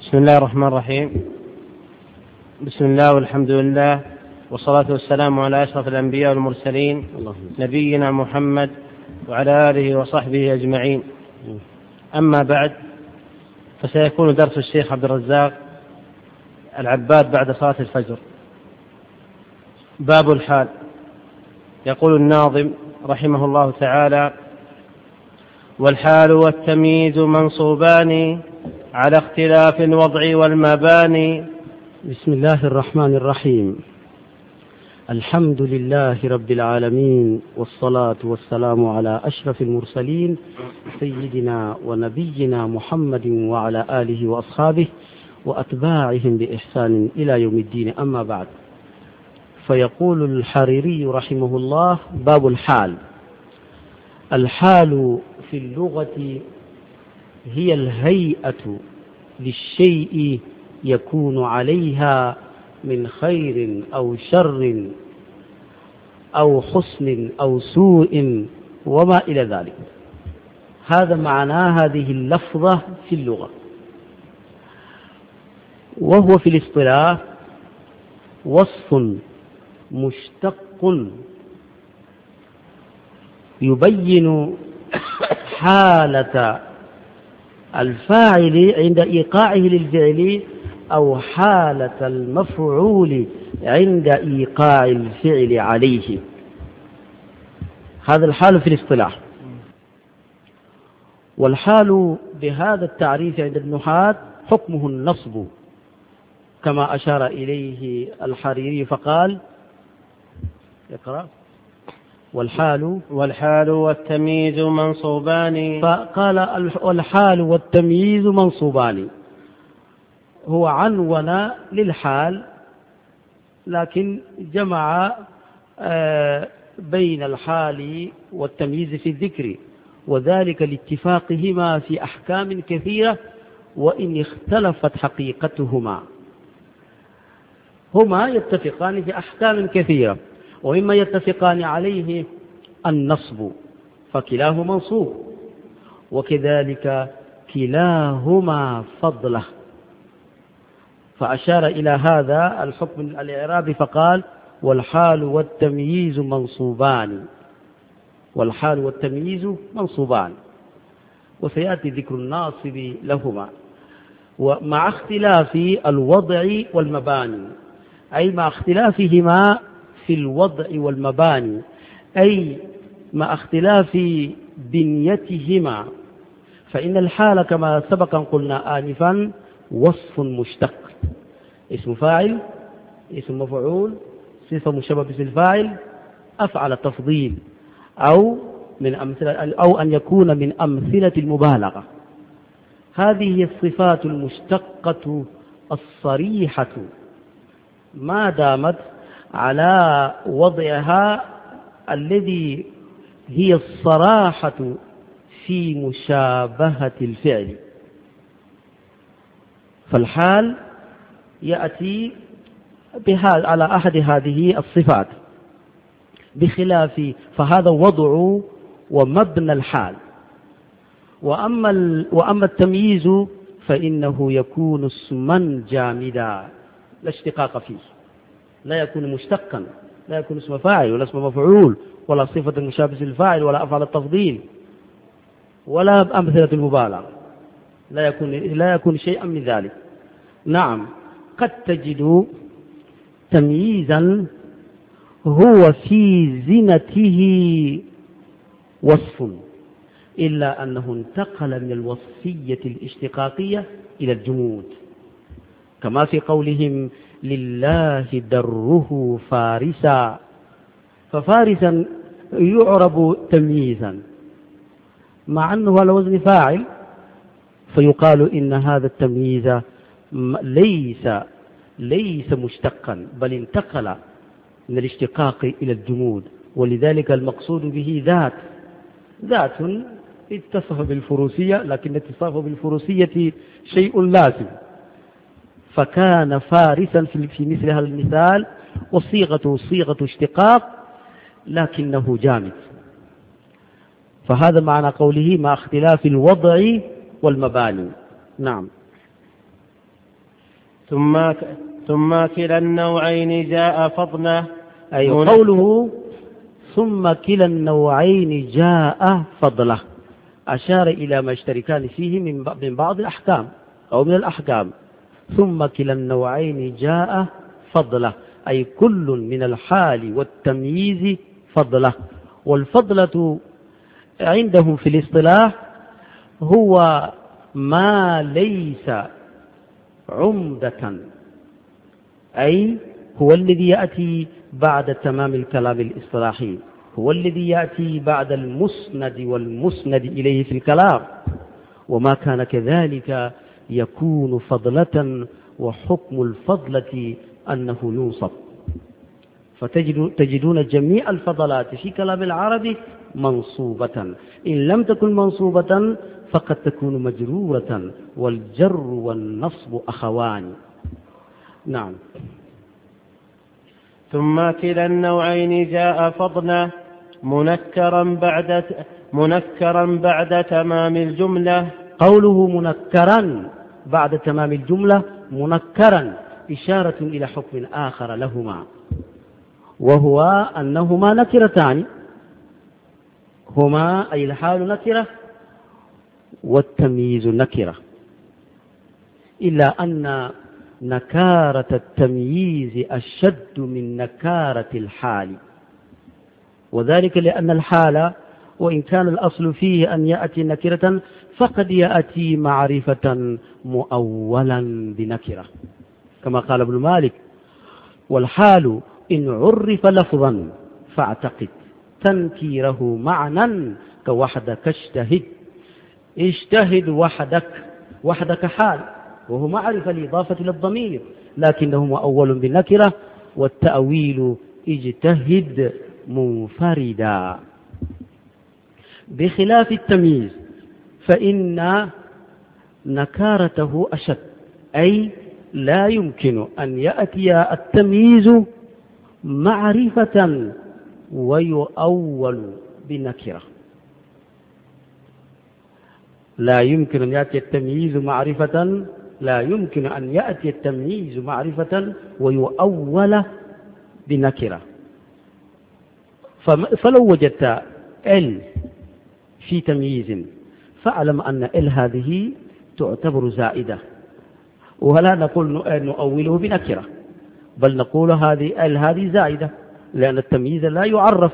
بسم الله الرحمن الرحيم. بسم الله والحمد لله والصلاة والسلام على أشرف الأنبياء والمرسلين نبينا محمد وعلى آله وصحبه أجمعين. أما بعد، فسيكون درس الشيخ عبد الرزاق العباد بعد صلاة الفجر. باب الحال. يقول الناظم رحمه الله تعالى: والحال والتمييز منصوبان على اختلاف الوضع والمباني. بسم الله الرحمن الرحيم. الحمد لله رب العالمين، والصلاة والسلام على أشرف المرسلين سيدنا ونبينا محمد وعلى آله وأصحابه وأتباعهم بإحسان إلى يوم الدين. أما بعد، فيقول الحريري رحمه الله: باب الحال. الحال في اللغة هي الهيئة للشيء يكون عليها من خير أو شر أو حسن أو سوء وما إلى ذلك. هذا معنى هذه اللفظة في اللغة. وهو في الاصطلاح وصف مشتق يبين حالة الفاعل عند إيقاعه للفعل أو حالة المفعول عند إيقاع الفعل عليه. هذا الحال في الاصطلاح. والحال بهذا التعريف عند النحاة حكمه النصب، كما أشار إليه الحريري فقال: اقرأ: والحال والتمييز منصوبان. فقال: والحال والتمييز منصوبان. هو عنون للحال، لكن جمع بين الحال والتمييز في الذكر، وذلك لاتفاقهما في أحكام كثيرة وإن اختلفت حقيقتهما. هما يتفقان في أحكام كثيرة، ومما يتفقان عليه النصب، فكلاه منصوب، وكذلك كلاهما فضله. فأشار إلى هذا الحكم الإعرابي فقال: والحال والتمييز منصوبان. والحال والتمييز منصوبان، وسيأتي ذكر الناصب لهما، ومع اختلاف الوضع والمباني، أي مع اختلافهما في الوضع والمباني، أي مع اختلاف بنيتهما. فإن الحال كما سبق قلنا آنفا وصف مشتق، اسم فاعل، اسم مفعول، صفة مشبهة باسم الفاعل، أفعل تفضيل، أو أن يكون من أمثلة المبالغة. هذه هي الصفات المشتقة الصريحة ما دامت على وضعها الذي هي الصراحة في مشابهة الفعل. فالحال يأتي على أحد هذه الصفات، بخلاف فهذا وضع ومبنى الحال. وأما التمييز فإنه يكون اسما جامدا لا اشتقاق فيه، لا يكون مشتقا، لا يكون اسم فاعل ولا اسم مفعول ولا صفة مشابهة للفاعل ولا أفعل التفضيل ولا أمثلة المبالغة، لا يكون شيئا من ذلك. نعم، قد تجد تمييزا هو في زنته وصف، إلا أنه انتقل من الوصفية الاشتقاقية إلى الجمود، كما في قولهم: لله دره فارسا. ففارسا يعرب تمييزا مع أنه على وزن فاعل، فيقال إن هذا التمييز ليس مشتقا، بل انتقل من الاشتقاق إلى الجمود. ولذلك المقصود به ذات اتصف بالفروسية، لكن اتصافه بالفروسية شيء لازم، فكان فارسا في مثل هذا المثال، وصيغته صيغة اشتقاق لكنه جامد. فهذا معنى قوله مع اختلاف الوضع والمباني. نعم. ثم كلا النوعين جاء فضله. أي قوله ثم كلا النوعين جاء فضله أشار إلى ما اشتركان فيه من بعض الأحكام أو من الأحكام. ثم كلا النوعين جاء فضله أي كل من الحال والتمييز فضله. والفضلة عندهم في الاصطلاح هو ما ليس عمدة، أي هو الذي يأتي بعد تمام الكلام الاصطلاحي، هو الذي يأتي بعد المسند والمسند إليه في الكلام، وما كان كذلك يكون فضلة، وحكم الفضلة أنه يوصف. فتجدون جميع الفضلات في كلام العرب منصوبة، إن لم تكن منصوبة فقد تكون مجرورة، والجر والنصب أخوان. نعم. ثم كلا النوعين جاء فضلا منكرا بعد تمام الجملة. قوله منكرا بعد تمام الجملة منكرا إشارة إلى حكم آخر لهما، وهو أنهما نكرتان، هما أي الحال نكرة والتمييز نكرة، إلا أن نكارة التمييز أشد من نكارة الحال، وذلك لأن الحال وإن كان الأصل فيه أن يأتي نكرة فقد يأتي معرفة مؤولا بنكرة، كما قال ابن مالك: والحال إن عرف لفظا فاعتقد تنكيره معنى كوحدك اجتهد وحدك حال، وهو معرفة الإضافة للضمير، لكنه مؤول بالنكرة، والتأويل اجتهد منفردا. بخلاف التمييز فإن نكارته أشد، أي لا يمكن أن يأتي التمييز معرفة ويؤول بنكرة، لا يمكن أن يأتي التمييز معرفة ويؤول بنكرة. فلو وجدت ال في تمييز فاعلم أن ال هذه تعتبر زائدة، ولا نقول نؤوله بنكرة، بل نقول هذه زائدة، لأن التمييز لا يعرف،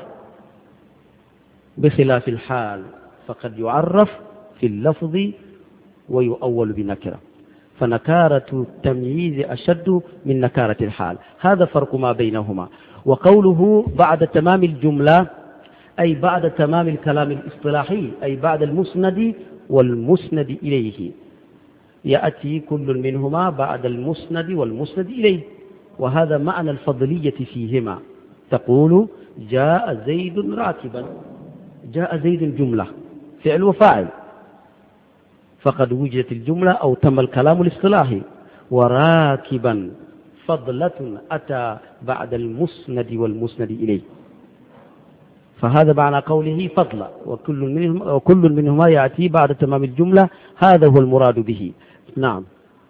بخلاف الحال فقد يعرف في اللفظ ويؤول بنكرة، فنكارة التمييز أشد من نكارة الحال. هذا فرق ما بينهما. وقوله بعد تمام الجملة أي بعد تمام الكلام الاصطلاحي، أي بعد المسند والمسند إليه، يأتي كل منهما بعد المسند والمسند إليه، وهذا معنى الفضلية فيهما. تقول جاء زيد راكبا، جاء زيد جملة فعل وفاعل، فقد وجدت الجملة أو تم الكلام الاصطلاحي. وراكبا فضلة أتى بعد المسند والمسند إليه، فهذا معنى قوله فضل، وكل منهما يأتي بعد تمام الجملة، هذا هو المراد به. نعم.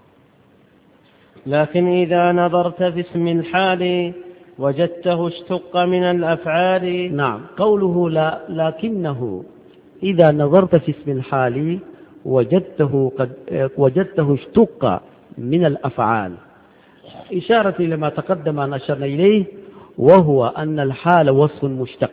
لكن إذا نظرت في اسم الحال وجدته اشتق من الأفعال. نعم. قوله لكنه إذا نظرت في اسم الحال وجدته اشتق من الأفعال، إشارة إلى ما تقدم أن أشرنا إليه، وهو أن الحال وصف مشتق.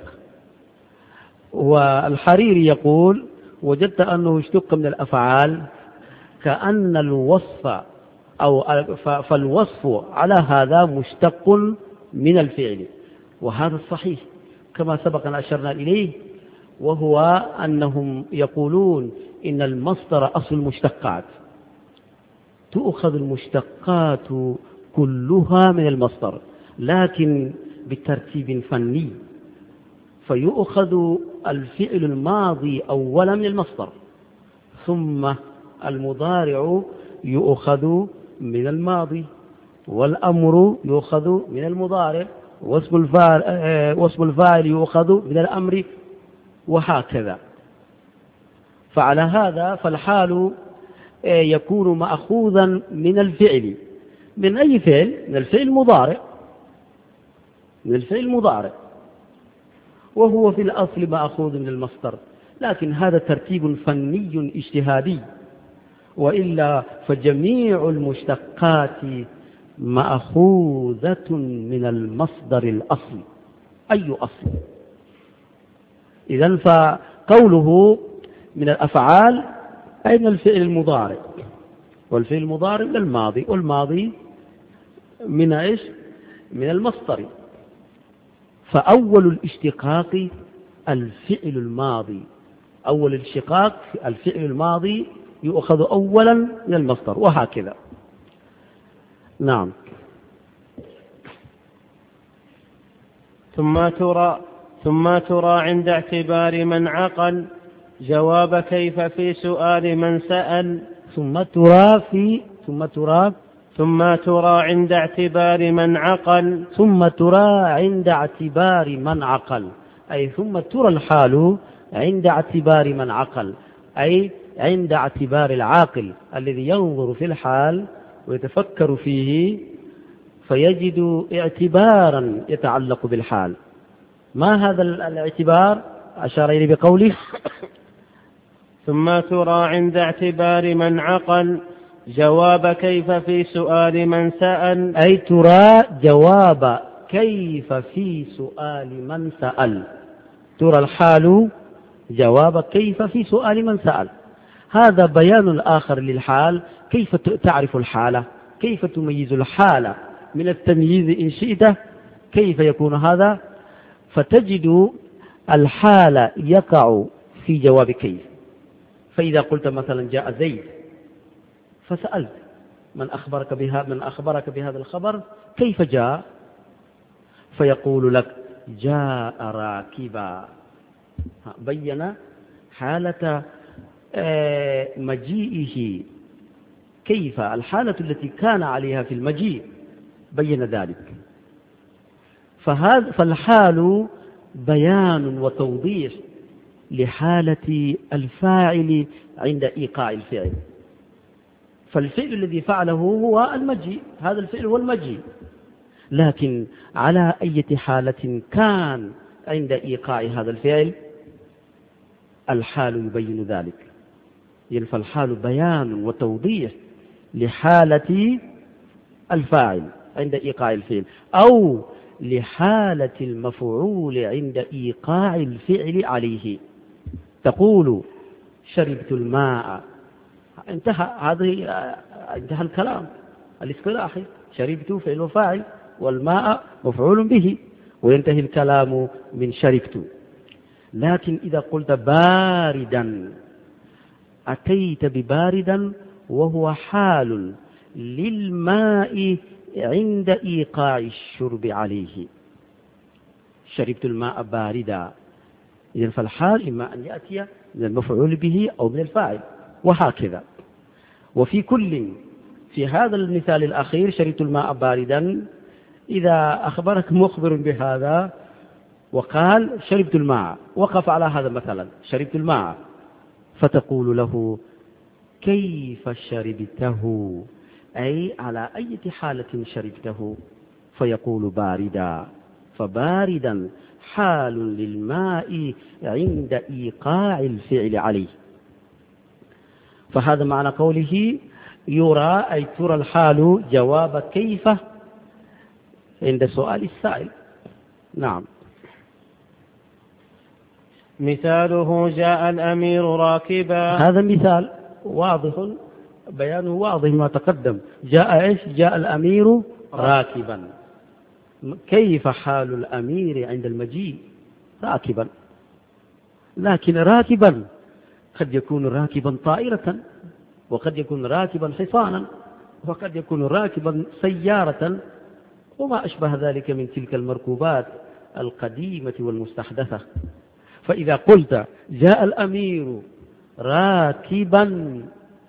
والحريري يقول وجدت أنه اشتق من الأفعال كأن الوصف فالوصف على هذا مشتق من الفعل، وهذا الصحيح كما سبق أن أشرنا إليه، وهو أنهم يقولون إن المصدر أصل المشتقات، تؤخذ المشتقات كلها من المصدر لكن بترتيب فني، فيؤخذ الفعل الماضي أولا من المصدر، ثم المضارع يؤخذ من الماضي، والأمر يؤخذ من المضارع، واسم الفاعل يؤخذ من الأمر، وهكذا. فعلى هذا فالحال يكون مأخوذا من الفعل، من أي فعل؟ من الفعل المضارع، من الفعل المضارع، وهو في الأصل مأخوذ من المصدر، لكن هذا ترتيب فني اجتهادي، وإلا فجميع المشتقات مأخوذة من المصدر الأصلي. أي أصل؟ إذن فقوله من الأفعال أي من الفعل المضارع، والفعل المضارع من الماضي، والماضي من إيش؟ من المصدر. فأول الاشتقاق الفعل الماضي، أول الاشتقاق الفعل الماضي يؤخذ أولا من المصدر، وهكذا. نعم. ثم ترى عند اعتبار من عقل جواب كيف في سؤال من سأل. ثم ترى عند اعتبار من عقل. ثم ترى عند اعتبار من عقل، أي ثم ترى الحال عند اعتبار من عقل، أي عند اعتبار العاقل الذي ينظر في الحال ويتفكر فيه فيجد اعتبارا يتعلق بالحال. ما هذا الاعتبار؟ أشار إليه بقوله ثم ترى عند اعتبار من عقل جواب كيف في سؤال من سأل، أي ترى جواب كيف في سؤال من سأل. ترى الحال جواب كيف في سؤال من سأل. هذا بيان آخر للحال، كيف تعرف الحالة، كيف تميز الحالة من التمييز إن شئت، كيف يكون هذا؟ فتجد الحال يقع في جواب كيف. فإذا قلت مثلا جاء زيد، فسألت من أخبرك بهذا الخبر، كيف جاء؟ فيقول لك جاء راكبا. بين حالة مجيئه، كيف الحالة التي كان عليها في المجيء، بين ذلك. فالحال بيان وتوضيح لحالة الفاعل عند إيقاع الفعل. فالفعل الذي فعله هو المجيء، هذا الفعل هو المجيء، لكن على أي حالة كان عند إيقاع هذا الفعل الحال يبين ذلك. فالحال بيان وتوضيح لحالة الفاعل عند إيقاع الفعل، أو لحالة المفعول عند إيقاع الفعل عليه. تقول شربت الماء، انتهى الكلام الاصطلاحي، شربت فعل وفاعل والماء مفعول به، وينتهي الكلام من شربت. لكن إذا قلت باردا، أتيت بباردا وهو حال للماء عند إيقاع الشرب عليه. شربت الماء باردا، إذن فالحال إما أن يأتي من المفعول به أو من الفاعل، وهكذا. وفي كل، في هذا المثال الأخير شربت الماء باردا، إذا أخبرك مخبر بهذا وقال شربت الماء، وقف على هذا مثلا شربت الماء، فتقول له كيف شربته، أي على أي حالة شربته؟ فيقول باردا. فباردا حال للماء عند إيقاع الفعل عليه. فهذا معنى قوله يرى، أي ترى الحال جواب كيف عند سؤال السائل. نعم. مثاله جاء الأمير راكبا، هذا مثال واضح، بيانه واضح ما تقدم. جاء إيش؟ جاء الأمير راكبا. كيف حال الأمير عند المجيء؟ راكبا. لكن راكبا قد يكون راكبا طائرة، وقد يكون راكبا حصانا، وقد يكون راكبا سيارة، وما أشبه ذلك من تلك المركوبات القديمة والمستحدثة. فإذا قلت جاء الأمير راكبا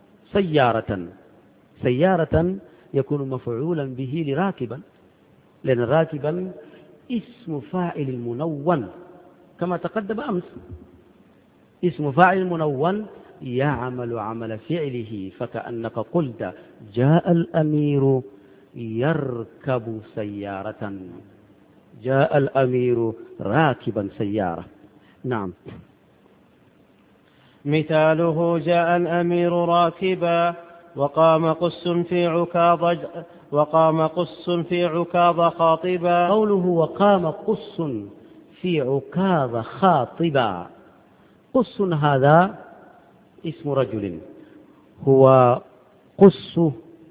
سيارة يكون مفعولا به لراكبا، لأن راكبا اسم فاعل منون كما تقدم أمس، اسم فاعل منون يعمل عمل فعله، فكأنك قلت جاء الأمير يركب سيارة. جاء الأمير راكبا سيارة. نعم. مثاله جاء الأمير راكبا وقام قس في عكاظ خاطبا. قوله وقام قس في عكاظ خاطبا، قس هذا اسم رجل، هو قس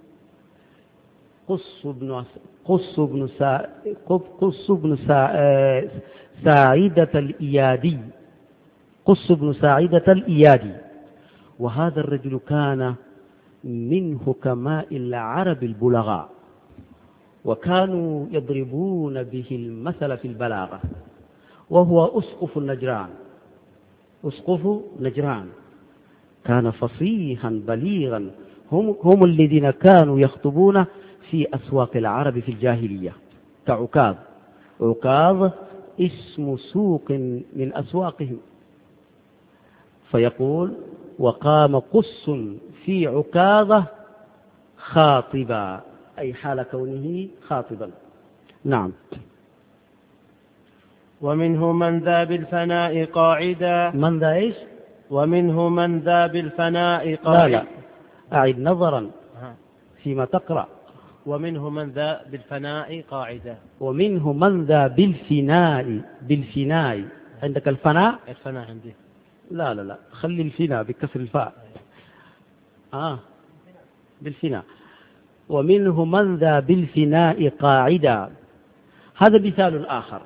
بن ساعدة الإيادي، قس بن ساعدة الإيادي. وهذا الرجل كان من حكماء العرب البلغاء، وكانوا يضربون به المثل في البلاغة، وهو أسقف نجران. كان فصيحا بليغا، هم الذين كانوا يخطبون في أسواق العرب في الجاهلية كعكاظ. عكاظ اسم سوق من أسواقهم. فيقول وقام قس في عكاظة خاطبا، أي حال كونه خاطبا. نعم. ومنه من ذا بالفناء قاعدا. من ذا إيش؟ ومنه من ذا بالفناء قاعدا. لا أعد نظرا فيما تقرأ. ومنه من ذا بالفناء قاعدا. ومنه من ذا بالفناء. عندك الفناء عندي. لا خلي الفناء بكسر الفاء. بالفناء. ومنه من ذا بالفناء قاعدا. هذا مثال آخر.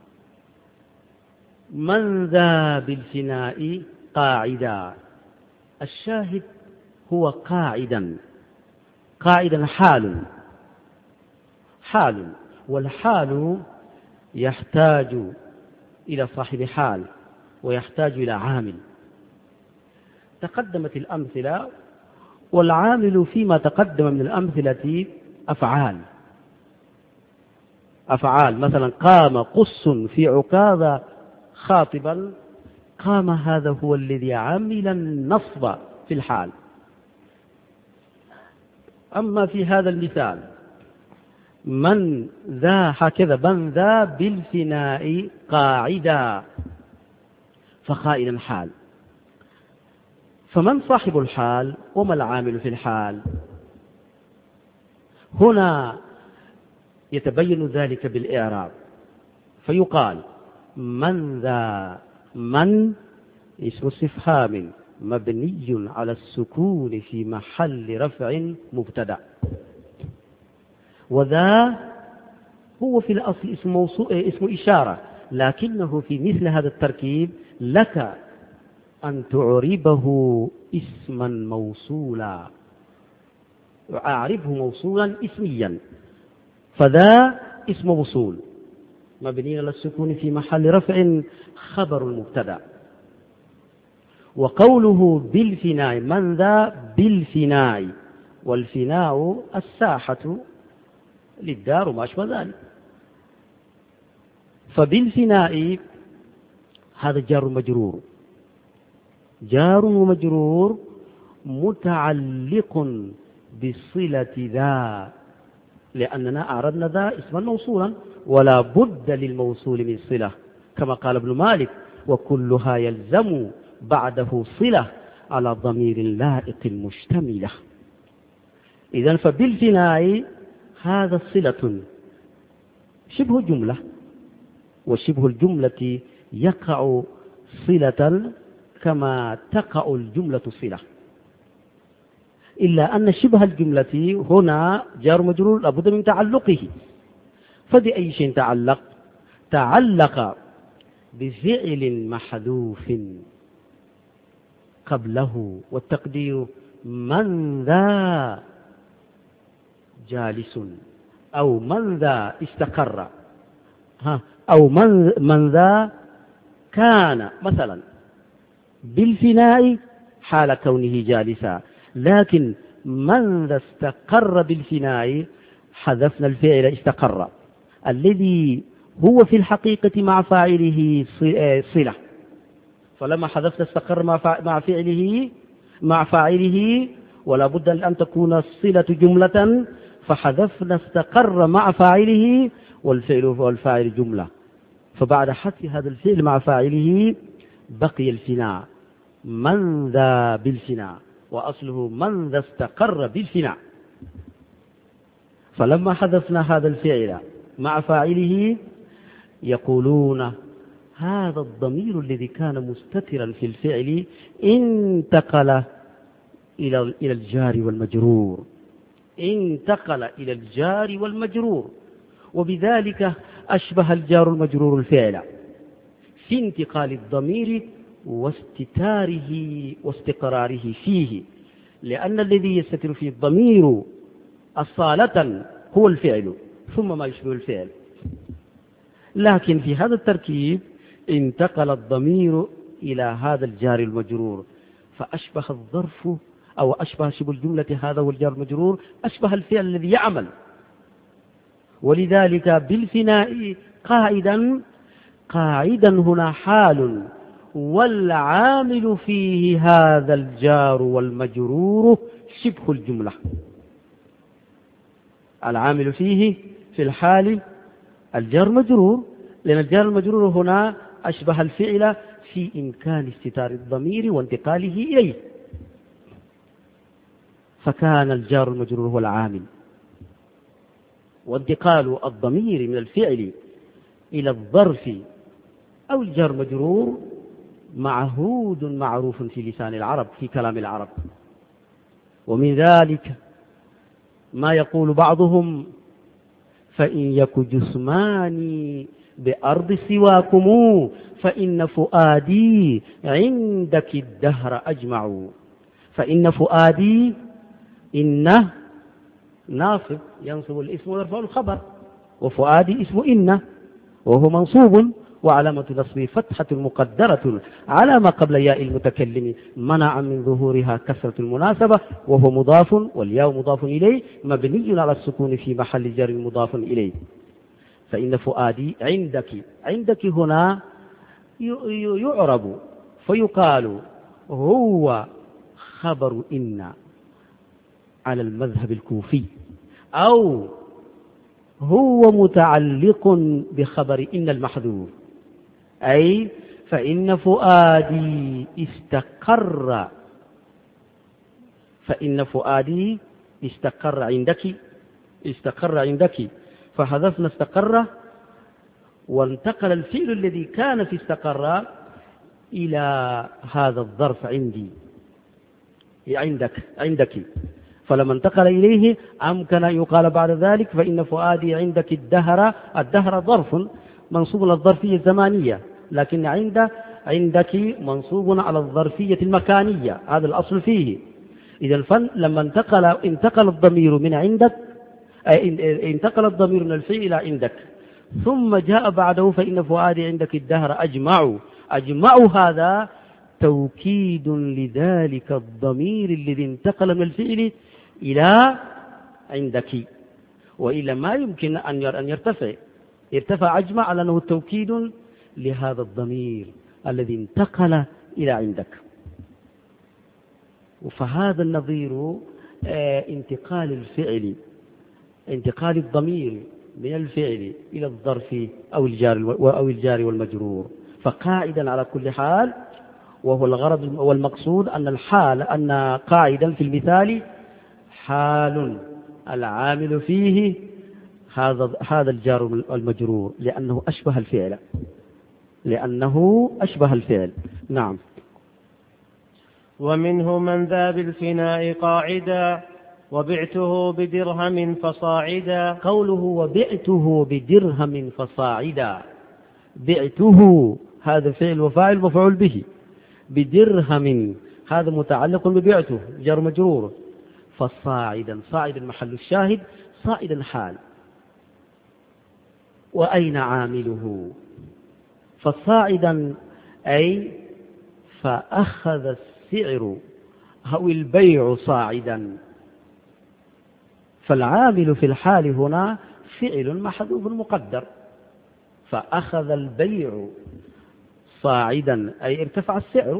من ذا بالفناء قاعدا، الشاهد هو قاعدا حال، والحال يحتاج إلى صاحب حال ويحتاج إلى عامل. تقدمت الأمثلة، والعامل فيما تقدم من الأمثلة أفعال. مثلا قام قس في عكاظ خاطبا، قام هذا هو الذي عمل النصب في الحال. أما في هذا المثال من ذا بالفناء قاعدا، فقائلا حال. فمن صاحب الحال وما العامل في الحال؟ هنا يتبين ذلك بالإعراب، فيقال من ذا، من اسم استفهام مبني على السكون في محل رفع مبتدأ، وذا هو في الأصل اسم إشارة، لكنه في مثل هذا التركيب لك أن تعربه اسما موصولا، أعربه موصولا اسميا. فذا اسم موصول مبني على السكون في محل رفع خبر المبتدأ. وقوله بالفناء، من ذا بالفناء، والفناء الساحة للدار وما أشبه ذلك. فبالفناء هذا جار ومجرور متعلق بصلة ذا، لأننا أعرضنا ذا اسما موصولا ولا بد للموصول من صلة، كما قال ابن مالك وكلها يلزم بعده صلة على ضمير لائق مشتملة. إذن فبالفناء هذا صلة شبه جملة، وشبه الجملة يقع صلة كما تقع الجملة صلة، إلا أن شبه الجملة هنا جار مجرور لابد من تعلقه. فبأي شيء تعلق بفعل محذوف قبله، والتقدير من ذا جالس، أو من ذا استقر، أو من ذا كان مثلا بالفناء حال كونه جالسا. لكن من ذا استقر بالفناء حذفنا الفعل استقر الذي هو في الحقيقة مع فاعله صلة، فلما حذفت استقر مع فاعله ولا بد أن تكون الصلة جملة، فحذفنا استقر مع فاعله والفعل والفاعل جملة. فبعد حذف هذا الفعل مع فاعله بقي الفناء، من ذا بالفناء، وأصله من ذا استقر بالفناء. فلما حذفنا هذا الفعل مع فاعله يقولون هذا الضمير الذي كان مستترا في الفعل انتقل إلى الجار والمجرور، انتقل إلى الجار والمجرور، وبذلك أشبه الجار المجرور الفعل في انتقال الضمير واستتاره واستقراره فيه، لأن الذي يستتر فيه الضمير أصالة هو الفعل ثم ما يشبه الفعل. لكن في هذا التركيب انتقل الضمير إلى هذا الجار المجرور، فأشبه الظرف أو أشبه شبه الجملة هذا والجار المجرور أشبه الفعل الذي يعمل. ولذلك بالفناء قاعدا هنا حال، والعامل فيه هذا الجار والمجرور شبه الجملة. العامل فيه في الحال الجار مجرور، لأن الجار المجرور هنا أشبه الفعل في إمكان استتار الضمير وانتقاله إليه، فكان الجار المجرور هو العامل، وانتقال الضمير من الفعل إلى الظرف أو الجار المجرور معهود معروف في لسان العرب في كلام العرب. ومن ذلك ما يقول بعضهم فإن يك جسماني بأرض سواكم فإن فؤادي عندك الدهر أجمع. فإن فؤادي إنه ناصب ينصب الاسم ويرفع الخبر، وفؤادي اسم إنه وهو منصوب وعلامة نصبه فتحة مقدرة على ما قبل ياء المتكلم منع من ظهورها كسرة المناسبة، وهو مضاف والياء مضاف إليه مبني على السكون في محل جر مضاف إليه. فإن فؤادي عندك هنا يعرب فيقال هو خبر إن على المذهب الكوفي، أو هو متعلق بخبر إن المحذوف، أي فإن فؤادي استقر عندك فحذفنا استقر، وانتقل الفعل الذي كان في استقر إلى هذا الظرف عندك. فلما انتقل إليه أمكن أن يقال بعد ذلك فإن فؤادي عندك الدهر ظرف منصوب على الظرفية الزمانية، لكن عندك منصوب على الظرفية المكانية، هذا الأصل فيه. إذا لما انتقل الضمير من عندك، انتقل الضمير من الفعل إلى عندك، ثم جاء بعده فإن فؤادي عندك الدهر أجمع هذا توكيد لذلك الضمير الذي انتقل من الفعل إلى عندك، وإلا ما يمكن أن يرتفع أجمع على أنه توكيد لهذا الضمير الذي انتقل إلى عندك. فهذا النظير انتقال الضمير من الفعل إلى الظرف أو الجار والمجرور. فقاعدا على كل حال، وهو الغرض والمقصود أن قاعدا في المثال حال العامل فيه هذا الجار المجرور لأنه أشبه الفعل. نعم. ومنه من ذا بالفناء قاعدا وبعته بدرهم فصاعدا. قوله وبعته بدرهم فصاعدا، بعته هذا فعل وفاعل مفعول به، بدرهم هذا متعلق ببعته جار مجرور، فصاعدا صاعدا محل الشاهد صاعدا حال. وأين عامله؟ فصاعدا أي فأخذ السعر أو البيع صاعدا، فالعامل في الحال هنا فعل محذوف مقدر، فأخذ البيع صاعدا أي ارتفع السعر.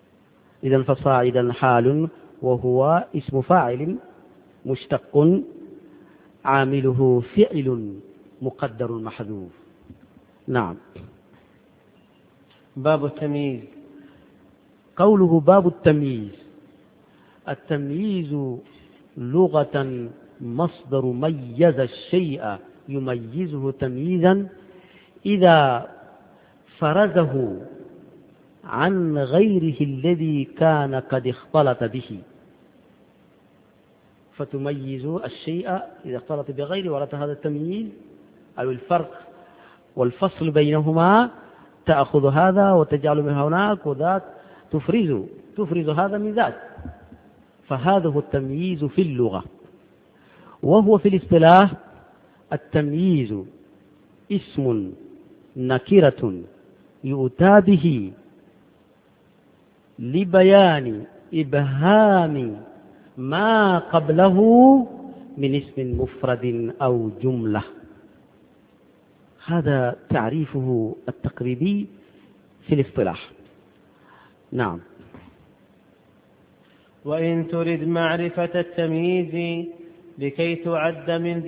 إذن فصاعدا حال وهو اسم فاعل مشتق عامله فعل مقدر محذوف. نعم. باب التمييز. قوله باب التمييز، التمييز لغة مصدر ميز الشيء يميزه تمييزا إذا فرزه عن غيره الذي كان قد اختلط به. فتميز الشيء إذا اختلط بغيره ورد هذا التمييز أو الفرق والفصل بينهما، تأخذ هذا وتجعل من هناك وذاك، تفرز هذا من ذاك. فهذا هو التمييز في اللغة. وهو في الاصطلاح التمييز اسم نكرة يؤتى به لبيان إبهام ما قبله من اسم مفرد أو جملة. هذا تعريفه التقريبي في الاصطلاح. نعم. وإن ترد معرفة التمييز لكي تعد من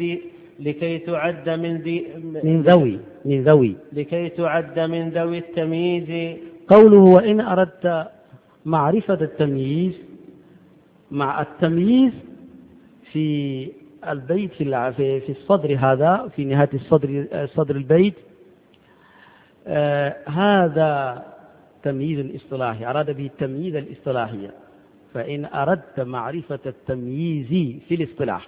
ذوي التمييز. قوله وإن أردت معرفة التمييز، مع التمييز في البيت في الصدر، هذا في نهاية صدر البيت، هذا تمييز اصطلاحي، أراد به التمييز الاصطلاحي. فإن أردت معرفة التمييز في الاصطلاح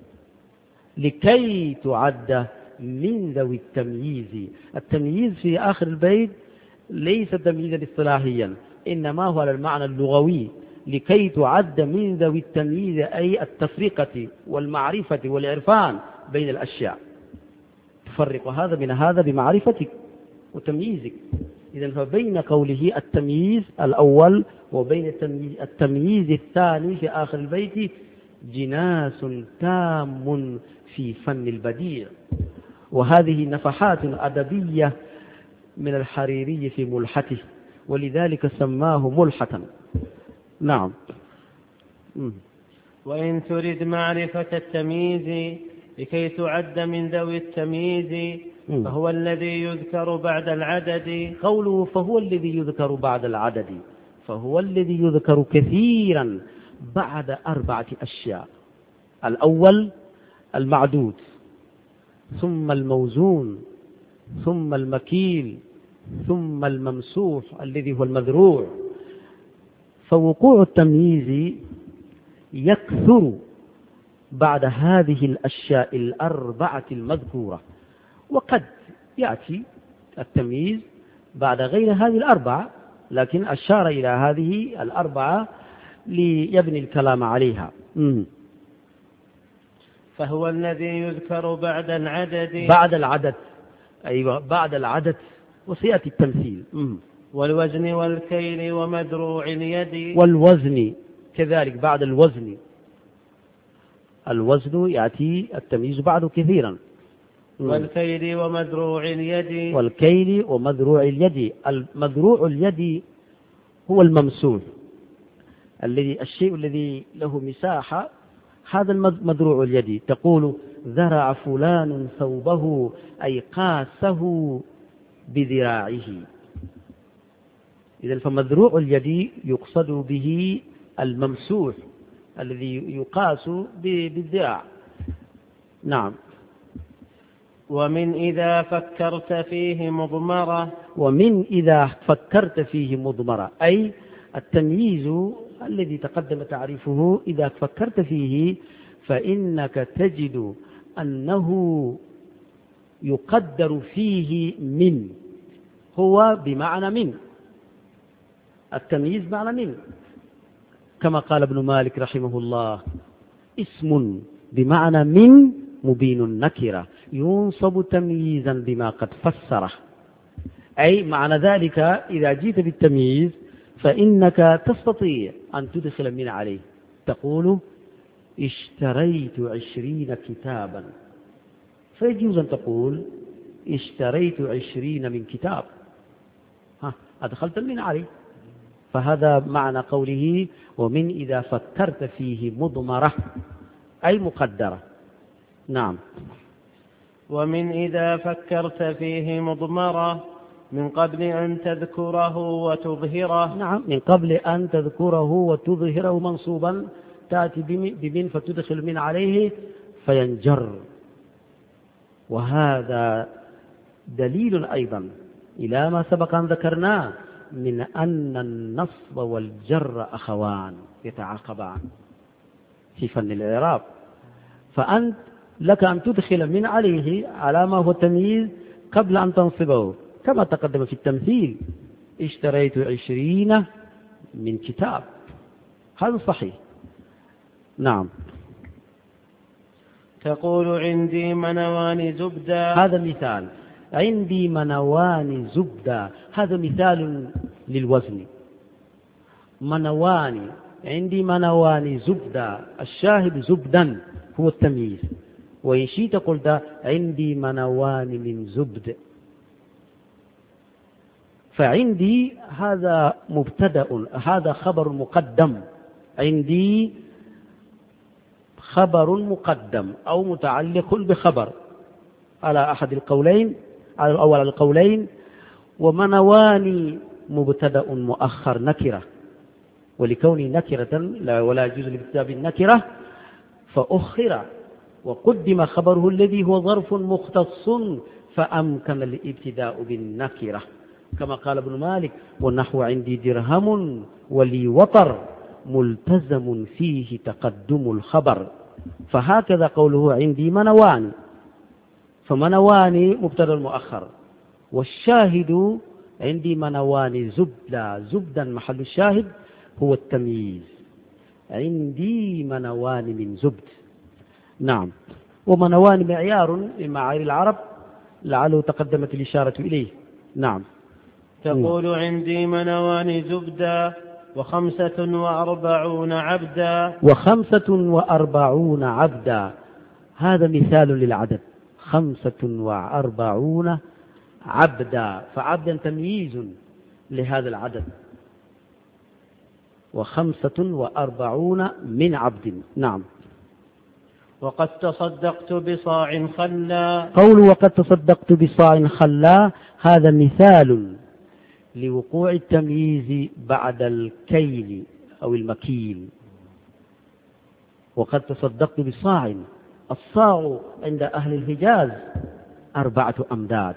لكي تعد من ذوي التمييز، التمييز في آخر البيت ليس تمييزا اصطلاحيا، إنما هو على المعنى اللغوي، لكي تعد من ذوي التمييز أي التفرقة والمعرفة والعرفان بين الأشياء، تفرق هذا من هذا بمعرفتك وتمييزك. إذن فبين قوله التمييز الأول وبين التمييز الثاني في آخر البيت جناس تام في فن البديع. وهذه نفحات أدبية من الحريري في ملحته، ولذلك سماه ملحة. نعم. وإن تريد معرفة التمييز لكي تعد من ذوي التمييز فهو الذي يذكر بعد العدد. قوله فهو الذي يذكر بعد العدد، فهو الذي يذكر كثيرا بعد 4 أشياء: الأول المعدود، ثم الموزون، ثم المكيل، ثم الممسوح الذي هو المذروع. فوقوع التمييز يكثر بعد هذه الأشياء 4 المذكورة، وقد يأتي التمييز بعد غير هذه 4، لكن أشار إلى هذه 4 ليبني الكلام عليها. فهو الذي يذكر بعد العدد. بعد العدد، أيوة، بعد العدد، وسيأتي التمثيل. والوزن والكيل ومدروع اليد. والوزن كذلك بعد الوزن، الوزن يأتي التمييز بعده كثيرا. والكيل ومدروع اليد. والكيل ومدروع اليد. المدروع اليد هو الممسوح، الشيء الذي له مساحة، هذا مدروع اليد. تقول ذرع فلان ثوبه، أي قاسه بذراعه. إذن فمدروع اليد يقصد به الممسوح الذي يقاس بالذراع. نعم. ومن إذا فكرت فيه مضمرة. ومن إذا فكرت فيه مضمرة، أي التمييز الذي تقدم تعريفه إذا فكرت فيه فإنك تجد أنه يقدر فيه من، هو بمعنى من، التمييز معنى من، كما قال ابن مالك رحمه الله: اسم بمعنى من مبين النكرة ينصب تمييزا بما قد فسره. أي معنى ذلك إذا جيت بالتمييز فإنك تستطيع أن تدخل من عليه، تقول اشتريت 20 كتابا، فيجوز أن تقول اشتريت 20 من كتاب، أدخلت من عليه. فهذا معنى قوله ومن إذا فكرت فيه مضمرة، أي مقدرة. نعم. ومن إذا فكرت فيه مضمرة من قبل أن تذكره وتظهره. نعم، من قبل أن تذكره وتظهره منصوبا تأتي بمن فتدخل من عليه فينجر. وهذا دليل أيضا إلى ما سبق أن ذكرناه من أن النصب والجر أخوان يتعاقبان في فن الإعراب. فأنت لك أن تدخل من عليه على ما هو تمييز قبل أن تنصبه، كما تقدم في التمثيل: اشتريت 20 من كتاب. هذا صحيح. نعم. تقول عندي منوان زبدة. هذا مثال. عندي منوان زبدة، هذا مثال للوزن. منوان، عندي منوان زبدة، الشاهد زبدا هو التمييز. وإن شئت قلت عندي منوان من زبد. فعندي هذا مبتدأ، هذا خبر مقدم. عندي خبر مقدم أو متعلق بخبر على أحد القولين أو على القولين. ومنوان مبتدأ مؤخر نكرة، ولكوني نكرة ولا يجوز الابتداء بالنكرة فأخر وقدم خبره الذي هو ظرف مختص فأمكن الابتداء بالنكرة، كما قال ابن مالك: والنحو عندي درهم ولي وطر ملتزم فيه تقدم الخبر. فهكذا قوله عندي منوان، فمنوان مبتدأ مؤخر. والشاهد عندي منوان زبدة، زبدا محل الشاهد هو التمييز. عندي منوان من زبد. نعم. ومنوان معيار من معايير العرب لعله تقدمت الإشارة إليه. نعم. تقول عندي منوان زبدة 45 عبدا. 45 عبدا، هذا مثال للعدد. 45 عبدا، فعبدا تمييز لهذا العدد. 45 من عبد. نعم. وقد تصدقت بصاع خلا. قول وقد تصدقت بصاع خلا هذا مثال لوقوع التمييز بعد الكيل أو المكيل. وقد تصدقت بصاع، الصاع عند أهل الحجاز 4 أمداد،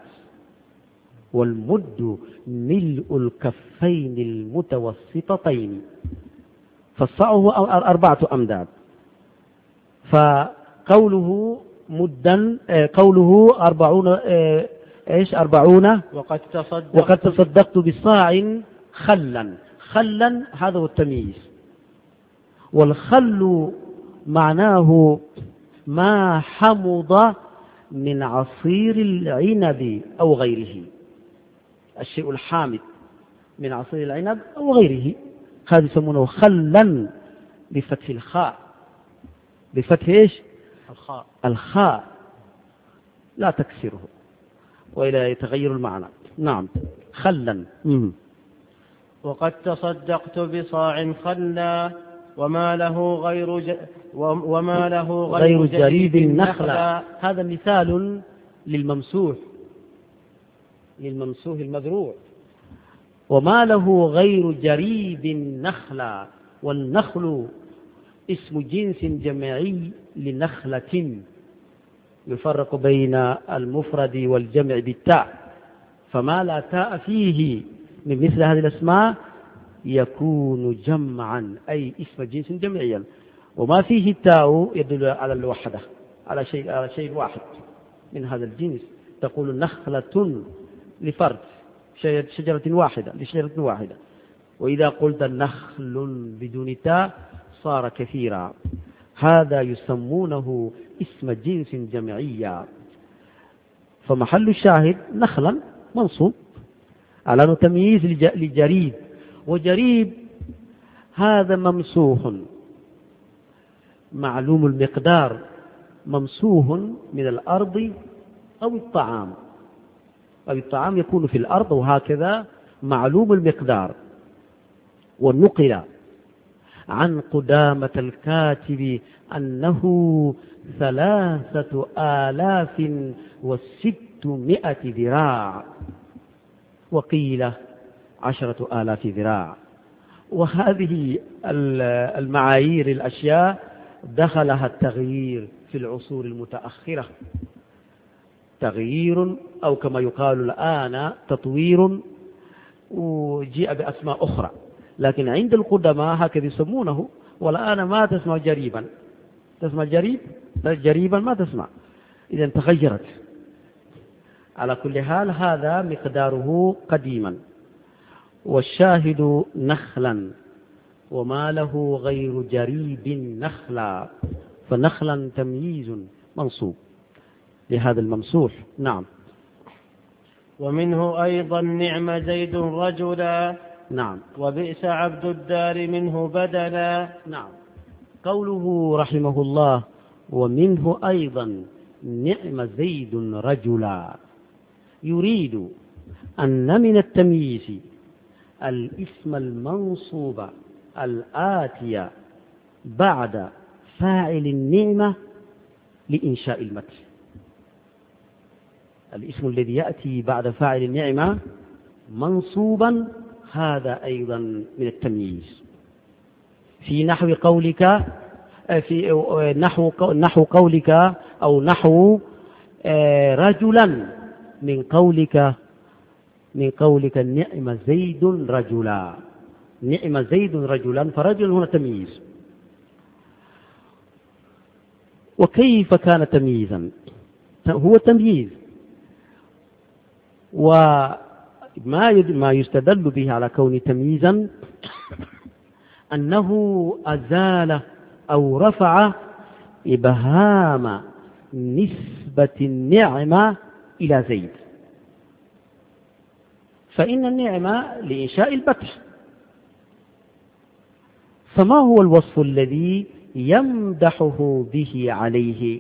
والمد ملء الكفين المتوسطتين، فالصاع هو 4 أمداد. فقوله مدا، قوله 40 40. وقد تصدقت بصاع خلا. خلا هذا هو التمييز. والخل معناه ما حمض من عصير العنب أو غيره، الشيء الحامض من عصير العنب أو غيره، هذا يسمونه خلا بفتح الخاء. بفتح ايش؟ الخاء لا تكسره وإلى يتغير المعنى. نعم. خلا. وقد تصدقت بصاع خلا وما له غير جريد النخلة. هذا مثال للممسوح المذروع. وما له غير جريد النخلة، والنخل اسم جنس جمعي لنخلة، يفرق بين المفرد والجمع بالتاء، فما لا تاء فيه من مثل هذه الأسماء يكون جمعا أي اسم جنس جمعيا، وما فيه التاء يدل على الوحدة، على شيء واحد من هذا الجنس. تقول نخلة لفرد، شجرة واحدة. وإذا قلت نخل بدون تاء صار كثيرا. هذا يسمونه اسم جنس جمعيا. فمحل الشاهد نخلا منصوب على تمييز لجريد. وجريد هذا ممسوح معلوم المقدار، ممسوح من الأرض أو الطعام، أو الطعام يكون في الأرض، وهكذا معلوم المقدار. والنقل عن قدامة الكاتب أنه 3600 ذراع، وقيل 10,000 ذراع. وهذه المعايير الأشياء دخلها التغيير في العصور المتأخرة، تغيير أو كما يقال الآن تطوير، وجيء بأسماء أخرى، لكن عند القدماء هكذا يسمونه. والآن ما تسمع جريبا، تسمع جريبا ما تسمع، إذا تغيرت. على كل حال هذا مقداره قديما. والشاهد نخلا وما له غير جريب نخلا، فنخلا تمييز منصوب لهذا الممسوح. نعم. ومنه أيضا نعم زيد رجلا. نعم. وبئس عبد الدار منه بدلا. نعم. قوله رحمه الله ومنه أيضا نعم زيد رجلا، يريد أن من التمييز الاسم المنصوب الآتي بعد فاعل النعمة لإنشاء المدح. الاسم الذي يأتي بعد فاعل النعمة منصوبا هذا أيضا من التمييز. في نحو قولك نحو قولك أو نحو رجلا من قولك نعم زيد رجلا، نعم زيد رجلا، فرجل هنا تمييز. وكيف كان تمييزا؟ هو تمييز، وما يستدل به على كون تمييزا أنه أزال أو رفع إبهام نسبة النعمة إلى زيد، فإن النعمة لإنشاء البطش، فما هو الوصف الذي يمدحه به عليه؟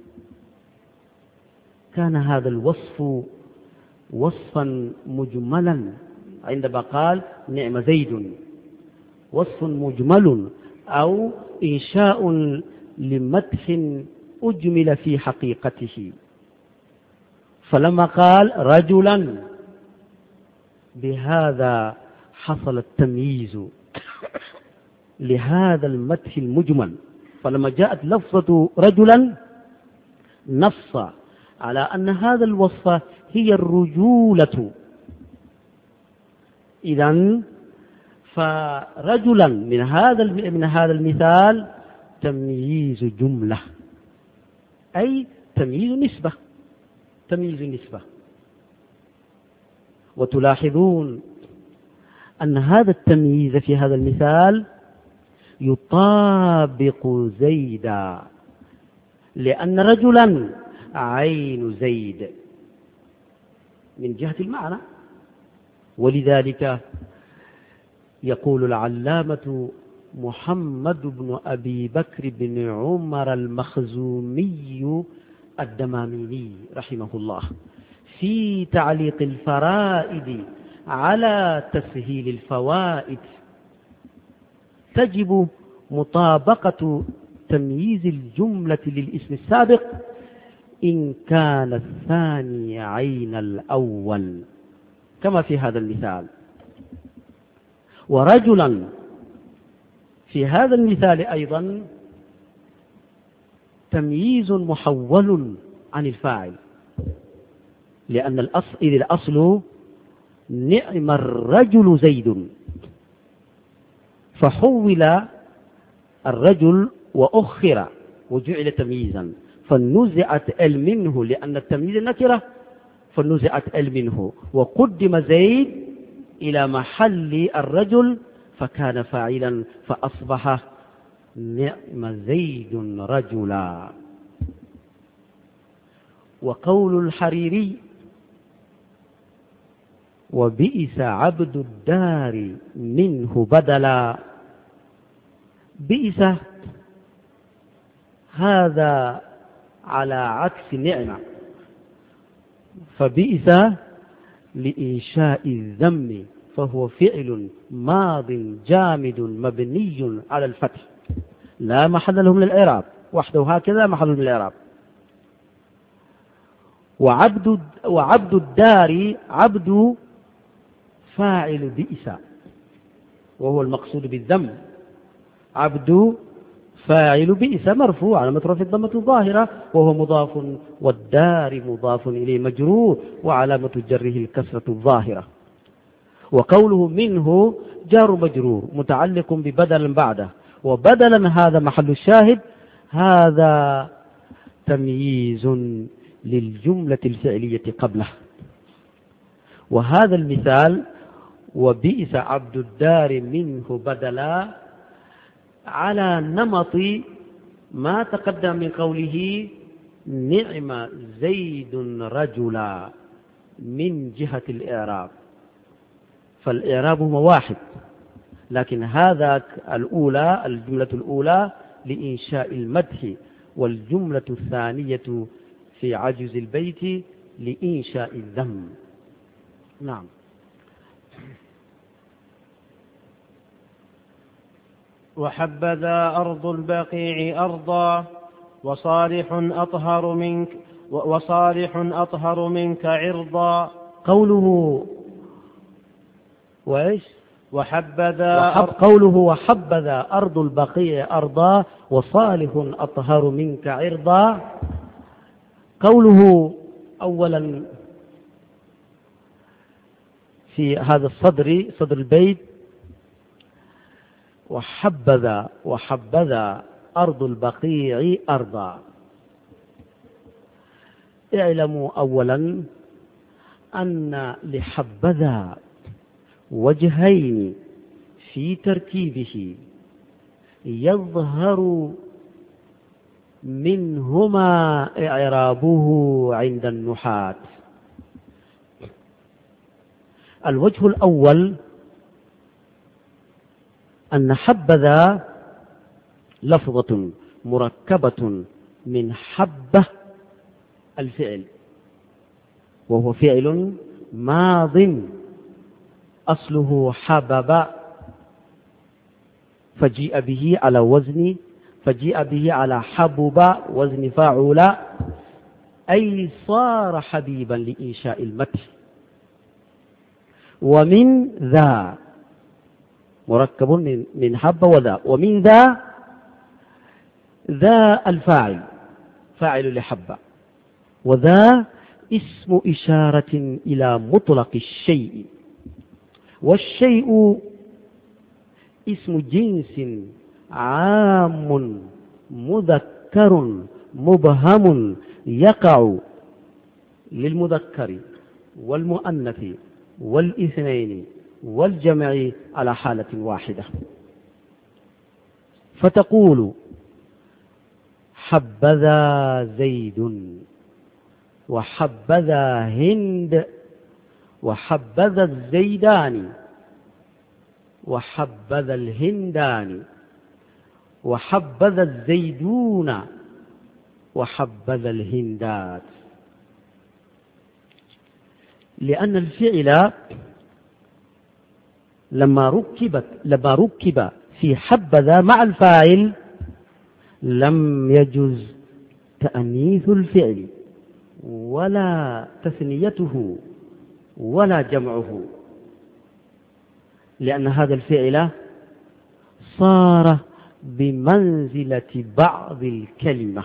كان هذا الوصف وصفا مجملا، عندما قال نعم زيد وصف مجمل أو إنشاء لمدح أجمل في حقيقته. فلما قال رجلا بهذا حصل التمييز لهذا المدح المجمل. فلما جاءت لفظة رجلا نص على أن هذا الوصف هي الرجولة. إذن فرجلا من هذا المثال تمييز جملة، أي تمييز نسبة. وتلاحظون أن هذا التمييز في هذا المثال يطابق زيدا، لأن رجلا عين زيد من جهة المعنى. ولذلك يقول العلامة محمد بن أبي بكر بن عمر المخزومي الدماميني رحمه الله في تعليق الفرائد على تسهيل الفوائد: تجب مطابقة تمييز الجملة للاسم السابق إن كان الثاني عين الأول، كما في هذا المثال. ورجلا في هذا المثال أيضا تمييز محول عن الفاعل، لأن الأصل نعم الرجل زيد، فحول الرجل وأخر وجعل تمييزا، فنزعت ال منه لأن التمييز نكرة، فنزعت ال منه وقدم زيد إلى محل الرجل فكان فاعلا، فأصبح نعم زيد رجلا. وقول الحريري وبئس عبد الدار منه بدلا، بئس هذا على عكس نعمة، فبئس لإنشاء الذم، فهو فعل ماض جامد مبني على الفتح لا محل له من الإعراب، وحده هكذا محل من الإعراب. وعبد الدار عبد فاعل بئس، وهو المقصود بالذم. عبد فاعل بئس مرفوع على رفعه الضمة الظاهرة وهو مضاف، والدار مضاف إليه مجرور وعلامة جره الكسرة الظاهرة. وقوله منه جار مجرور متعلق ببدل بعده، وبدلا هذا محل الشاهد، هذا تمييز للجملة الفعلية قبله. وهذا المثال وبئس عبد الدار منه بدلا على نمط ما تقدم من قوله نعم زيد رجلا من جهة الإعراب، فالإعراب هو واحد، لكن هذا الأولى الجملة الأولى لإنشاء المدح، والجملة الثانية في عجز البيت لإنشاء الذم. نعم. وحبذا أرض البقيع أرضا وصالح أطهر منك عرضا. قوله وإيش؟ قوله وحبذا أرض البقيع أرضا وصالح أطهر منك عرضا. قوله أولا في هذا صدر البيت وحبذا أرض البقيع أرضا. اعلموا أولا أن لحبذا وجهين في تركيبه يظهر منهما إعرابه عند النحاة. الوجه الأول أن حبذا لفظة مركبة من حبة الفعل، وهو فعل ماض أصله حبب، فجيء به على حبب وزن فاعل، أي صار حبيبا لإنشاء المدح. ومن ذا مركب من حب وذا، ومن ذا الفاعل فاعل لحب، وذا اسم إشارة إلى مطلق الشيء، والشيء اسم جنس عام مذكر مبهم يقع للمذكر والمؤنث والاثنين والجمع على حالة واحدة. فتقول حبذا زيد وحبذا هند وحبذا الزيدان وحبذا الهندان وحبذا الزيدون وحبذا الهندات. لأن الفعل لما ركب في حبذا مع الفاعل لم يجز تأنيث الفعل ولا تثنيته ولا جمعه، لأن هذا الفعل صار بمنزلة بعض الكلمة،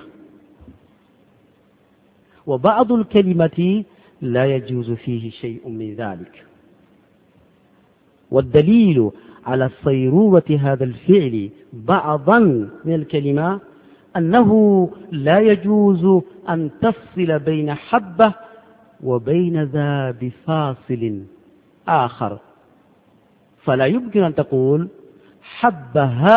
وبعض الكلمة لا يجوز فيه شيء من ذلك. والدليل على صيرورة هذا الفعل بعضا من الكلمة أنه لا يجوز أن تفصل بين حبة وبين ذا بفاصل آخر، فلا يمكن أن تقول حب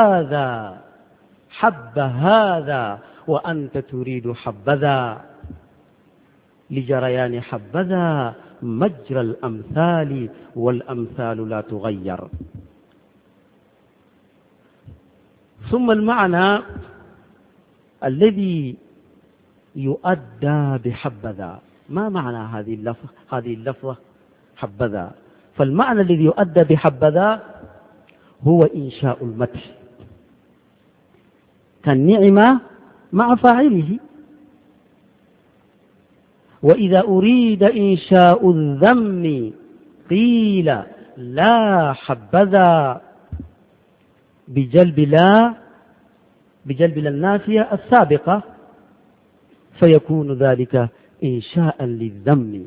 هذا وأنت تريد حبذا، لجريان حبذا مجرى الأمثال والأمثال لا تغير. ثم المعنى الذي يؤدى بحبذا، ما معنى هذه اللفظة حبذا؟ فالمعنى الذي يؤدى بحبذا هو إنشاء المدح، كالنعمة مع فاعله. وإذا أريد إنشاء الذم قيل لا حبذا بجلب لا النافية السابقة، فيكون ذلك إنشاء للذم.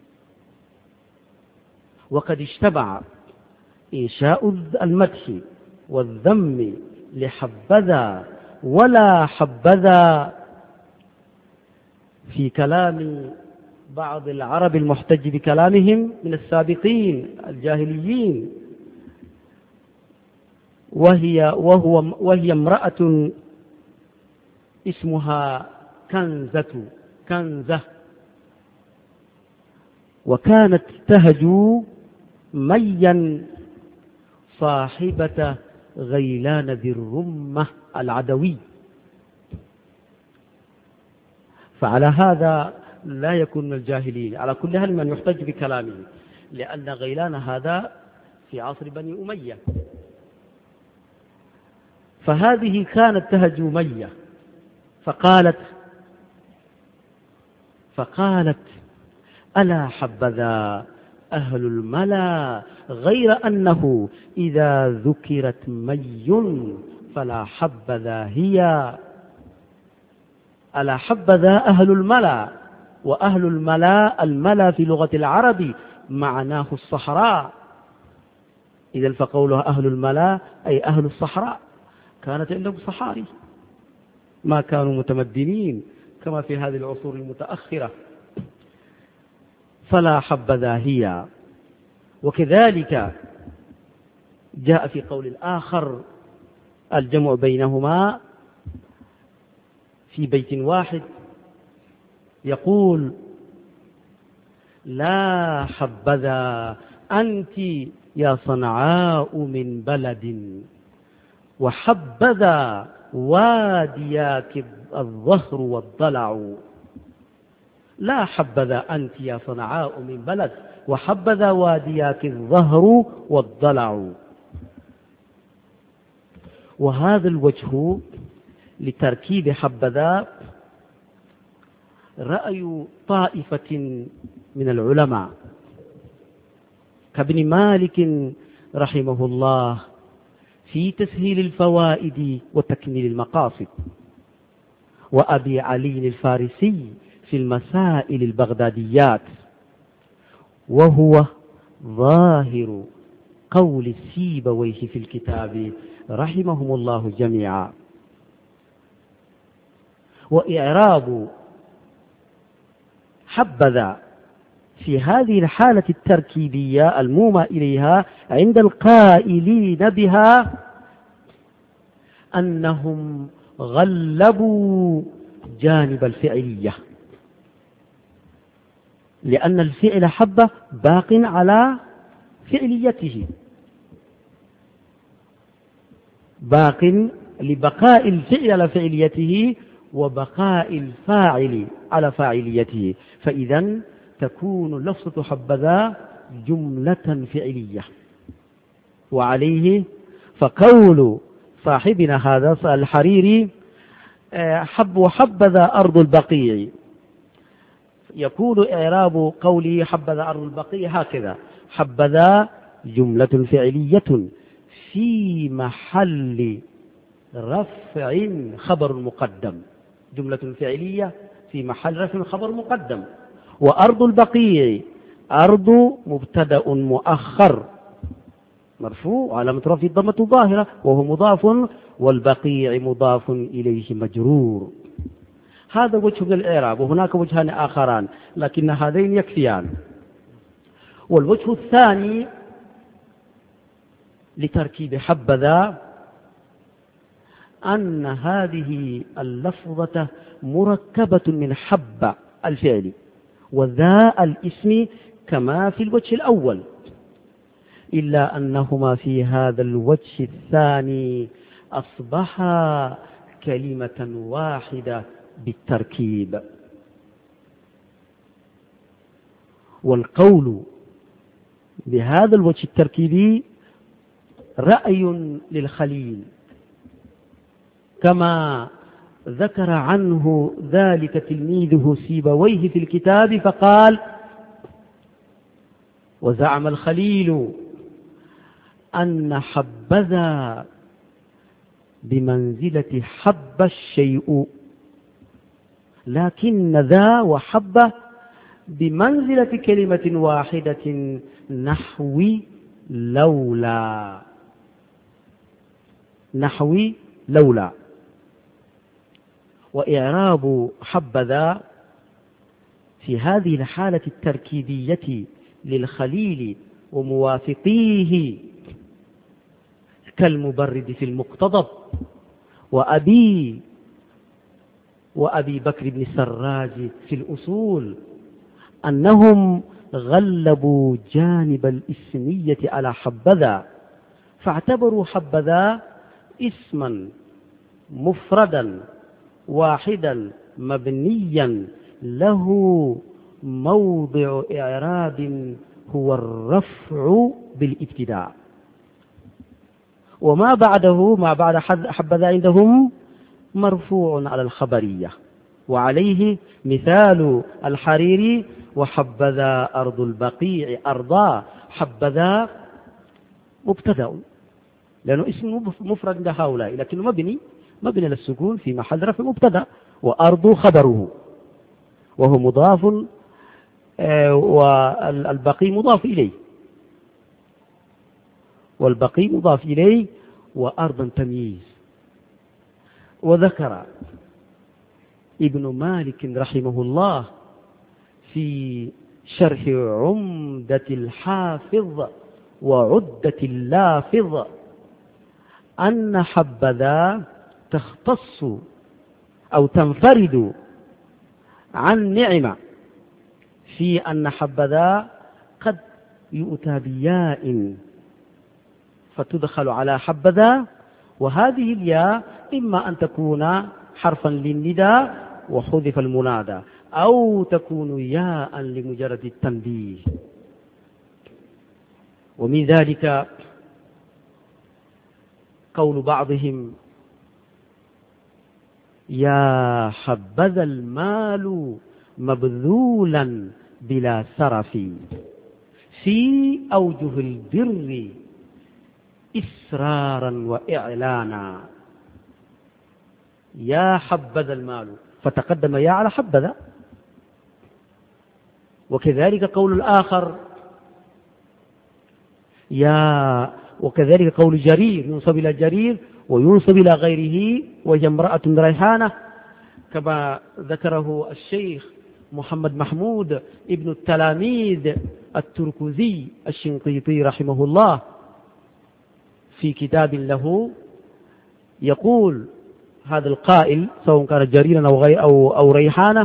وقد اجتمع إنشاء المدح والذم لحبذا ولا حبذا في كلام بعض العرب المحتج بكلامهم من السابقين الجاهليين، وهي امرأة اسمها كنزة، وكانت تهجو ميا صاحبة غيلان ذي الرمة العدوي. فعلى هذا لا يكون من الجاهلين على كل حال من يحتج بكلامه، لأن غيلان هذا في عصر بني أمية، فهذه كانت تهجو مية، فقالت ألا حبذا أهل الملا، غير أنه إذا ذكرت مي فلا حبذا هي. ألا حبذا أهل الملا، وأهل الملا في لغة العرب معناه الصحراء، إذا فقولها أهل الملا أي أهل الصحراء، كانت عندهم صحاري، ما كانوا متمدنين كما في هذه العصور المتأخرة. فلا حبذا هي. وكذلك جاء في قول آخر الجمع بينهما في بيت واحد، يقول لا حبذا أنت يا صنعاء من بلد، وحبذا وادياك الظهر والضلع. لا حبذا أنت يا صنعاء من بلد، وحبذا وادياك الظهر والضلع. وهذا الوجه لتركيب حبذا رأي طائفة من العلماء كابن مالك رحمه الله في تسهيل الفوائد وتكميل المقاصد، وأبي علي الفارسي في المسائل البغداديات، وهو ظاهر قول سيبويه في الكتاب رحمهم الله جميعا. وإعراب حبذا في هذه الحالة التركيبية المومى إليها عند القائلين بها أنهم غلبوا جانب الفعلية، لأن الفعل حبة باق على فعليته، باق لبقاء الفعل على فعليته وبقاء الفاعل على فاعليته، فإذا تكون لفظة حبذا جملة فعلية. وعليه فقول صاحبنا هذا الحريري وحبذا أرض البقيع، يكون إعراب قوله حبذا أرض البقيع هكذا: حبذا جملة فعلية في محل رفع خبر مقدم، جملة فعلية في محل رفع خبر مقدم. وأرض البقيع أرض مبتدأ مؤخر مرفوع علامة رفعه الضمة ظاهرة وهو مضاف، والبقيع مضاف إليه مجرور. هذا وجه من الإعراب، وهناك وجهان آخران لكن هذين يكفيان. والوجه الثاني لتركيب حبذا أن هذه اللفظة مركبة من حب الفعل وذا الاسم كما في الوجه الأول، إلا أنهما في هذا الوجه الثاني أصبحا كلمة واحدة بالتركيب. والقول بهذا الوجه التركيبي رأي للخليل، كما ذكر عنه ذلك تلميذه سيبويه في الكتاب فقال: وزعم الخليل أن حبذا بمنزلة حب الشيء، لكن ذا وحب بمنزلة كلمة واحدة نحو لولا. نحو لولا. وإعراب حبذا في هذه الحالة التركيبية للخليل وموافقيه كالمبرد في المقتضب وأبي بكر بن السراج في الأصول، أنهم غلبوا جانب الإسمية على حبذا، فاعتبروا حبذا اسما مفردا واحدا مبنيا له موضع إعراب هو الرفع بالابتداء، وما بعده ما بعد حبذا عندهم مرفوع على الخبرية. وعليه مثال الحريري: وحبذا أرض البقيع أرضا. حبذا مبتدأ لأنه اسم مفرد لهؤلاء، لكنه مبني للسكون في محل رفع مبتدأ، وأرض خبره وهو مضاف، والبقي مضاف إليه، والبقي مضاف إليه، وأرضا تمييز. وذكر ابن مالك رحمه الله في شرح عمدة الحافظ وعدة اللافظ أن حبذا تختص أو تنفرد عن نعمة في أن حبذا قد يؤتى بياء فتدخل على حبذا، وهذه الياء إما أن تكون حرفا للنداء وحذف المنادى، أو تكون ياء لمجرد التنبيه. ومن ذلك قول بعضهم: يا حبذا المال مبذولا بلا سرف في أوجه البر إسرارا وإعلانا. يا حبذا المال، فتقدم يا على حبذا. وكذلك قول الآخر وكذلك قول جرير، ينصب إلى جرير وينصب إلى غيره، وهي امرأة ريحانة، كما ذكره الشيخ محمد محمود ابن التلاميذ التركزي الشنقيطي رحمه الله في كتاب له. يقول هذا القائل سواء كان جريرا أو ريحانة: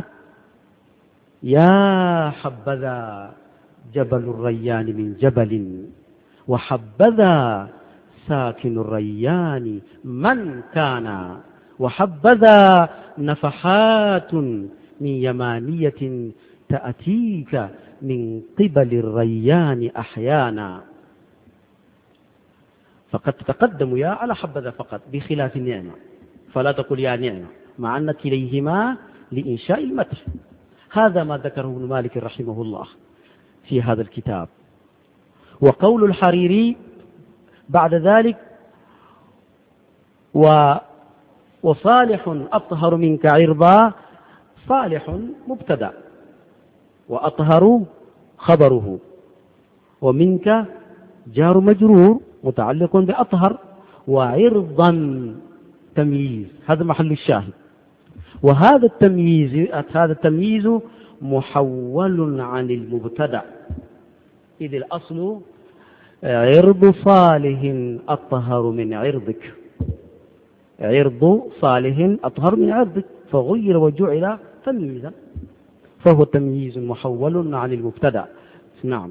يا حبذا جبل الريان من جبل، وحبذا ساكن الريان من كان، وحبذا نفحات من يمانية تأتيك من قبل الريان أحيانا. فقد تتقدم يا على حبذا فقط بخلاف النعمة، فلا تقل يا نعمة، مع أن كليهما لإنشاء المدح. هذا ما ذكره ابن مالك رحمه الله في هذا الكتاب. وقول الحريري بعد ذلك: وصالح أطهر منك عرضا. صالح مبتدأ، وأطهر خبره، ومنك جار مجرور متعلق بأطهر، وعرضا تمييز، هذا محل الشاهد. وهذا التمييز محول عن المبتدأ، إذ الأصل عرض صالح أطهر من عرضك، عرض صالح أطهر من عرضك، فغير وجعل تمييزا، فهو تمييز محول عن المبتدأ. نعم.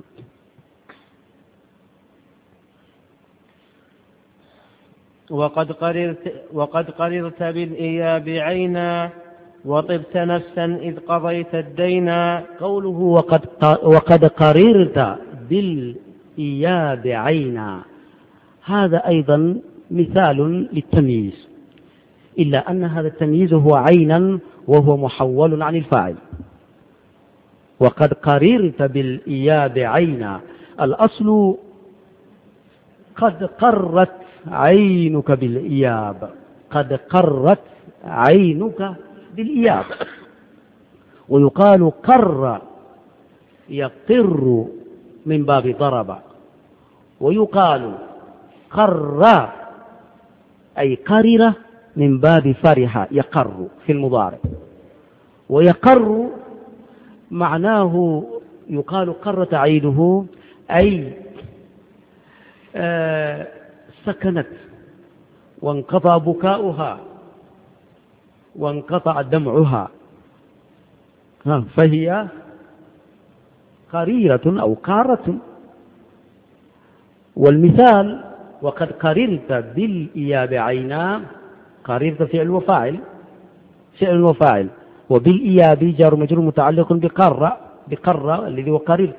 وقد قررت بالإياب عينا، وطبت نفسا إذ قضيت الدينا. قوله وقد قررت بالإياب عينا، هذا أيضا مثال للتمييز. إلا أن هذا التمييز هو عينا وهو محول عن الفاعل. وقد قررت بالإياب عينا، الأصل قد قرت عينك بالإياب، قد قرت عينك بالإياب. ويقال قر يقر من باب ضرب، ويقال قر أي قرر من باب فرح يقر في المضارع. ويقر معناه يقال قرت عينه أي سكنت وانقطع بكاؤها وانقطع دمعها، فهي قريرة أو قارة. والمثال وقد قررت بالإياب عينا، قررت فعل وفاعل، فعل وفاعل، وبالإياب جار مجرور متعلق بقر الذي هو قررت.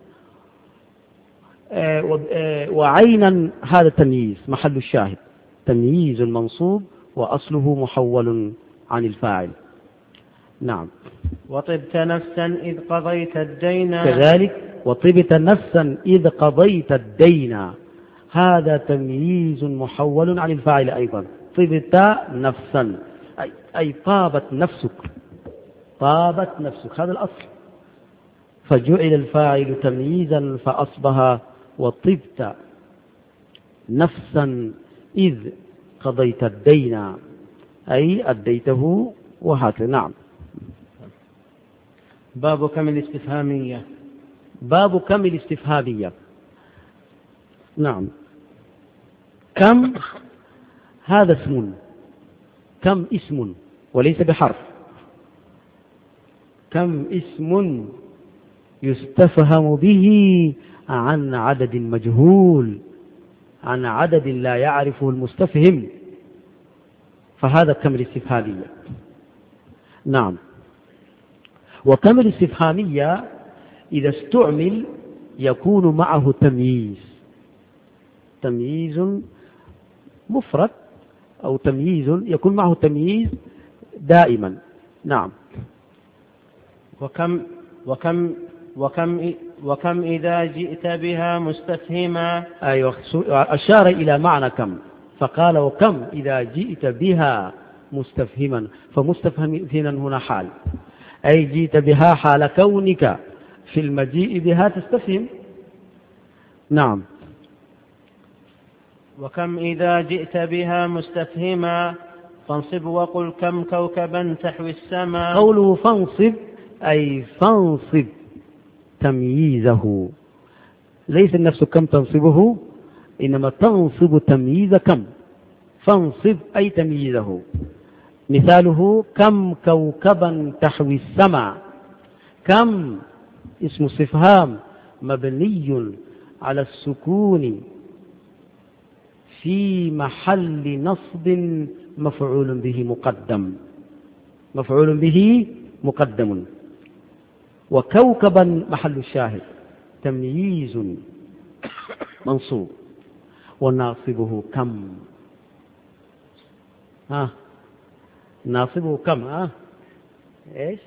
وعينا هذا تمييز محل الشاهد، تمييز منصوب وأصله محول عن الفاعل. نعم. وطبت نفسا إذ قضيت الدين، كذلك وطبت نفسا إذ قضيت الدين، هذا تمييز محول عن الفاعل أيضا. طبت نفسا أي طابت نفسك، طابت نفسك، هذا الأصل، فجعل الفاعل تمييزا فأصبح وطبت نفسا إذ قضيت الدين أي أديته وهكذا. نعم. باب كم الاستفهامية. باب كم الاستفهامية. نعم. كم هذا اسم، كم اسم وليس بحرف. كم اسم يستفهم به عن عدد مجهول، عن عدد لا يعرفه المستفهم، فهذا كم الاستفهامية. نعم. وكم الاستفهامية إذا استعمل يكون معه تمييز، تمييز مفرد أو تمييز يكون معه تمييز دائما. نعم. وكم إذا جئت بها مستفهما. أيوة، أشار إلى معنى كم فقال وكم إذا جئت بها مستفهما، فمستفهم هنا حال، أي جئت بها حال كونك في المجيء بها تستفهم. نعم. وكم إذا جئت بها مستفهما فانصب وقل كم كوكبا تحوي السماء. قوله فانصب أي فانصب تمييزه، ليس النفس كم تنصبه، إنما تنصب تمييز كم، فانصب أي تمييزه. مثاله كم كوكبا تحوي السماء. كم اسم استفهام مبني على السكون في محل نصب مفعول به مقدم، مفعول به مقدم. وكوكبا محل الشاهد تمييز منصوب، وناصبه كم. ناصبه كم. ايش؟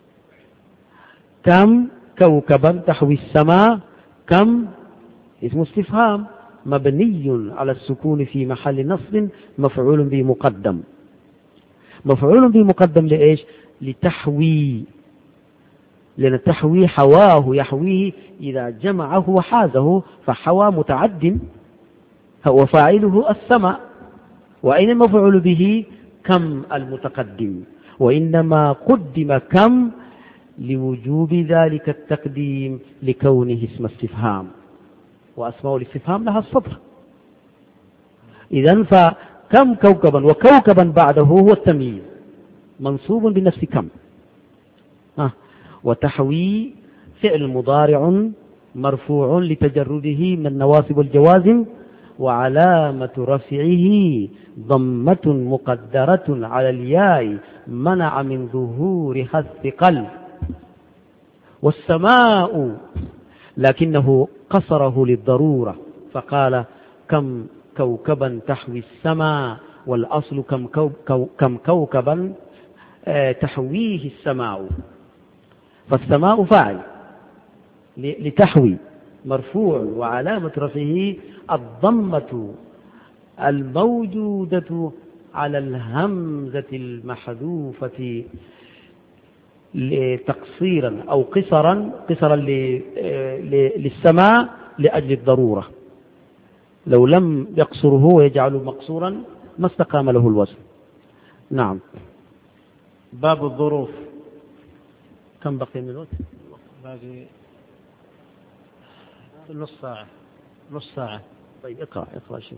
كم كوكبا تحوي السماء. كم اسم استفهام مبني على السكون في محل نصب مفعول به مقدم. مفعول به مقدم لإيش؟ لتحوي، لأن التحوي حواه يحويه إذا جمعه وحازه، فحوى متعد وفاعله السماء. وأين المفعول به؟ كم المتقدم، وإنما قدم كم لوجوب ذلك التقديم لكونه اسم استفهام، وأسماء الاستفهام لها الصدر. إذن فكم كوكبا، وكوكبا بعده هو التمييز منصوب بنفس كم. وتحوي فعل مضارع مرفوع لتجرده من النواصب والجوازم، وعلامة رفعه ضمة مقدرة على الياء منع من ظهورها الثقل. والسماء لكنه قصره للضرورة فقال كم كوكبا تحوي السماء والأصل كم كوكبا تحويه السماء، فالسماء فاعل لتحوي مرفوع، وعلامة رفعه الضمة الموجودة على الهمزة المحذوفة تقصيرا أو قصرا للسماء لأجل الضرورة. لو لم يقصره ويجعله مقصورا ما استقام له الوزن. نعم. باب الظروف. كم بقي من الوقت؟ باقي نص ساعة. طيب اقرأ شيء.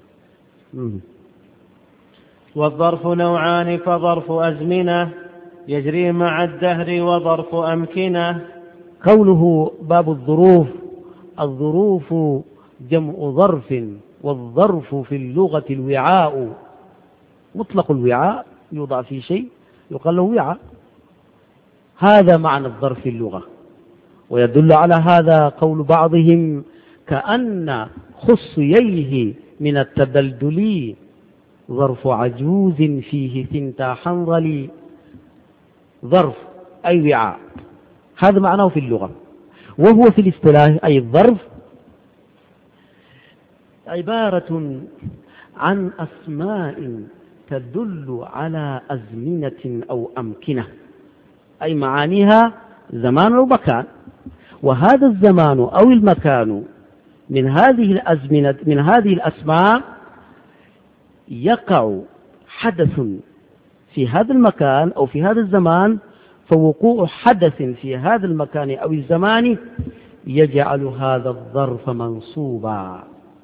والظرف نوعان، فظرف أزمنة يجري مع الدهر، وظرف أمكنة. قوله باب الظروف، الظروف جمع ظرف، والظرف في اللغة الوعاء، مطلق الوعاء يوضع في شيء يقال له وعاء، هذا معنى الظرف في اللغة. ويدل على هذا قول بعضهم: كأن خصييه من التدلدل ظرف عجوز فيه ثنتا حنظل. ظرف أي وعاء، هذا معناه في اللغة. وهو في الاصطلاح أي الظرف عبارة عن أسماء تدل على أزمنة أو أمكنة، أي معانيها زمان أو مكان، وهذا الزمان أو المكان من هذه الأزمنة من هذه الأسماء يقع حدث في هذا المكان أو في هذا الزمان، فوقوع حدث في هذا المكان أو الزمان يجعل هذا الظرف منصوبا.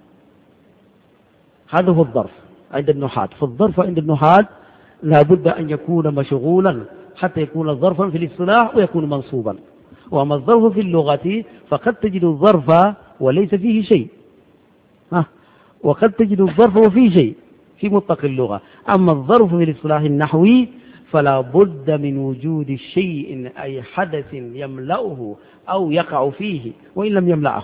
هذا هو الظرف عند النحاة. فالظرف عند النحاة لا بد أن يكون مشغولا حتى يكون ظرفا في الاصطلاح ويكون منصوبا. وأما الظرف في اللغة فقد تجد الظرف وليس فيه شيء، وقد تجد الظرف وفيه شيء في مطلق اللغة. أما الظرف في الاصطلاح النحوي فلا بد من وجود شيء أي حدث يملأه أو يقع فيه وإن لم يملأه.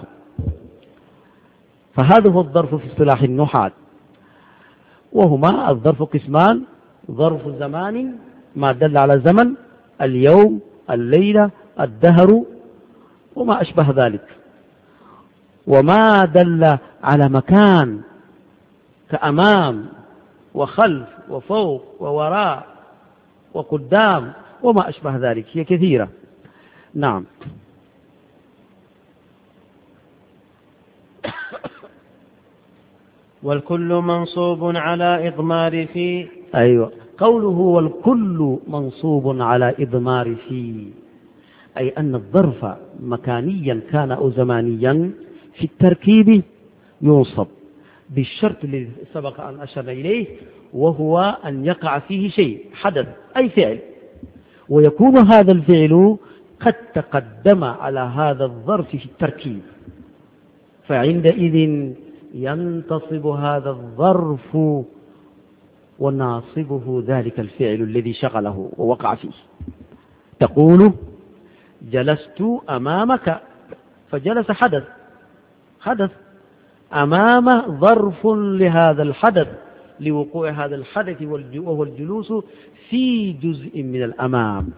فهذا هو الظرف في اصطلاح النحاة. وهما الظرف قسمان: ظرف زمان ما دل على زمن، اليوم، الليلة، الدهر وما أشبه ذلك، وما دل على مكان كأمام وخلف وفوق ووراء وقدام وما أشبه ذلك، هي كثيرة. نعم. والكل منصوب على إضمار في. أيوة، قوله والكل منصوب على إضمار في، أي أن الظرف مكانيا كان أو زمانيا في التركيب ينصب بالشرط الذي سبق أن أشرنا إليه، وهو أن يقع فيه شيء حدث أي فعل، ويكون هذا الفعل قد تقدم على هذا الظرف في التركيب، فعندئذ ينتصب هذا الظرف وناصبه ذلك الفعل الذي شغله ووقع فيه. تقول جلست أمامك، فجلس حدث أمام ظرف لهذا الحدث لوقوع هذا الحدث، وهو الجلوس في جزء من الأمام،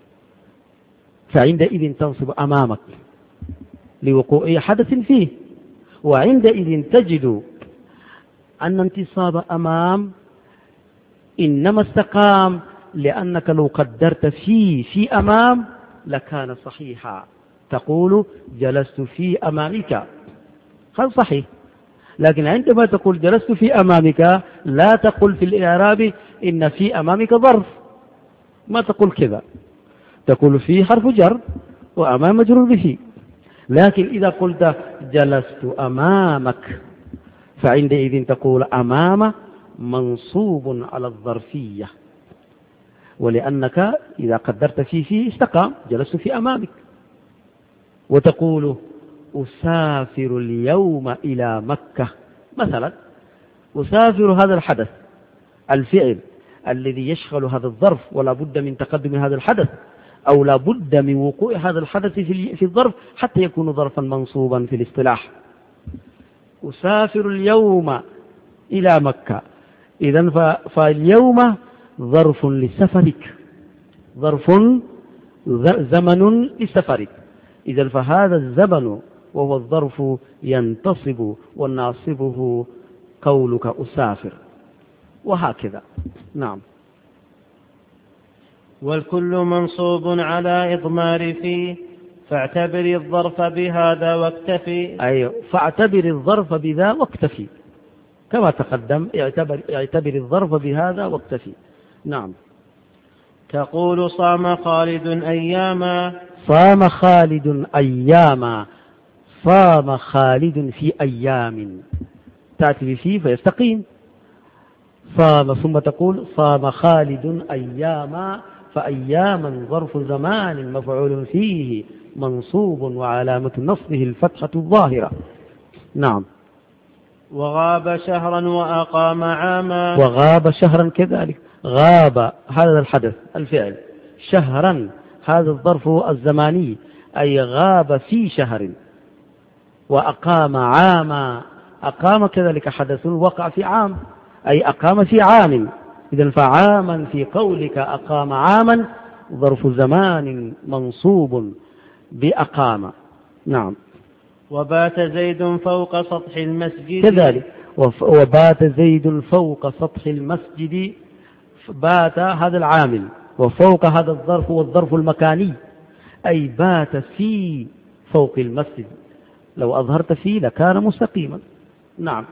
فعندئذ تنصب أمامك لوقوع حدث فيه. وعندئذ تجد أن انتصاب أمام إنما استقام لأنك لو قدرت في أمام لكان صحيحا. تقول جلست في أمامك، هذا صحيح، لكن عندما تقول جلست في أمامك لا تقل في الإعراب إن في أمامك ظرف، ما تقول كذا، تقول في حرف جر وأمام مجرور به. لكن إذا قلت جلست أمامك فعندئذ تقول أمام منصوب على الظرفية، ولأنك إذا قدرت فيه استقام، جلست في أمامك. وتقول أسافر اليوم إلى مكة مثلا، أسافر هذا الحدث الفعل الذي يشغل هذا الظرف، ولا بد من تقدم هذا الحدث أو لا بد من وقوع هذا الحدث في الظرف حتى يكون ظرفا منصوبا في الاصطلاح. أسافر اليوم إلى مكة، إذن فاليوم ظرف لسفرك، ظرف زمن لسفرك. إذن فهذا الزمن وهو الظرف ينتصب وناصبه قولك أسافر، وهكذا. نعم. والكل منصوب على إضمار فيه، فاعتبر الظرف بهذا واكتفي. أيوه، فاعتبر الظرف بذا واكتفي كما تقدم، اعتبر الظرف بهذا واكتفي. نعم. تقول صام خالد أياما. صام خالد أياما، صام خالد في أيام، تأتي فيه فيستقيم. صام ثم تقول صام خالد أياما، فأياما ظرف زمان مفعول فيه منصوب وعلامة نصبه الفتحة الظاهرة. نعم. وغاب شهرا وأقام عاما. وغاب شهرا كذلك، غاب هذا الحدث الفعل، شهرا هذا الظرف الزماني أي غاب في شهر، وأقام عاما، أقام كذلك حدث وقع في عام أي أقام في عام. إذن فعاما في قولك أقام عاما ظرف زمان منصوب بأقام. نعم. وبات زيد فوق سطح المسجد. كذلك، وبات زيد فوق سطح المسجد، بات هذا العامل، وفوق هذا الظرف والظرف المكاني أي بات في فوق المسجد، لو أظهرت فيه لكان مستقيما. نعم.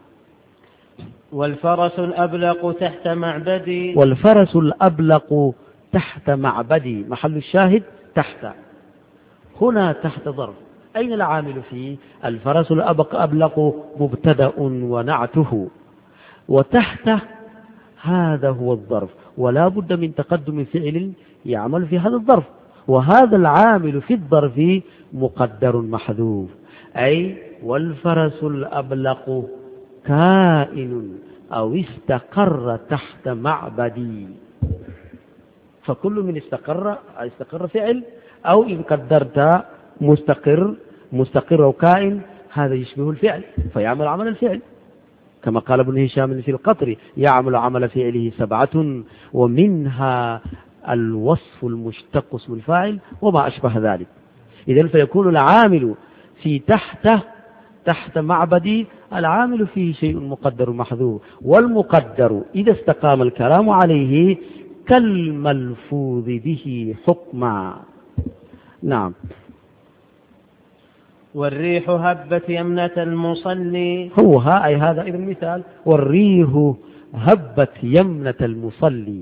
والفرس الأبلق تحت معبدي. والفرس الأبلق تحت معبدي، محل الشاهد تحت، هنا تحت ظرف، أين العامل فيه؟ الفرس الأبلق مبتدأ ونعته، وتحت هذا هو الظرف، ولا بد من تقدم فعل يعمل في هذا الظرف، وهذا العامل في الظرف مقدر محذوف، أي والفرس الأبلق كائن أو استقر تحت معبدي. فكل من استقر فعل، أو إن قدرت مستقر أو كائن، هذا يشبه الفعل فيعمل عمل الفعل، كما قال ابن هشام في القطر يعمل عمل فعله 7 ومنها الوصف المشتق اسم الفاعل وما أشبه ذلك. إذن فيكون العامل في تحت معبدي، العامل فيه شيء مقدر محذوف، والمقدر إذا استقام الكلام عليه كالملفوظ به حكما. نعم. والريح هبت يمنة المصلي. هو أي هذا إذن المثال، والريح هبت يمنة المصلي،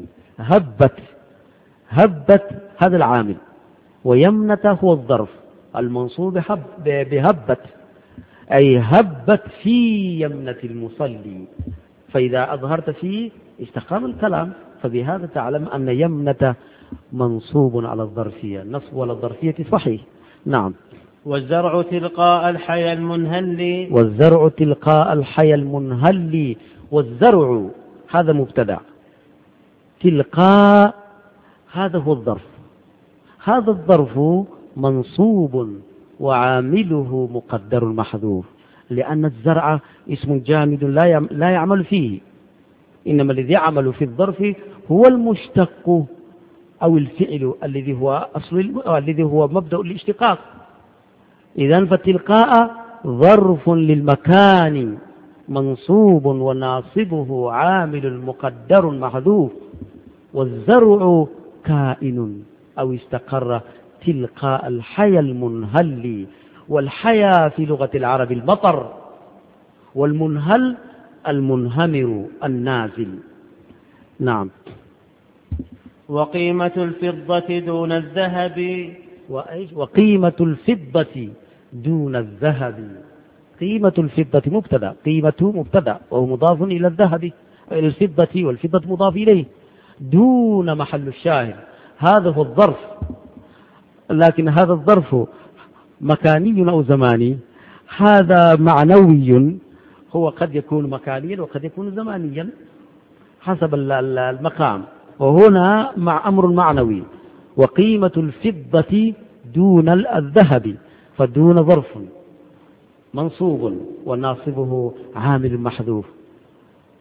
هبت هذا العامل، ويمنة هو الظرف المنصوب بهبت، أي هبت في يمنة المصلي، فإذا أظهرت فيه استقام الكلام، فبهذا تعلم أن يمنة منصوب على الظرفية، النصب على الظرفية صحيح. نعم. والزرع تلقاء الحي المنهل. والزرع تلقاء الحي المنهل، والزرع هذا مبتدأ، تلقاء هذا هو الظرف، هذا الظرف منصوب وعامله مقدر محذوف، لأن الزرع اسم جامد لا يعمل فيه، إنما الذي يعمل في الظرف هو المشتق أو الفعل الذي هو مبدأ الاشتقاق. إذن فتلقاء ظرف للمكان منصوب وناصبه عامل مقدر محذوف، والزرع كائن أو استقر تلقاء الحي المنهل، والحيا في لغة العرب المطر، والمنهل المنهمر النازل. نعم. وقيمة الفضة دون الذهب. وقيمة الفضة دون الذهب، قيمة الفضة مبتدأ، قيمة مبتدأ وهو مضاف إلى الذهب إلى الفضة، والفضة مضاف إليه، دون محل الشاهد هذا هو الظرف، لكن هذا الظرف مكاني أو زماني، هذا معنوي، هو قد يكون مكانيا وقد يكون زمانيا حسب المقام، وهنا مع أمر معنوي. وقيمة الفضة دون الذهب، فدون ظرف منصوب وناصبه عامل محذوف،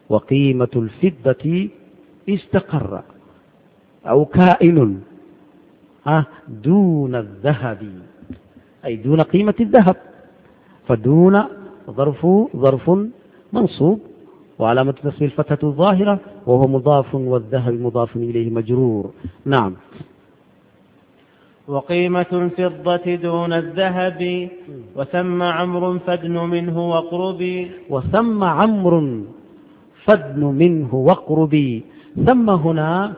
وقيمة الفضة استقر أو كائن دون الذهب، أي دون قيمة الذهب. فدون ظرف منصوب وعلامة نصب الفتحة الظاهرة وهو مضاف والذهب مضاف إليه مجرور. نعم. وقيمة الفضة دون الذهب وثم عمرو فادن منه واقربي. وثم عمرو فادن منه واقربي. ثم هنا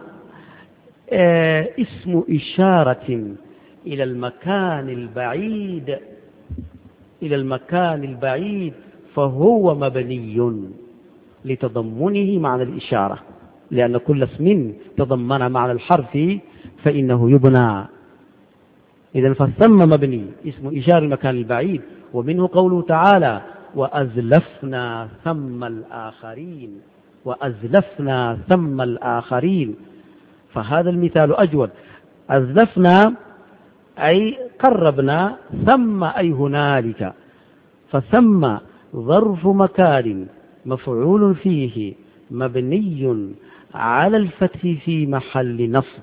اسم إشارة إلى المكان البعيد، إلى المكان البعيد، فهو مبني لتضمنه معنى الإشارة، لأن كل اسم تضمن معنى الحرف فإنه يبنى. إذن فالثم مبني اسم إشارة المكان البعيد، ومنه قوله تعالى وأزلفنا ثم الآخرين، وأزلفنا ثم الآخرين. فهذا المثال أجود. أزلفنا أي قربنا، ثم أي هنالك، فثم ظرف مكان مفعول فيه مبني على الفتح في محل نصب،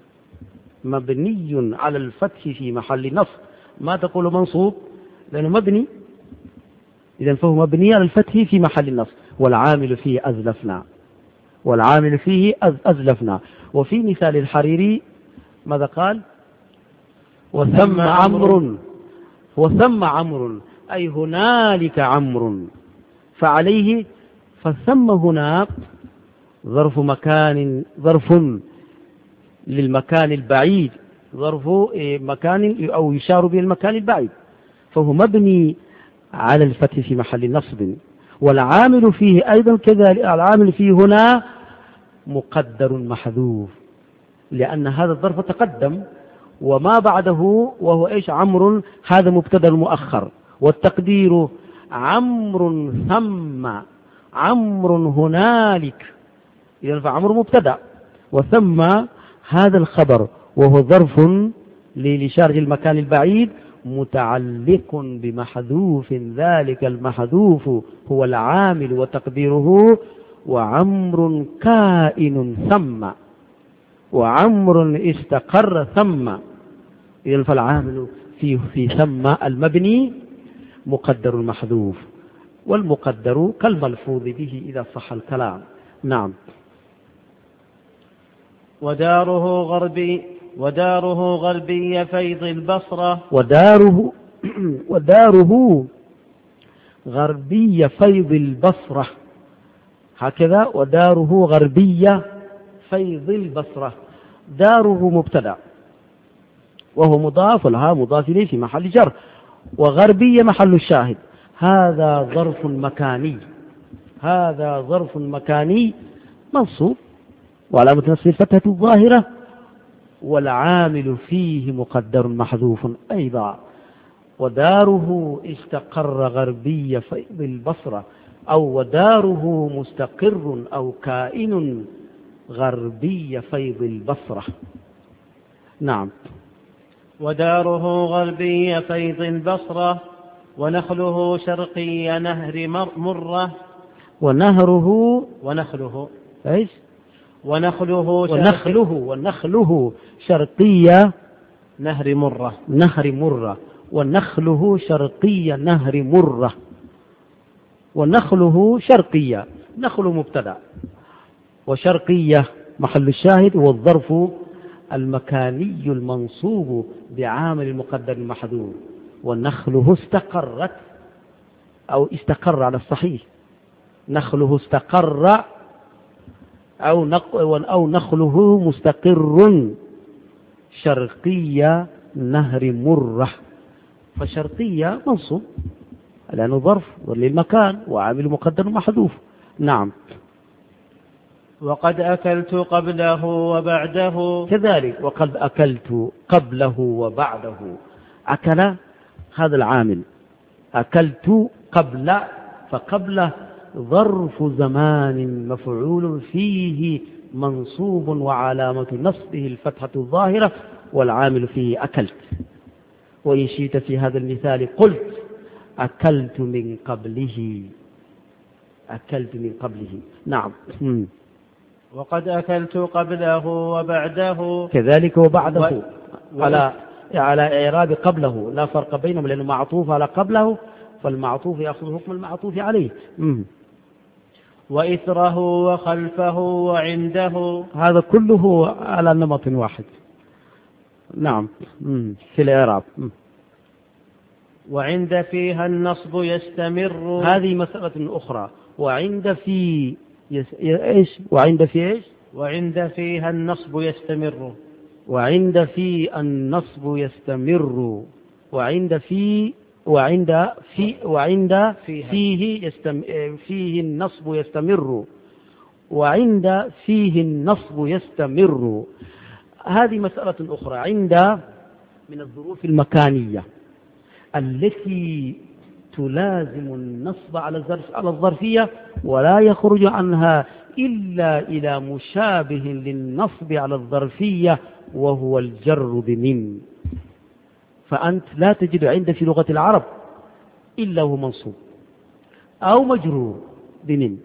مبني على الفتح في محل نصب. ما تقول منصوب لأنه مبني، إذن فهو مبني على الفتح في محل نصب. والعامل فيه أزلفنا، والعامل فيه أزلفنا. وفي مثال الحريري ماذا قال؟ وثم عمرو، وثم عمرو أي هنالك عمرو. فعليه فثم هنا ظرف مكان، ظرف للمكان البعيد، ظرف مكان أو يشار به المكان البعيد، فهو مبني على الفتح في محل نصب. والعامل فيه أيضا كذلك، العامل فيه هنا مقدر محذوف، لأن هذا الظرف تقدم وما بعده وهو إيش؟ عمرو. هذا مبتدا مؤخر، والتقدير عمرو ثم عمرو هنالك. إذن فعمرو مبتدا وثم هذا الخبر، وهو ظرف لإشارة المكان البعيد متعلق بمحذوف، ذلك المحذوف هو العامل وتقديره وعمر كائن ثم، وعمر استقر ثم. إذن فالعامل في ثم المبني مقدر محذوف، والمقدر كالملفوظ به إذا صح الكلام. نعم. وداره غربي فيض البصرة. وداره غربي فيض البصرة، هكذا. وداره غربي فيض البصرة. داره مبتدأ وهو مضاف، لها مضاف إليه في محل جر، وغربي محل الشاهد. هذا ظرف مكاني، هذا ظرف مكاني منصوب وعلامة نصبه الفتحة الظاهرة، والعامل فيه مقدر محذوف أيضا. وداره استقر غربي فيض البصرة، أو وداره مستقر أو كائن غربي فيض البصرة. نعم. وداره غربي فيض البصرة ونخله شرقي نهر مرة. ونخله ايش؟ ونخله شرقية نهر مرة. ونخله شرقية نهر مرة. ونخله شرقية، نخل مبتدأ وشرقية محل الشاهد، والظرف المكاني المنصوب بعامل المقدر المحذوف. ونخله استقرت أو استقر على الصحيح، نخله استقر أو نخله مستقر شرقية نهر مرة. فشرقية منصوب لأنه ظرف للمكان وعامل مقدر محذوف. نعم. وقد أكلت قبله وبعده. كذلك وقد أكلت قبله وبعده. أكل هذا العامل، أكلت قبل، فقبله ظرف زمان مفعول فيه منصوب وعلامة نصبه الفتحة الظاهرة، والعامل فيه أكلت. وإن شئت في هذا المثال قلت أكلت من قبله، أكلت من قبله. نعم. وقد أكلت قبله وبعده كذلك وبعده على إعراب قبله، لا فرق بينهم لأنه معطوف على قبله، فالمعطوف يأخذ حكم المعطوف عليه. وإثره وخلفه وعنده، هذا كله على نمط واحد. نعم. في الإعراب. وعند فيها النصب يستمر، هذه مسألة أخرى. وعند في إيش؟ وعند في إيش؟ وعند فيها النصب يستمر، وعند في النصب يستمر، وعند في وعند في وعند فيه فيه النصب يستمر، وعند فيه النصب يستمر. هذه مسألة أخرى. عند من الظروف المكانية التي تلازم النصب على الظرفية ولا يخرج عنها إلا إلى مشابه للنصب على الظرفية، وهو الجر بمن. فأنت لا تجد عند في لغة العرب إلا هو منصوب أو مجرور بمن،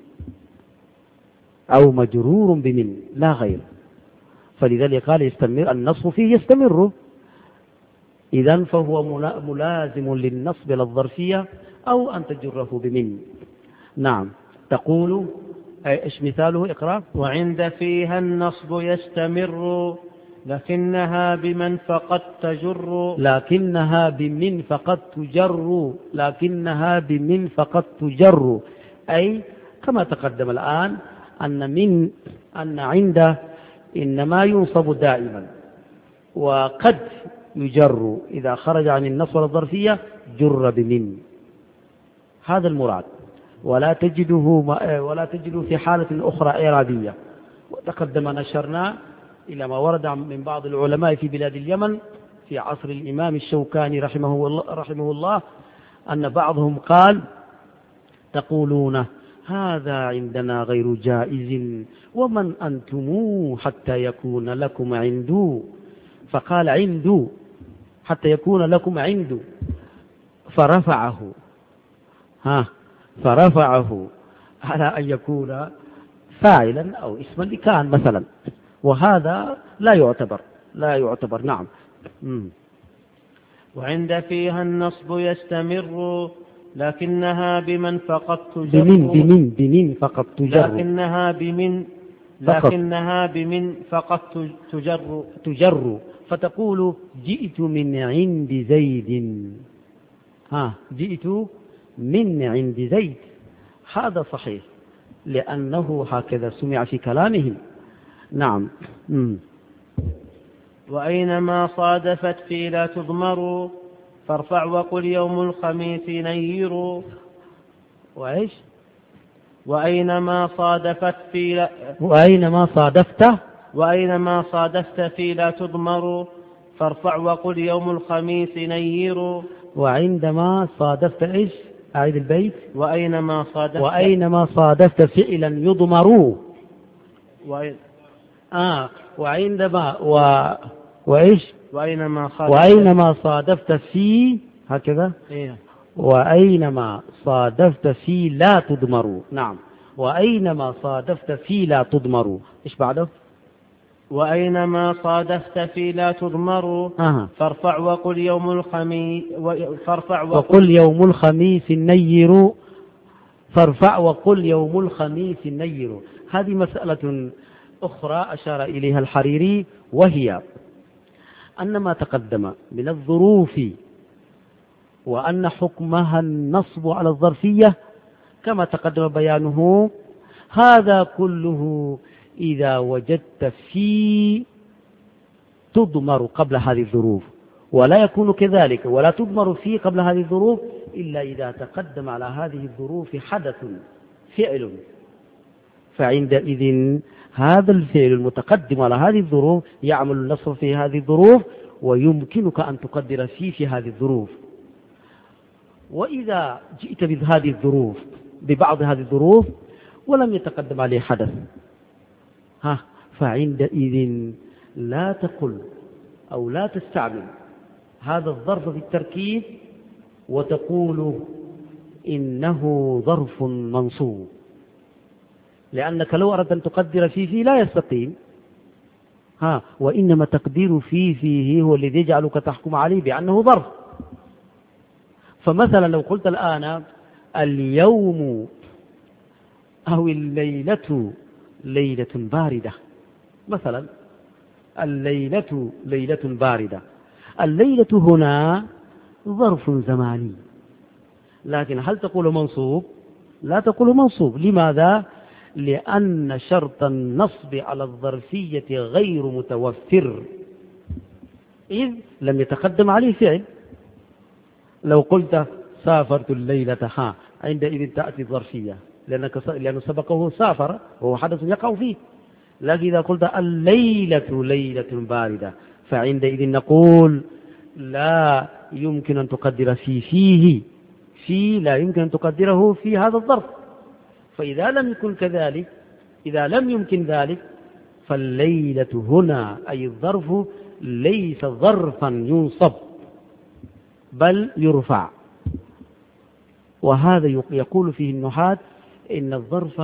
أو مجرور بمن لا غير. فلذلك قال يستمر النصب فيه يستمر. إذن فهو ملازم للنصب للظرفية أو أن تجره بمن. نعم. تقول إيش مثاله؟ اقرأ. وعند فيها النصب يستمر، لكنها بمن فقد تجر، لكنها بمن فقد تجر، لكنها بمن فقد تجر. أي كما تقدم الآن أن عند إنما ينصب دائما، وقد يجر إذا خرج عن النصب الظرفية جر بمن. هذا المراد. ولا تجده في حالة أخرى إعرابية. وتقدم نشرنا إلى ما ورد من بعض العلماء في بلاد اليمن في عصر الإمام الشوكاني رحمه الله أن بعضهم قال تقولون هذا عندنا غير جائز، ومن أنتم حتى يكون لكم عندو. فقال عندو حتى يكون لكم عندو، فرفعه على أن يكون فاعلا أو اسما لكان مثلا، وهذا لا يعتبر. نعم. وعند فيها النصب يستمر، لكنها بمن فقد تجر، بمن فقد تجر، لكنها بمن فقد تجر. فتقول جئت من عند زيد، جئت من عند زيد. هذا صحيح لأنه هكذا سمع في كلامهم. نعم. وأينما صادفت في لا تضمر، فارفع وقل يوم الخميس نير. وإيش؟ وأينما صادفت في لا وأينما صادفت في لا تضمر، فارفع وقل يوم الخميس نير. وعندما صادفت إيش؟ أعيد البيت. وأينما صادفت فعلا يضمر. وعندما وإيش؟ وأينما صادفت في هكذا. وأينما صادفت في لا تضمر. نعم. وأينما صادفت في لا تضمر. إيش بعده؟ وأينما صادفت في لا تضمر، فارفع وقل يوم الخميس نير. فارفع وقل يوم الخميس نير. هذه مسألة أخرى أشار إليها الحريري، وهي أن ما تقدم من الظروف وأن حكمها النصب على الظرفية كما تقدم بيانه، هذا كله إذا وجدت في تضمر قبل هذه الظروف، ولا يكون كذلك ولا تضمر في قبل هذه الظروف إلا إذا تقدم على هذه الظروف حدث فعل. فعندئذ هذا الفعل المتقدم على هذه الظروف يعمل النصب في هذه الظروف، ويمكنك أن تقدر في هذه الظروف. وإذا جئت بهذه الظروف ببعض هذه الظروف ولم يتقدم عليه حدث، فعندئذ لا تقل أو لا تستعمل هذا الظرف في التركيب وتقول إنه ظرف منصوب. لأنك لو أردت أن تقدر فيه لا يستقيم. وإنما تقدير فيه هو الذي يجعلك تحكم عليه بأنه ظرف. فمثلا لو قلت الآن اليوم أو الليلة ليلة باردة، مثلا الليلة ليلة باردة، الليلة هنا ظرف زماني، لكن هل تقول منصوب؟ لا تقول منصوب. لماذا؟ لأن شرط النصب على الظرفية غير متوفر، إذ لم يتقدم عليه فعل. لو قلت سافرت الليلة عندئذ تأتي الظرفية، لأنه سبقه سافر وهو حدث يقع فيه. لكن إذا قلت الليلة ليلة باردة فعندئذ نقول لا يمكن أن تقدر فيه لا يمكن أن تقدره في هذا الظرف. فإذا لم يكن كذلك، إذا لم يمكن ذلك، فالليلة هنا أي الظرف ليس ظرفا ينصب بل يرفع. وهذا يقول فيه النحاة إن الظرف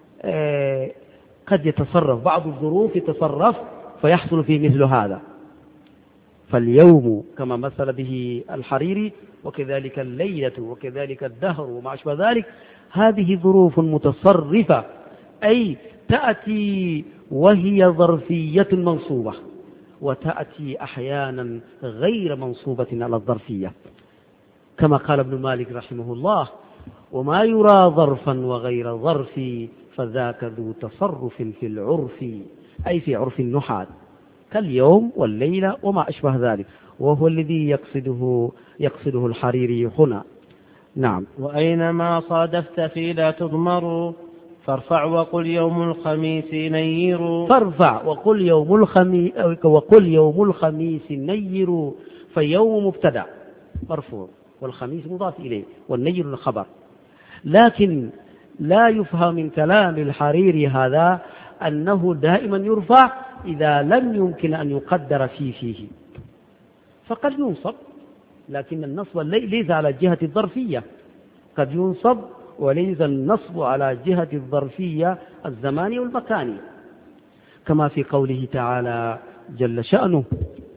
قد يتصرف، بعض الظروف يتصرف فيحصل فيه مثل هذا. فاليوم كما مثل به الحريري، وكذلك الليلة، وكذلك الدهر وما أشبه ذلك، هذه ظروف متصرفة، أي تأتي وهي ظرفية منصوبة، وتأتي أحيانا غير منصوبة على الظرفية، كما قال ابن مالك رحمه الله: وما يرى ظرفا وغير ظرف فذاك ذو تصرف في العرف، أي في عرف النحاة، كاليوم والليلة وما أشبه ذلك، وهو الذي يقصده الحريري هنا. نعم. وأينما صادفت في لا تضمر فارفع وقل يوم الخميس نير. فارفع وقل يوم الخميس نير، فيوم مبتدأ مرفوع والخميس مضاف إليه والنير الخبر. لكن لا يفهم من كلام الحريري هذا أنه دائما يرفع إذا لم يمكن أن يقدر فيه، فقد ينصب، لكن النصب ليس على جهة الظرفية، قد ينصب وليس النصب على جهة الظرفية الزماني والمكاني، كما في قوله تعالى جل شأنه: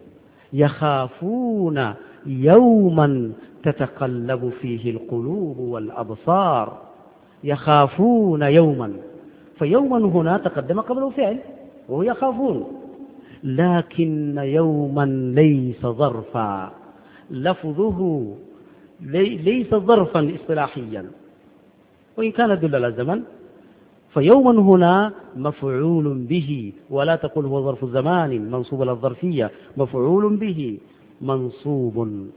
يخافون يوما تتقلب فيه القلوب والأبصار. يخافون يوما، فيوما هنا تقدم قبله فعل وهو يخافون، لكن يوما ليس ظرفا، لفظه ليس ظرفا اصطلاحيا وإن كان يدل على الزمن. فيوما هنا مفعول به، ولا تقل هو ظرف زمان منصوب على الظرفية، مفعول به منصوب.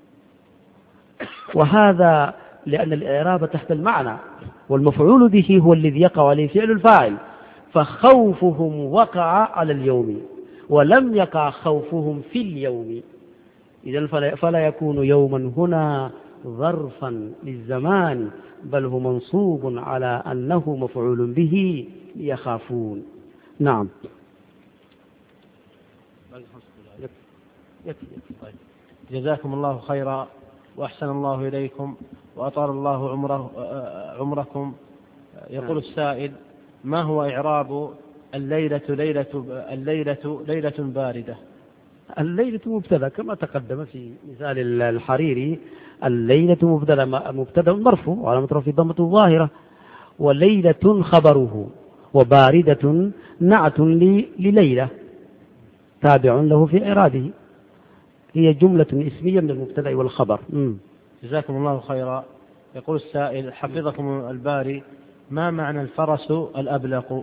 وهذا لأن الإعراب تحت المعنى، والمفعول به هو الذي يقع عليه فعل الفاعل، فخوفهم وقع على اليوم ولم يقع خوفهم في اليوم، إذن فلا يكون يوما هنا ظرفا للزمان، بل هو منصوب على أنه مفعول به يخافون. نعم. جزاكم الله خيرا وأحسن الله إليكم وأطال الله عمركم. يقول السائل: ما هو إعراب الليلة ليلة باردة؟ الليلة مبتدأ كما تقدم في مثال الحريري، الليلة مبتدأ مرفوع وعلامة رفعه ضمة ظاهرة، وليلة خبره، وباردة نعت لليلة تابع له في إعرابه، هي جملة اسمية من المبتدأ والخبر. جزاكم الله خيرا. يقول السائل حفظكم الباري: ما معنى الفرس الأبلق؟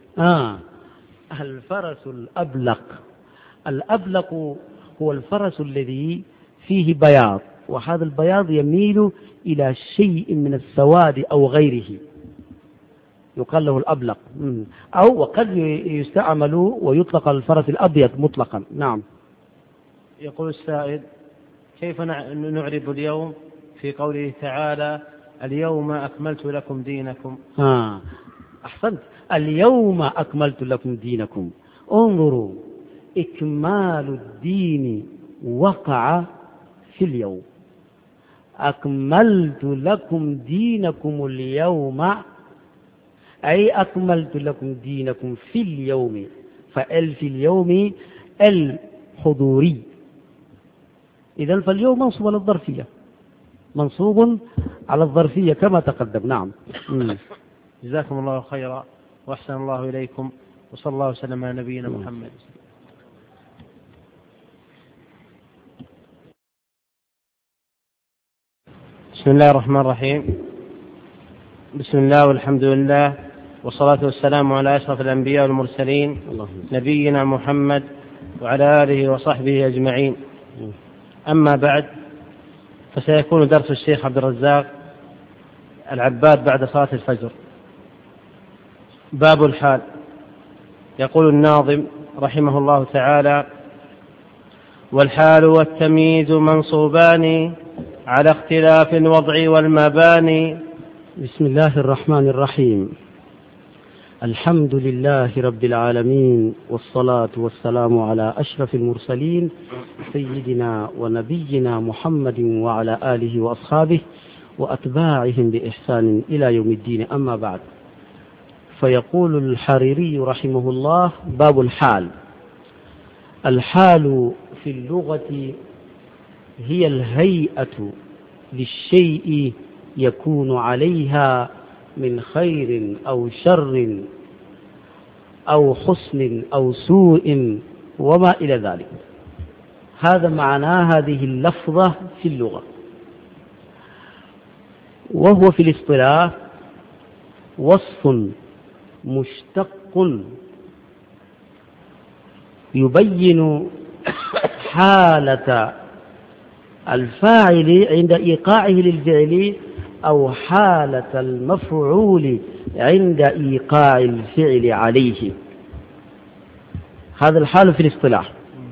الفرس الأبلق، الأبلق هو الفرس الذي فيه بياض، وهذا البياض يميل إلى شيء من السواد أو غيره، يقال له الأبلق. أو وقد يستعمل ويطلق الفرس الأبيض مطلقا. نعم. يقول السائل: كيف نعرب اليوم في قوله تعالى: اليوم أكملت لكم دينكم؟ أحسنت، اليوم أكملت لكم دينكم. انظروا، إكمال الدين وقع في اليوم، أكملت لكم دينكم اليوم، أي أكملت لكم دينكم في اليوم، فال في اليوم الحضوري. إذن فاليوم منصوب على الظرفية، منصوب على الظرفية كما تقدم. نعم. جزاكم الله خيرا وأحسن الله إليكم، وصلى الله وسلم على نبينا محمد. بسم الله الرحمن الرحيم. بسم الله والحمد لله والصلاة والسلام على أشرف الأنبياء والمرسلين نبينا محمد وعلى آله وصحبه أجمعين. أما بعد، فسيكون درس الشيخ عبد الرزاق العباد بعد صلاة الفجر. باب الحال. يقول الناظم رحمه الله تعالى: والحال والتمييز منصوبان على اختلاف الوضع والمباني. بسم الله الرحمن الرحيم. الحمد لله رب العالمين، والصلاة والسلام على أشرف المرسلين سيدنا ونبينا محمد وعلى آله وأصحابه وأتباعهم بإحسان إلى يوم الدين. أما بعد، فيقول الحريري رحمه الله: باب الحال. الحال في اللغة هي الهيئة للشيء يكون عليها من خير أو شر أو حسن أو سوء وما إلى ذلك. هذا معنى هذه اللفظة في اللغة. وهو في الاصطلاح وصف مشتق يبين حالة الفاعل عند إيقاعه للفعل أو حالة المفعول عند إيقاع الفعل عليه. هذا الحال في الاصطلاح.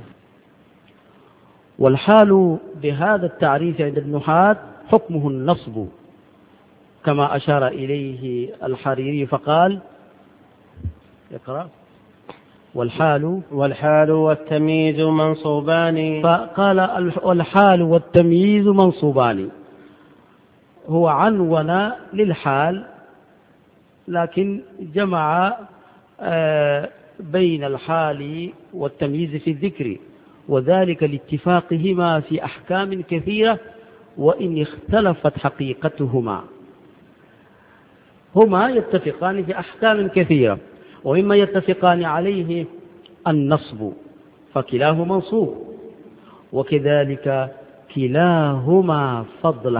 والحال بهذا التعريف عند النحاة حكمه النصب، كما أشار إليه الحريري فقال: اقرأ: والحال والتمييز منصوبان. فقال: والحال والتمييز منصوبان. هو عنون للحال، لكن جمع بين الحال والتمييز في الذكر، وذلك لاتفاقهما في أحكام كثيرة وإن اختلفت حقيقتهما. هما يتفقان في أحكام كثيرة، ومما يتفقان عليه النصب، فكلاه منصوب، وكذلك كلاهما فضله.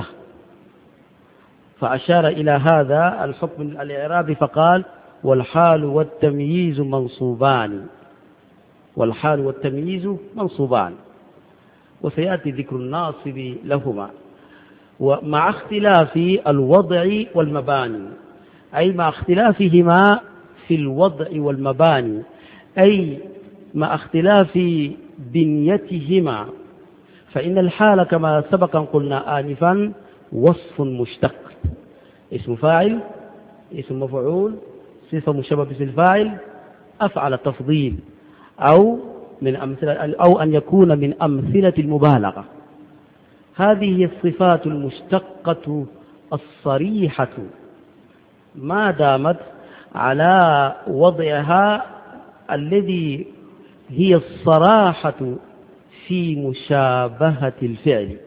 فأشار إلى هذا الحكم الإعرابي فقال: والحال والتمييز منصوبان. والحال والتمييز منصوبان، وسيأتي ذكر الناصب لهما. ومع اختلاف الوضع والمباني، أي مع اختلافهما في الوضع والمباني، أي مع اختلاف بنيتهما. فإن الحال كما سبق قلنا آنفا وصف مشتق، اسم فاعل، اسم مفعول، صفة مشبه باسم الفاعل، أفعل تفضيل، أو أن يكون من أمثلة المبالغة. هذه هي الصفات المشتقة الصريحة ما دامت على وضعها الذي هي الصراحة في مشابهة الفعل.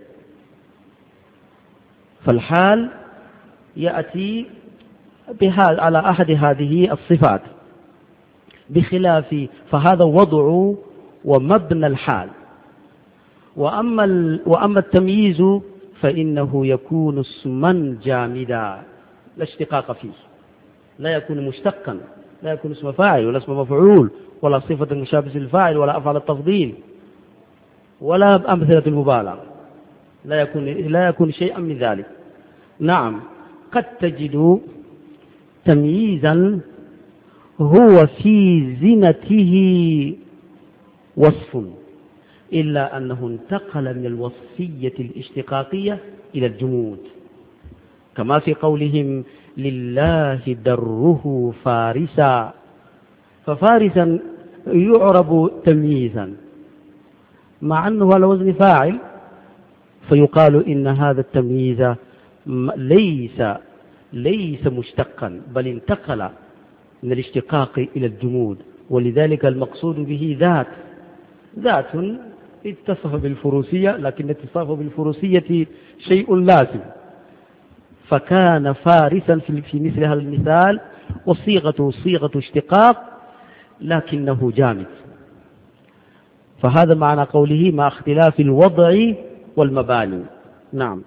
فالحال يأتي على أحد هذه الصفات، بخلاف فهذا وضع ومبنى الحال. وأما التمييز فإنه يكون اسما جامدا لا اشتقاق فيه، لا يكون مشتقا، لا يكون اسم فاعل ولا اسم مفعول ولا صفة مشابهة الفاعل ولا أفعل التفضيل ولا أمثلة المبالغة، لا يكون شيئا من ذلك. نعم، قد تجد تمييزا هو في زنته وصف، إلا أنه انتقل من الوصفية الاشتقاقية إلى الجمود، كما في قولهم: لله دره فارسا. ففارسا يعرب تمييزا مع أنه على وزن فاعل، فيقال إن هذا التمييز ليس مشتقا، بل انتقل من الاشتقاق إلى الجمود، ولذلك المقصود به ذات اتصف بالفروسية، لكن اتصافه بالفروسية شيء لازم، فكان فارسا في مثل هذا المثال، وصيغته صيغة اشتقاق لكنه جامد. فهذا معنى قوله مع اختلاف الوضع والمباني. نعم.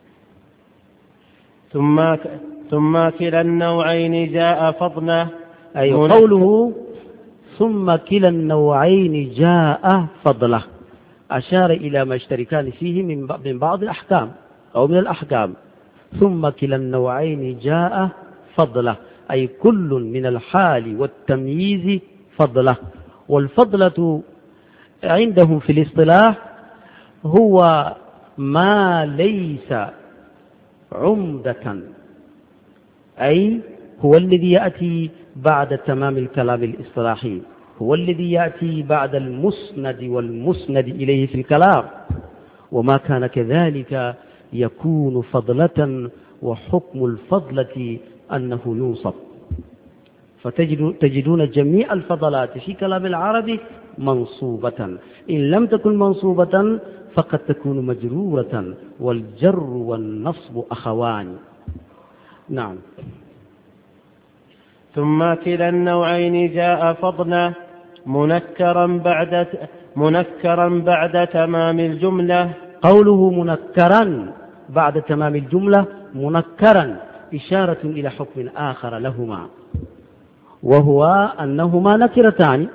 ثم كلا النوعين جاء فضله، أي قوله ثم كلا النوعين جاء فضله أشار إلى ما اشتركان فيه من بعض الأحكام أو من الأحكام. ثم كلا النوعين جاء فضله، أي كل من الحال والتمييز فضله. والفضلة عندهم في الاصطلاح هو ما ليس عمدة، أي هو الذي يأتي بعد تمام الكلام الاصطلاحي، هو الذي يأتي بعد المسند والمسند إليه في الكلام، وما كان كذلك يكون فضلة، وحكم الفضلة أنه يوصف. فتجدون جميع الفضلات في كلام العرب منصوبة، إن لم تكن منصوبة فقد تكون مجرورة، والجر والنصب أخوان. نعم. ثم كلا النوعين جاء فضلا منكرا بعد تمام الجملة. قوله منكرا بعد تمام الجملة، منكرا إشارة إلى حكم آخر لهما، وهو أنهما نكرتان،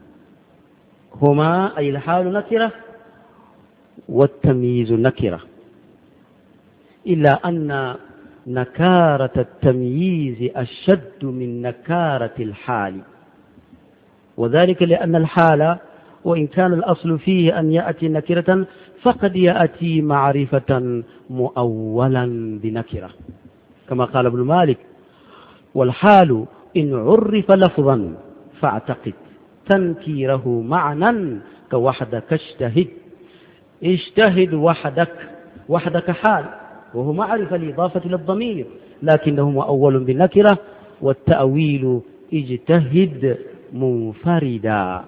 هما أي الحال نكرة والتمييز نكرة، إلا أن نكارة التمييز أشد من نكارة الحال، وذلك لأن الحال وإن كان الأصل فيه أن يأتي نكرة فقد يأتي معرفة مؤولا بنكرة، كما قال ابن مالك: والحال إن عرف لفظا فاعتقد تنكيره معنى كوحدك اجتهد وحدك حال، وهو معرفة الإضافة للضمير، لكنه مؤول بالنكرة، والتأويل اجتهد منفردا.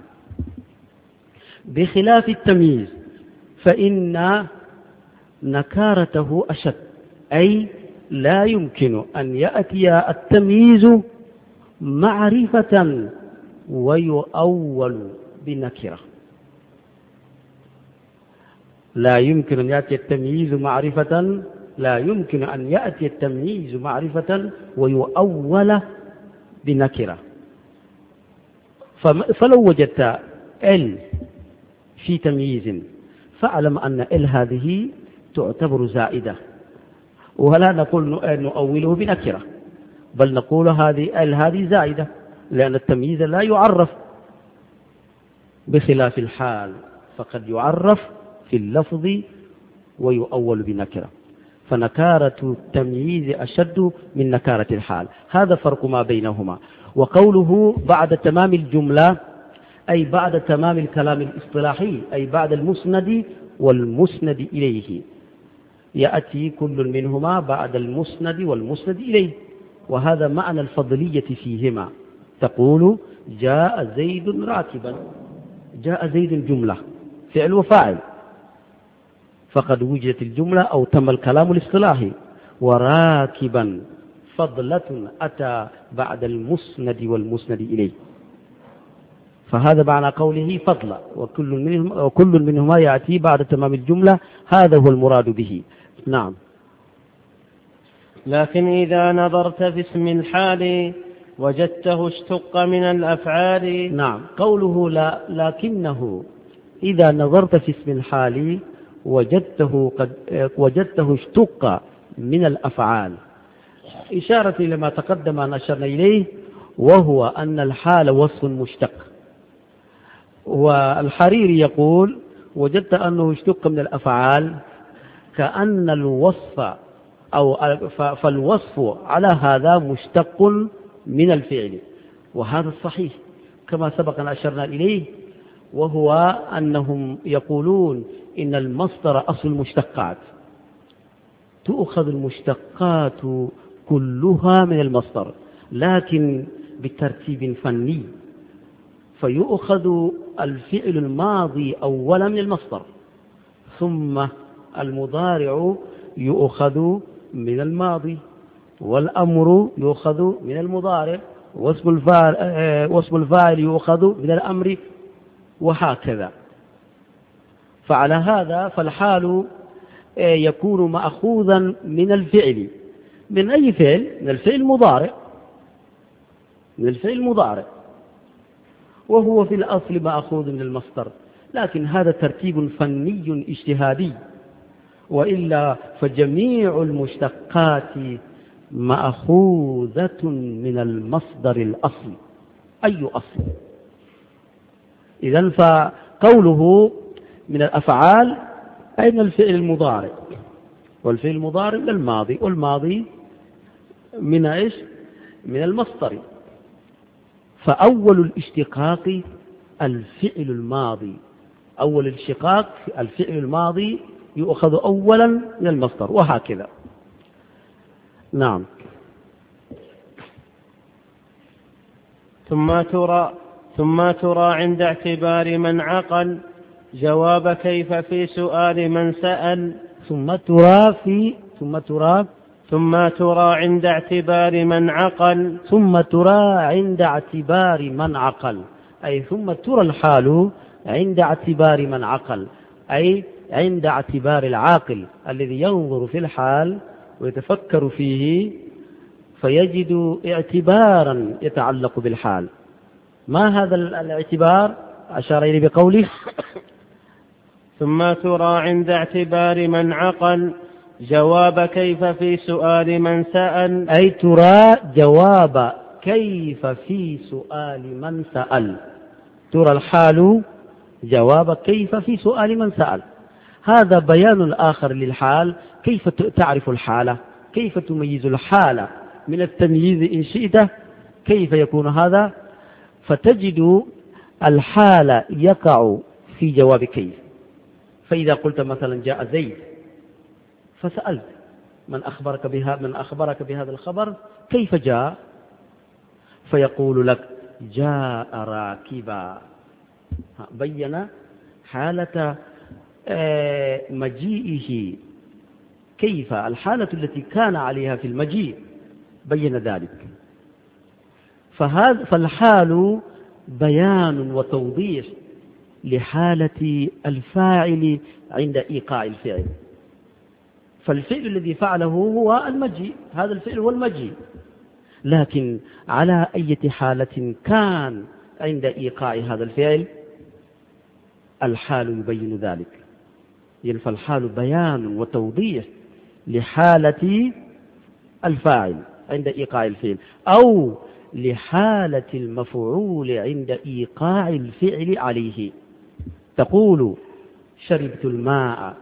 بخلاف التمييز فإن نكارته أشد، أي لا يمكن أن يأتي التمييز معرفة ويؤول بنكرة، لا يمكن أن يأتي التمييز معرفة ويؤول بنكرة. فلو وجدت ال في تمييز فاعلم أن ال هذه تعتبر زائدة، ولا نقول نؤوله بنكرة، بل نقول هذه زائدة، لأن التمييز لا يعرف، بخلاف الحال فقد يعرف في اللفظ ويؤول بنكرة، فنكارة التمييز أشد من نكارة الحال. هذا فرق ما بينهما. وقوله بعد تمام الجملة أي بعد تمام الكلام الاصطلاحي، أي بعد المسند والمسند إليه، يأتي كل منهما بعد المسند والمسند إليه، وهذا معنى الفضلية فيهما. تقول جاء زيد راكبا، جاء زيد جملة فعل وفاعل، فقد وجدت الجملة أو تم الكلام الاصطلاحي. وراكبا فضلة أتى بعد المسند والمسند إليه، فهذا معنى قوله فضلة، وكل منهما يأتي بعد تمام الجملة، هذا هو المراد به. نعم. لكن إذا نظرت في اسم الحال وجدته اشتق من الأفعال. نعم. قوله لكنه إذا نظرت في اسم الحال وجدته اشتق من الأفعال، إشارة إلى ما تقدم أن أشرنا إليه، وهو أن الحال وصف مشتق. والحريري يقول وجدت أنه اشتق من الأفعال كأن الوصف فالوصف على هذا مشتق من الفعل، وهذا الصحيح كما سبق أن أشرنا إليه، وهو أنهم يقولون إن المصدر أصل المشتقات، تؤخذ المشتقات كلها من المصدر، لكن بترتيب فني، فيؤخذ الفعل الماضي أولا من المصدر، ثم المضارع يؤخذ من الماضي، والأمر يؤخذ من المضارع، واسم الفاعل يؤخذ من الأمر، وهكذا. فعلى هذا فالحال يكون مأخوذا من الفعل. من أي فعل؟ من الفعل المضارع، من الفعل المضارع، وهو في الأصل مأخوذ من المصدر، لكن هذا ترتيب فني اجتهادي، وإلا فجميع المشتقات مأخوذة من المصدر الأصلي. أي أصل؟ إذن فقوله من الأفعال أي من الفعل المضارع، والفعل المضارع من الماضي، والماضي من إيش؟ من المصدر. فأول الاشتقاق الفعل الماضي، أول الاشتقاق الفعل الماضي يؤخذ أولا من المصدر، وهكذا. نعم. ثم ترى عند اعتبار من عقل جواب كيف في سؤال من سأل. ثم ترى عند اعتبار من عقل. ثم ترى عند اعتبار من عقل، أي ثم ترى الحال عند اعتبار من عقل، أي عند اعتبار العاقل الذي ينظر في الحال ويتفكر فيه فيجد اعتبارا يتعلق بالحال. ما هذا الاعتبار؟ أشار إليه بقوله ثم ترى عند اعتبار من عقل جواب كيف في سؤال من سأل، أي ترى جواب كيف في سؤال من سأل. ترى الحال جواب كيف في سؤال من سأل. هذا بيان آخر للحال، كيف تعرف الحالة، كيف تميز الحالة من التمييز إن شئت، كيف يكون هذا؟ فتجد الحال يقع في جواب كيف. فإذا قلت مثلا جاء زيد، فسألت من أخبرك بهذا الخبر، كيف جاء؟ فيقول لك جاء راكبا. بين حالة مجيئه، كيف الحالة التي كان عليها في المجيء، بين ذلك. فالحال بيان وتوضيح لحالة الفاعل عند إيقاع الفعل. فالفعل الذي فعله هو المجيء، هذا الفعل هو المجيء، لكن على أي حالة كان عند إيقاع هذا الفعل، الحال يبين ذلك. فالحال بيان وتوضيح لحالة الفاعل عند إيقاع الفعل، أو لحالة المفعول عند إيقاع الفعل عليه. تقول شربت الماء،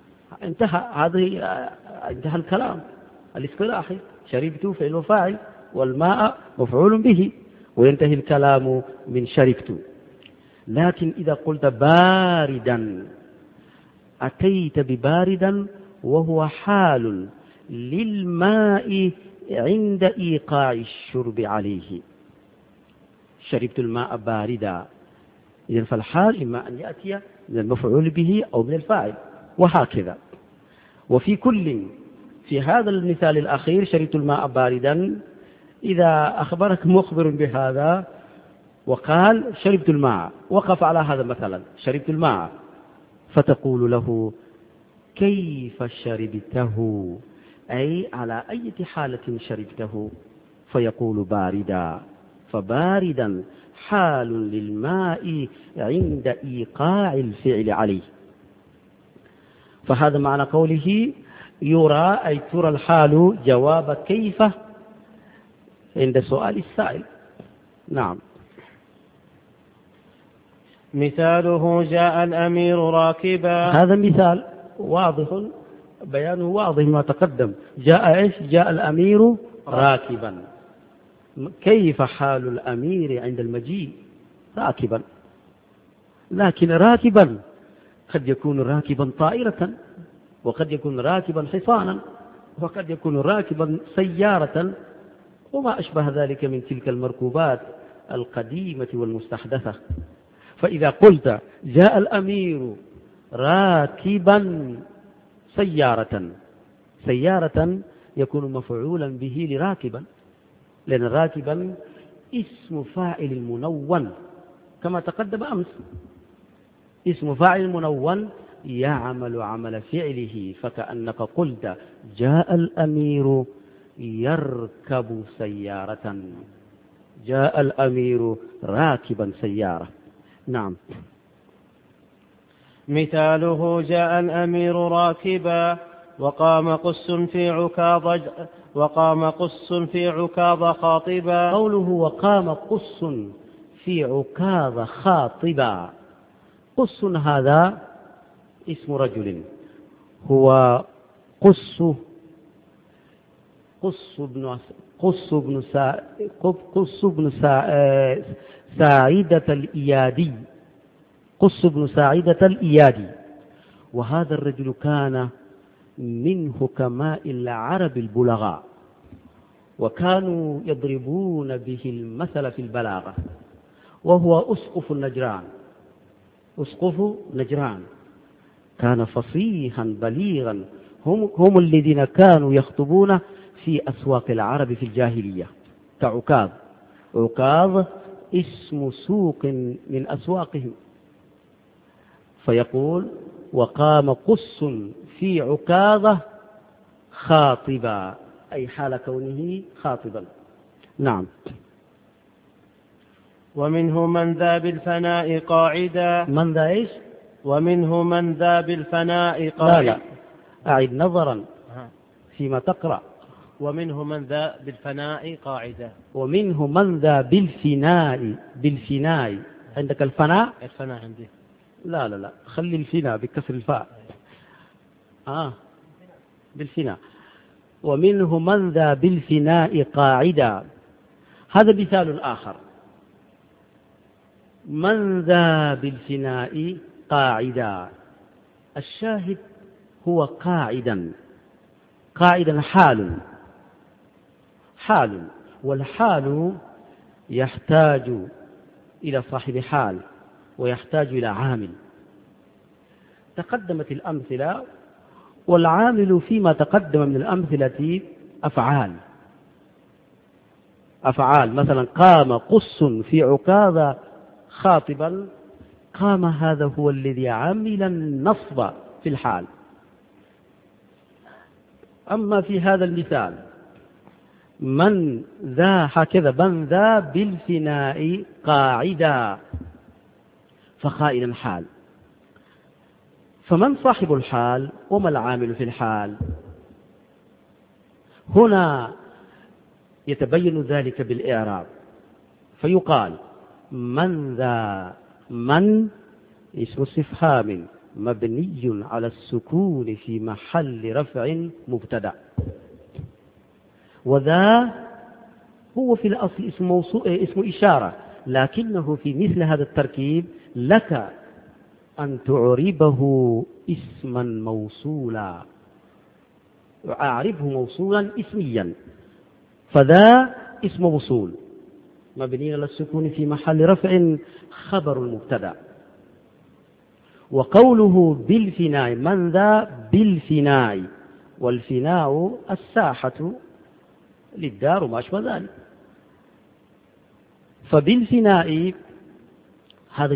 انتهى الكلام الاصطلاحي، شربت فعل وفاعل، والماء مفعول به، وينتهي الكلام من شربت. لكن إذا قلت باردا، أتيت بباردا وهو حال للماء عند إيقاع الشرب عليه. شربت الماء باردا، إذن فالحال إما أن يأتي من المفعول به أو من الفاعل، وهكذا. وفي كل، في هذا المثال الأخير شربت الماء باردا، إذا أخبرك مخبر بهذا وقال شربت الماء، وقف على هذا مثلا شربت الماء، فتقول له كيف شربته، أي على أي حالة شربته؟ فيقول باردا. فباردا حال للماء عند إيقاع الفعل عليه. فهذا معنى قوله يرى، أي ترى الحال جواب كيف عند سؤال السائل. نعم. مثاله جاء الأمير راكبا، هذا مثال واضح، بيانه واضح ما تقدم. جاء إيش؟ جاء الأمير راكبا. كيف حال الأمير عند المجيء؟ راكبا. لكن راكبا قد يكون راكبا طائرة، وقد يكون راكبا حصانا، وقد يكون راكبا سيارة، وما أشبه ذلك من تلك المركوبات القديمة والمستحدثة. فإذا قلت جاء الأمير راكبا سيارة يكون مفعولا به لراكبا، لأن راكبا اسم فاعل منون كما تقدم أمس، اسم فاعل منون يعمل عمل فعله، فكأنك قلت جاء الأمير يركب سيارة، جاء الأمير راكبا سيارة. نعم. مثاله جاء الأمير راكبا وقام قس في عكاظ خاطبا. قوله وقام قس في عكاظ خاطبا، قس هذا اسم رجل، هو قس بن ساعدة الإيادي، قس بن ساعدة الإيادي. وهذا الرجل كان من حكماء العرب البلغاء، وكانوا يضربون به المثل في البلاغة، وهو أسقف نجران، كان فصيحا بليغا، هم الذين كانوا يخطبون في أسواق العرب في الجاهلية كعكاظ. عكاظ اسم سوق من أسواقهم، فيقول وقام قس في عكاظة خاطبا، أي حال كونه خاطبا. نعم. ومنه من ذا بالفناء قاعدا. من ذا إيش؟ ومنه من ذا بالفناء قاعدا. لا أعد نظرا فيما تقرأ. ومنه من ذا بالفناء قاعدا. ومنه من ذا بالفناء. عندك الفناء عندي. لا خلي الفناء بكسر الفاء. بالفناء. ومنه من ذا بالفناء قاعدا، هذا مثال آخر. من ذا بالفناء قاعدا، الشاهد هو قاعدا حال، والحال يحتاج إلى صاحب حال ويحتاج إلى عامل. تقدمت الأمثلة، والعامل فيما تقدم من الأمثلة أفعال. مثلا قام قس في عكاظ خاطبا، قام هذا هو الذي عمل النصب في الحال. أما في هذا المثال من ذا بالفناء قاعدا، فقائلا حال. فمن صاحب الحال وما العامل في الحال؟ هنا يتبين ذلك بالإعراب، فيقال من ذا، من اسم استفهام مبني على السكون في محل رفع مبتدأ، وذا هو في الأصل اسم إشارة، لكنه في مثل هذا التركيب لك أن تعربه اسما موصولا، أعربه موصولا اسميا. فذا اسم موصول مبني على السكون في محل رفع خبر المبتدأ. وقوله بالفناء، من ذا بالفناء، والفناء الساحة للدار وما أشبه ذلك. فبالفناء هذا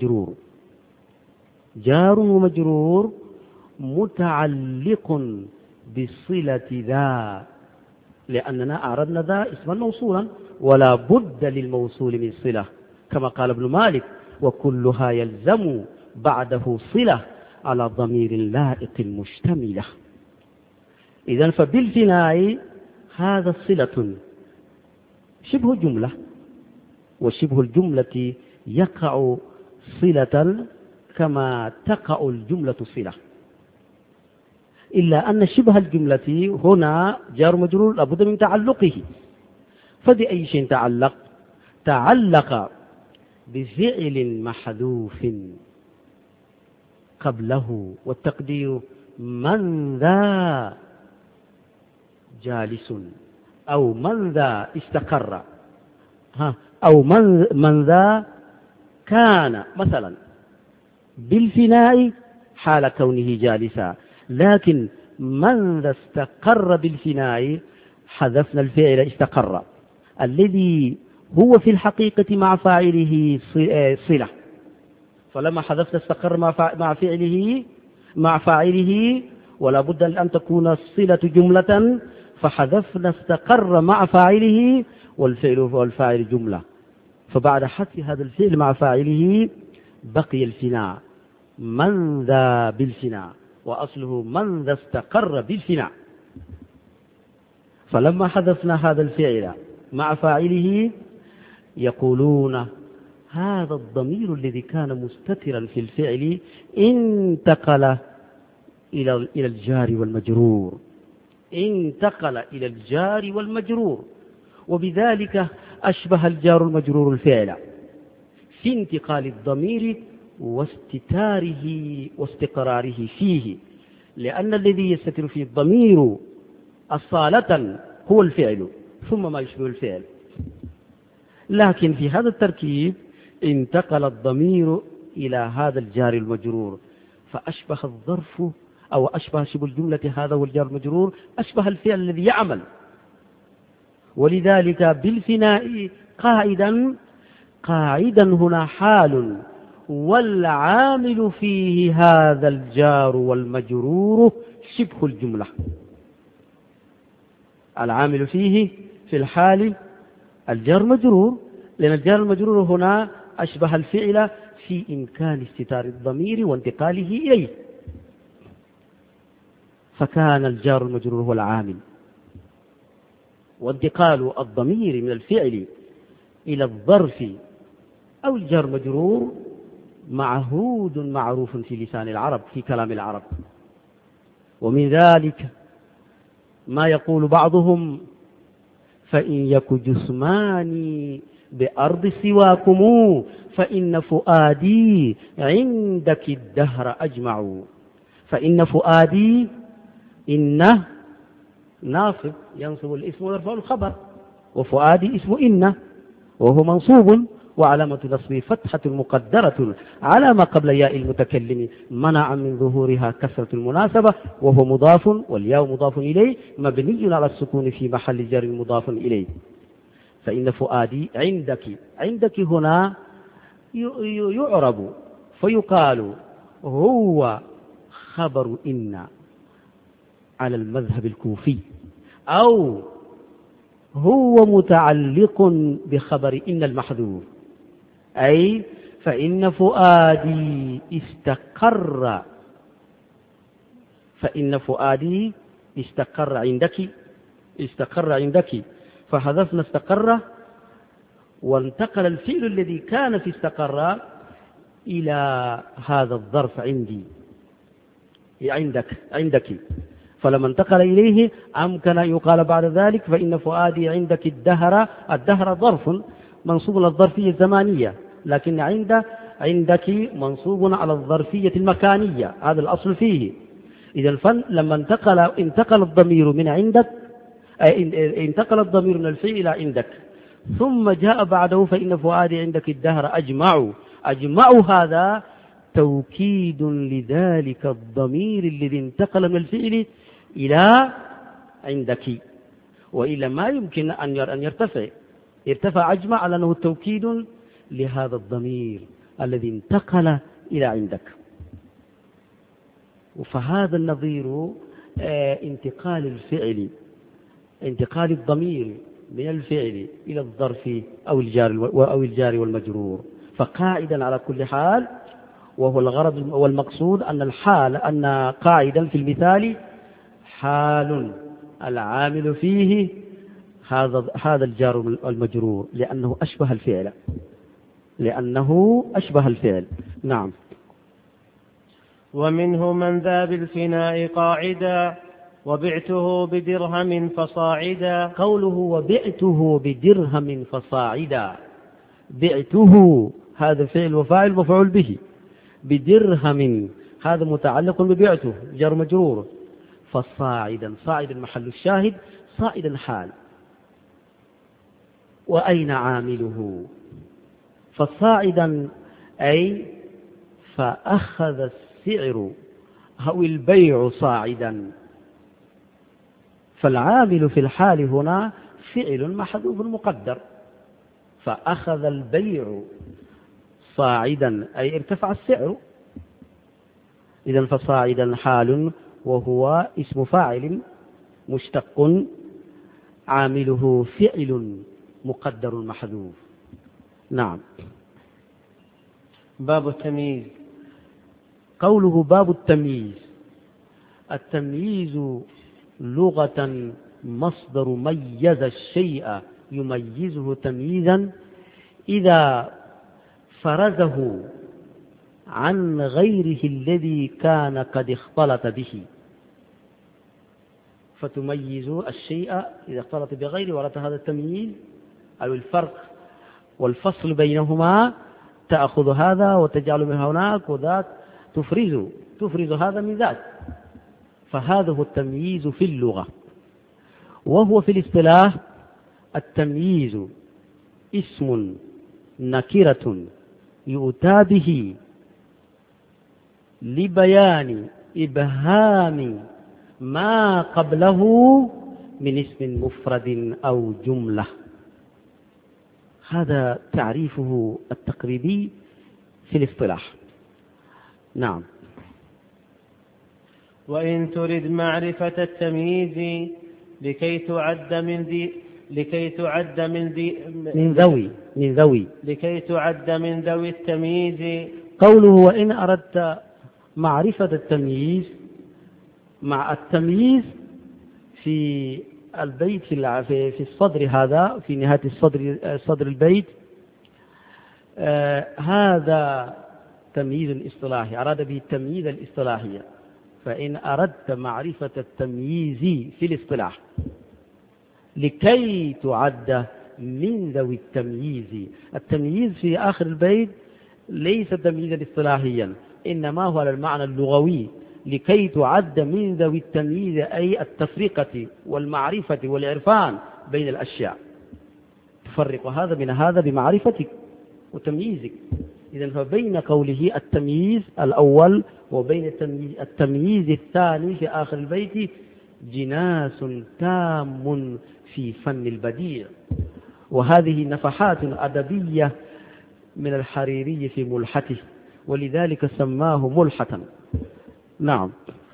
جار ومجرور متعلق بصلة ذا، لأننا أعرضنا ذا اسما موصولا ولا بد للموصول من صلة، كما قال ابن مالك وكلها يلزم بعده صلة على ضمير لائق مشتملة. إذن فبالفناء هذا صلة شبه جملة، وشبه الجملة يقع صلة كما تقع الجملة صلة، إلا أن شبه الجملة هنا جار مجرور لابد من تعلقه. فبأي شيء تعلق بفعل محذوف قبله، والتقدير من ذا جالس، أو من ذا استقر، أو من ذا كان مثلا بالفناء حال كونه جالسا، لكن من ذا استقر بالفناء حذفنا الفعل استقر الذي هو في الحقيقة مع فاعله صلة، فلما حذفنا استقر مع فاعله ولا بد أن تكون الصلة جملة، فحذفنا استقر مع فاعله والفاعل جملة، فبعد حذف هذا الفعل مع فاعله بقي الفناء، من ذا بالفناء، وأصله من ذا استقر بالفناء. فلما حذفنا هذا الفعل مع فاعله يقولون هذا الضمير الذي كان مستترا في الفعل انتقل إلى الجار والمجرور، انتقل إلى الجار والمجرور، وبذلك أشبه الجار المجرور الفعل في انتقال الضمير واستتاره واستقراره فيه، لأن الذي يستتر فيه الضمير أصالة هو الفعل ثم ما يشبه الفعل، لكن في هذا التركيب انتقل الضمير إلى هذا الجار المجرور، فأشبه الظرف أو أشبه شبه الجملة هذا والجار المجرور أشبه الفعل الذي يعمل، ولذلك بالفناء قاعدا هنا حال، والعامل فيه هذا الجار والمجرور شبه الجملة، العامل فيه في الحال الجار مجرور، لأن الجار المجرور هنا أشبه الفعل في إمكان استتار الضمير وانتقاله إليه، فكان الجار المجرور هو العامل، وانتقال الضمير من الفعل إلى الظرف أو الجار المجرور معهود معروف في لسان العرب في كلام العرب. ومن ذلك ما يقول بعضهم فإن يك جسماني بأرض سواكم فإن فؤادي عندك الدهر أجمع، فإن فؤادي إنه ناصب ينصب الاسم ويرفع الخبر، وفؤادي اسم إنه وهو منصوب وعلامة نصبه فتحة مقدرة على ما قبل ياء المتكلم منع من ظهورها كسرة المناسبة، وهو مضاف والياء مضاف إليه مبني على السكون في محل جر مضاف إليه. فإن فؤادي عندك هنا يعرب فيقال هو خبر إن على المذهب الكوفي، أو هو متعلق بخبر إن المحذوف، أي فإن فؤادي استقر عندك فحذفنا استقر، وانتقل الفعل الذي كان في استقر إلى هذا الظرف عندك، فلما انتقل إليه أمكن أن يقال بعد ذلك فإن فؤادي عندك الدهر ظرف منصوب على الظرفية الزمانية، لكن عندك منصوب على الظرفية المكانية، هذا الأصل فيه. إذا لما انتقل الضمير من عندك، انتقل الضمير من الفعل إلى عندك، ثم جاء بعده فإن فؤادي عندك الدهر أجمع هذا توكيد لذلك الضمير الذي انتقل من الفعل إلى عندك، وإلا ما يمكن أن يرتفع أجمع على أنه توكيد لهذا الضمير الذي انتقل إلى عندك. فهذا النظير انتقال الضمير من الفعل إلى الظرف أو الجار والمجرور، فقاعدا على كل حال، وهو الغرض والمقصود أن قاعدا في المثال حال العامل فيه هذا الجار المجرور لأنه أشبه الفعل. نعم. ومنه من ذا بالفناء قاعدا وبعته بدرهم فصاعدا. قوله وبعته بدرهم فصاعدا، بعته هذا فعل وفاعل مفعول به، بدرهم هذا متعلق ببعته جار مجرور، فصاعدا صاعدا محل الشاهد، صاعدا حال، وأين عامله؟ فصاعدا أي فأخذ السعر أو البيع صاعدا، فالعامل في الحال هنا فعل محذوف مقدر، فأخذ البيع صاعدا أي ارتفع السعر، إذن فصاعدا حال وهو اسم فاعل مشتق عامله فعل مقدر محذوف. نعم. باب التمييز. قوله باب التمييز، التمييز لغة مصدر ميز الشيء يميزه تمييزا إذا فرزه عن غيره الذي كان قد اختلط به، فتميز الشيء إذا اختلط بغيره ورد هذا التمييز أو الفرق والفصل بينهما، تأخذ هذا وتجعل من هناك وذاك، تفرز هذا من ذاك، فهذا هو التمييز في اللغة. وهو في الاصطلاح التمييز اسم نكرة يؤتى به لبيان إبهام ما قبله من اسم مفرد أو جملة. هذا تعريفه التقريبي في الاصطلاح. نعم. وإن ترد معرفة التمييز لكي تعد من ذوي التمييز. قوله وإن أردت معرفة التمييز، مع التمييز في البيت في الصدر، هذا في نهاية صدر البيت، هذا تمييز اصطلاحي أراد به التمييز الاصطلاحي. فإن أردت معرفة التمييز في الاصطلاح لكي تعد من ذوي التمييز، التمييز في آخر البيت ليس تمييزا اصطلاحيا، إنما هو على المعنى اللغوي، لكي تعد من ذوي التمييز أي التفرقة والمعرفة والعرفان بين الأشياء، تفرق هذا من هذا بمعرفتك وتمييزك. إذن فبين قوله التمييز الأول وبين التمييز الثاني في آخر البيت جناس تام في فن البديع. وهذه نفحات أدبية من الحريري في ملحته، ولذلك سماه ملحة. نعم.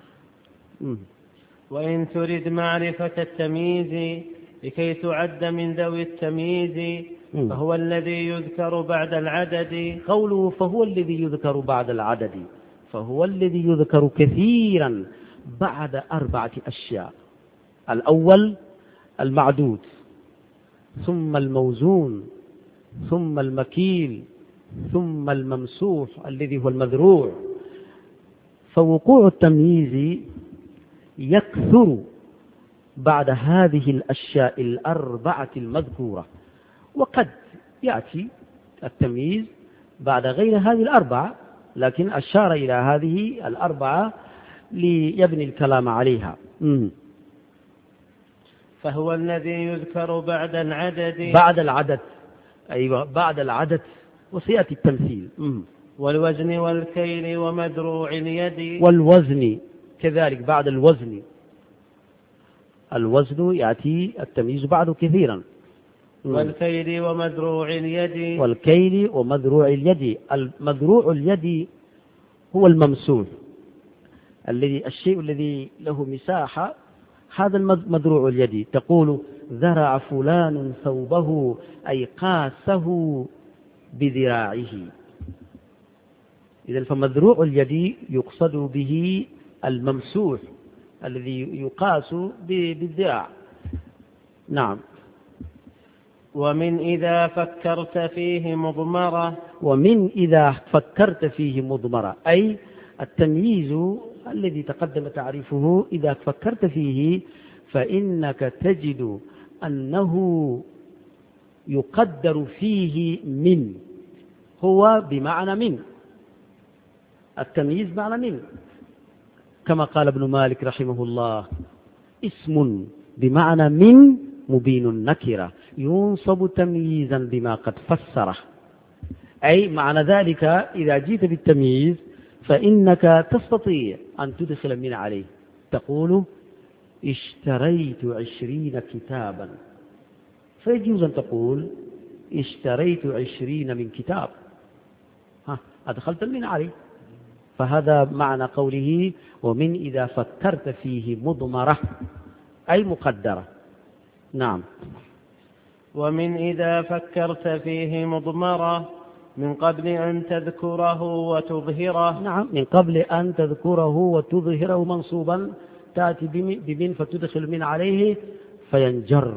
وإن تريد معرفة التمييز لكي تعد من ذوي التمييز فهو الذي يذكر بعد العدد. قوله فهو الذي يذكر بعد العدد، فهو الذي يذكر كثيرا بعد 4 أشياء: الأول المعدود، ثم الموزون، ثم المكيل، ثم الممسوح الذي هو المذروع. فوقوع التمييز يكثر بعد هذه الأشياء 4 المذكورة، وقد يأتي التمييز بعد غير هذه 4، لكن أشار إلى هذه 4 ليبني الكلام عليها. فهو الذي يذكر بعد العدد. بعد العدد، أيوة بعد العدد، وسيأتي التمثيل. والوزن والكيل ومدروع اليد. والوزن كذلك بعد الوزن، الوزن يأتي التمييز بعده كثيرا. والكيل ومدروع اليد. والكيل ومدروع اليد. المدروع اليد هو الممسوح، الشيء الذي له مساحة، هذا المدروع اليد. تقول ذرع فلان ثوبه أي قاسه بذراعه. إذن فمدروع اليد يقصد به الممسوح الذي يقاس بالذراع. نعم. ومن إذا فكرت فيه مضمرة. ومن إذا فكرت فيه مضمرة، أي التمييز الذي تقدم تعريفه إذا فكرت فيه فإنك تجد أنه يقدر فيه من، هو بمعنى من، التمييز معنى من، كما قال ابن مالك رحمه الله: اسم بمعنى من مبين النكرة ينصب تمييزا بما قد فسره. أي معنى ذلك إذا جيت بالتمييز فإنك تستطيع أن تدخل من عليه، تقول اشتريت 20 كتابا، فيجوز أن تقول اشتريت 20 من كتاب، أدخلت من عليه. فهذا معنى قوله ومن إذا فكرت فيه مضمرة أي مقدرة. نعم. ومن إذا فكرت فيه مضمرة من قبل أن تذكره وتظهره. نعم، من قبل أن تذكره وتظهره منصوبا، تأتي بمن فتدخل من عليه فينجر.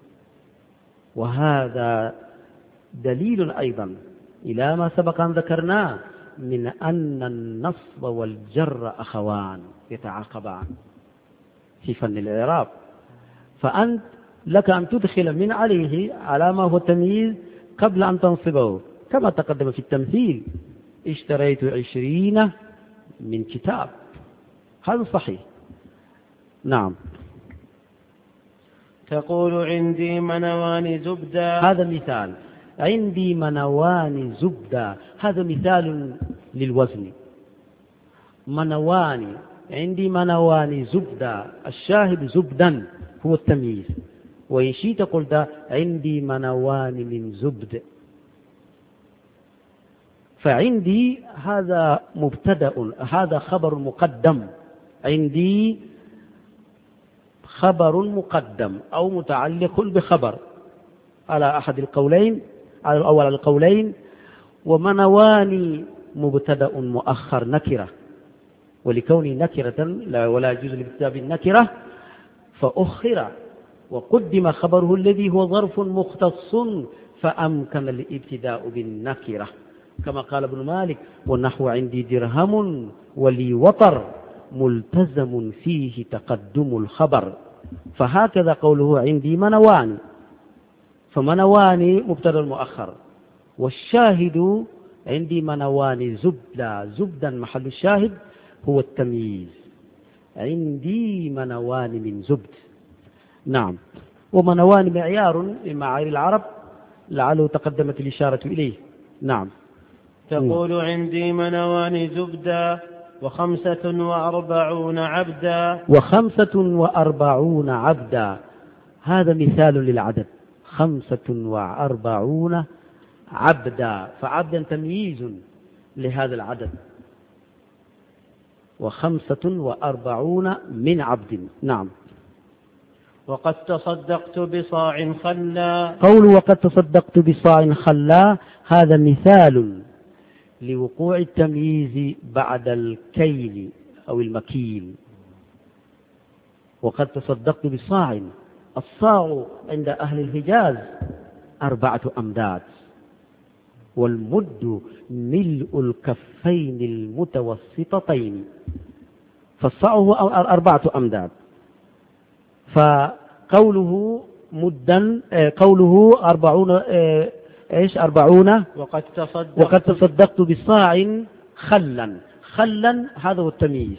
وهذا دليل أيضا إلى ما سبق أن ذكرناه من أن النصب والجر أخوان يتعاقبان في فن الإعراب. فأنت لك أن تدخل من عليه على ما هو تمييز قبل أن تنصبه، كما تقدم في التمثيل اشتريت 20 من كتاب، هذا صحيح. نعم. تقول عندي منوان زبدة، هذا مثال، عندي منوان زبدة، هذا مثال للوزن. منوان، عندي منوان زبدة، الشاهد زبدا هو التمييز. وإن شئت قلت عندي منوان من زبد. فعندي هذا مبتدأ، هذا خبر مقدم، عندي خبر مقدم أو متعلق بخبر على أحد القولين أو على القولين. ومنوان مبتدأ مؤخر نكرة، ولكوني نكرة ولا يجوز الابتداء بالنكرة فأخر وقدم خبره الذي هو ظرف مختص فأمكن الابتداء بالنكرة، كما قال ابن مالك والنحو عندي درهم ولي وطر ملتزم فيه تقدم الخبر. فهكذا قوله عندي منوان، فمنوان مبتدا مؤخر، والشاهد عندي منوان زبدا، زبدا محل الشاهد هو التمييز، عندي منوان من زبد. نعم. ومنوان معيار من معايير العرب لعله تقدمت الإشارة إليه. نعم. تقول عندي منوان زبدا 45 عبدا، 45 عبدا، هذا مثال للعدد، 45 عبدا، فعبدا تمييز لهذا العدد، 45 من عبد. نعم. وقد تصدقت بصاع خلا، قول وقد تصدقت بصاع خلا هذا مثال لوقوع التمييز بعد الكيل أو المكيل. وقد تصدقت بصاع، الصاع عند أهل الحجاز 4 أمداد، والمد ملء الكفين المتوسطتين، فالصاع هو 4 أمداد. فقوله مدا قوله 40 40 وقد تصدقت بصاع خلا، خلا هذا هو التمييز.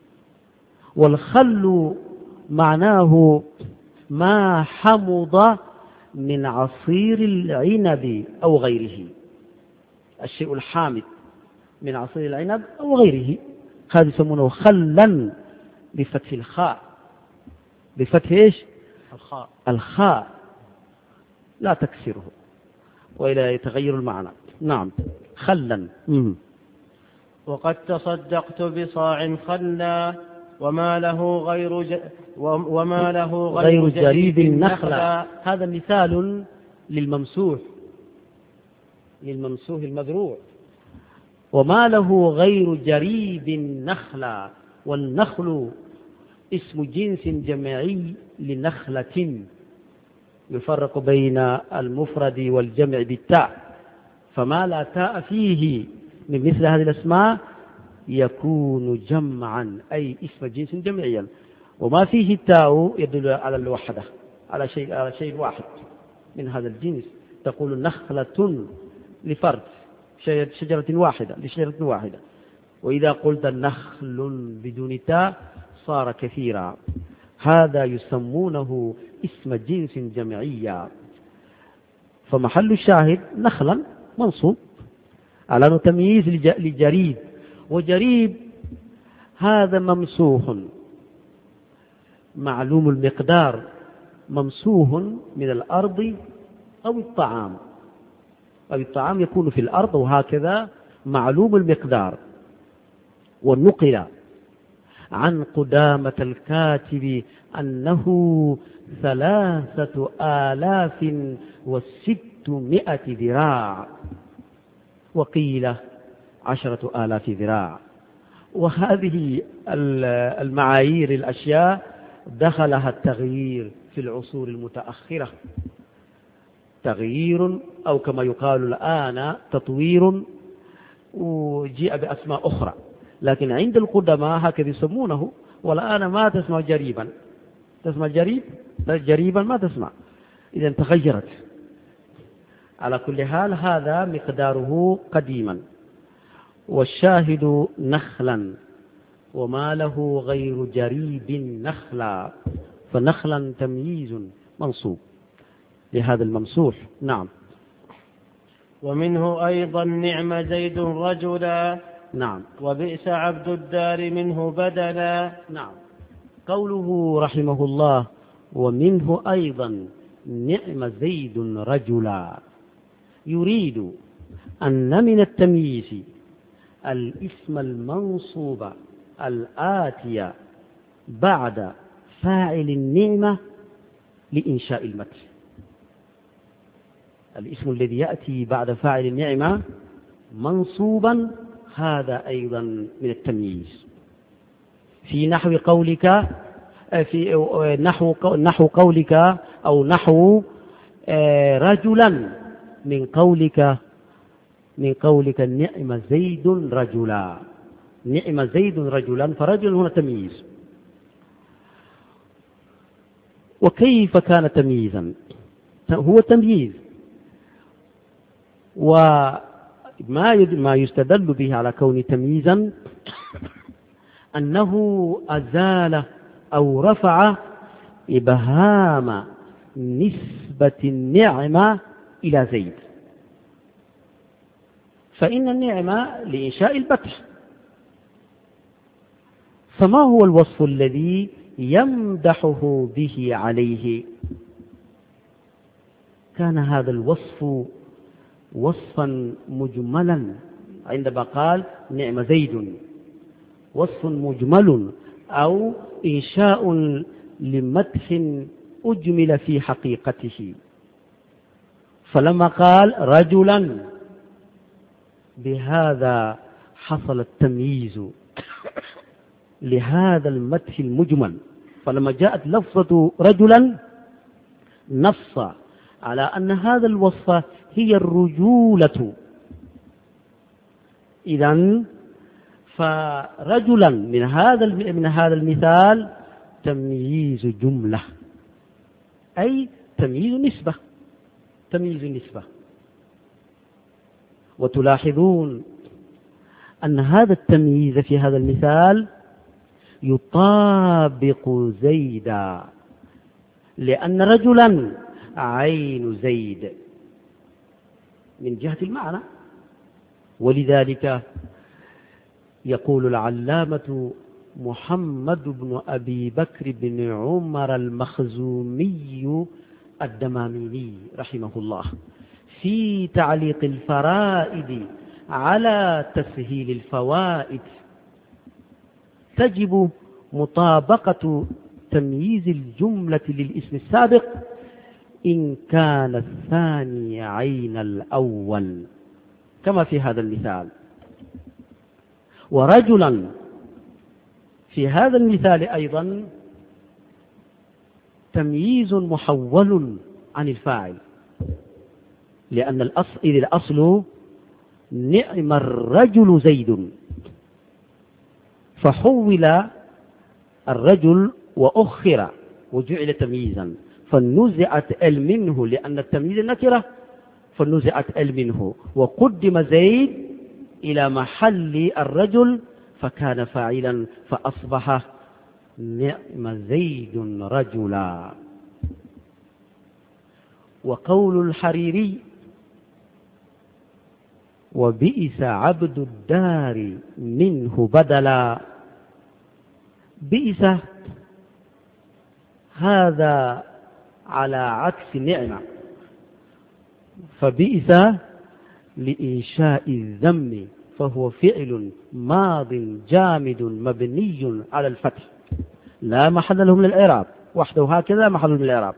والخل معناه ما حمض من عصير العنب أو غيره، الشيء الحامض من عصير العنب أو غيره، هذا يسمونه خلا بفتح الخاء، بفتح ايش؟ الخاء لا تكسره وإلى يتغير المعنى. نعم. خلا. وقد تصدقت بصاع خلا وما له غير جريب النخلة، هذا مثال للممسوح المذروع. وما له غير جريب النخلة، والنخل اسم جنس جمعي لنخلة، يفرق بين المفرد والجمع بالتاء، فما لا تاء فيه من مثل هذه الأسماء يكون جمعا أي اسم جنس جمعيا، وما فيه التاء يدل على الوحدة، على شيء واحد من هذا الجنس. تقول نخلة لفرد شجرة واحدة، وإذا قلت نخل بدون تاء صار كثيرا. هذا يسمونه اسم جنس جمعية. فمحل الشاهد نخلا منصوب على أنه تمييز لجريب، وجريب هذا ممسوح معلوم المقدار، ممسوح من الأرض أو الطعام، أو الطعام يكون في الأرض، وهكذا معلوم المقدار. والنقل عن قدامة الكاتب أنه 3600 ذراع، وقيل 10,000 ذراع. وهذه المعايير الأشياء دخلها التغيير في العصور المتأخرة، تغيير أو كما يقال الآن تطوير، وجيء بأسماء أخرى، لكن عند القدماء هكذا يسمونه. والآن ما تسمع جريبا، تسمع جريبا ما تسمع، إذا تغيرت. على كل حال هذا مقداره قديما. والشاهد نخلا وما له غير جريب نخلا، فنخلا تمييز منصوب لهذا الممسوح. نعم. ومنه أيضا نعم زيد رجلا. نعم. وبئس عبد الدار منه بدلا. نعم. قوله رحمه الله ومنه أيضا نعم زيد رجلا، يريد أن من التمييز الاسم المنصوب الآتي بعد فاعل النعمة لإنشاء المدح. الاسم الذي يأتي بعد فاعل النعمة منصوبا هذا أيضا من التمييز. في نحو قولك، في نحو قولك أو نحو رجلا من قولك نعم زيد رجلا، نعم زيد رجلا، فرجل هنا تمييز. وكيف كان تمييزا؟ هو تمييز، وما يستدل به على كون تمييزا أنه أزال أو رفع إبهام نسبة النعمة إلى زيد، فإن النعمة لإنشاء البطح، فما هو الوصف الذي يمدحه به عليه؟ كان هذا الوصف وصفا مجملا، عندما قال نعم زيد وصف مجمل أو إنشاء لمدح أجمل في حقيقته. فلما قال رجلا بهذا حصل التمييز لهذا المدح المجمل. فلما جاءت لفظة رجلا نص على أن هذا الوصف هي الرجولة. إذن فرجلا من هذا المثال تمييز جملة، أي تمييز نسبة. وتلاحظون أن هذا التمييز في هذا المثال يطابق زيدا، لأن رجلا عين زيد من جهة المعنى. ولذلك يقول العلامة محمد بن أبي بكر بن عمر المخزومي الدماميني رحمه الله في تعليق الفرائد على تسهيل الفوائد: تجب مطابقة تمييز الجملة للاسم السابق إن كان الثاني عين الأول، كما في هذا المثال. ورجلا في هذا المثال أيضا تمييز محول عن الفاعل، لأن الأصل نعم الرجل زيد، فحول الرجل وأخر وجعل تمييزا، فنزعت ال منه لأن التمييز نكرة، فنزعت ال منه وقدم زيد إلى محل الرجل فكان فاعلا، فأصبح نعم زيد رجلا. وقول الحريري وبئس عبد الدار منه بدلا. بئس هذا على عكس نعمة، فبئس لإنشاء الذم، فهو فعل ماض جامد مبني على الفتح لا محل له من الإعراب، وحده هكذا محل من الإعراب.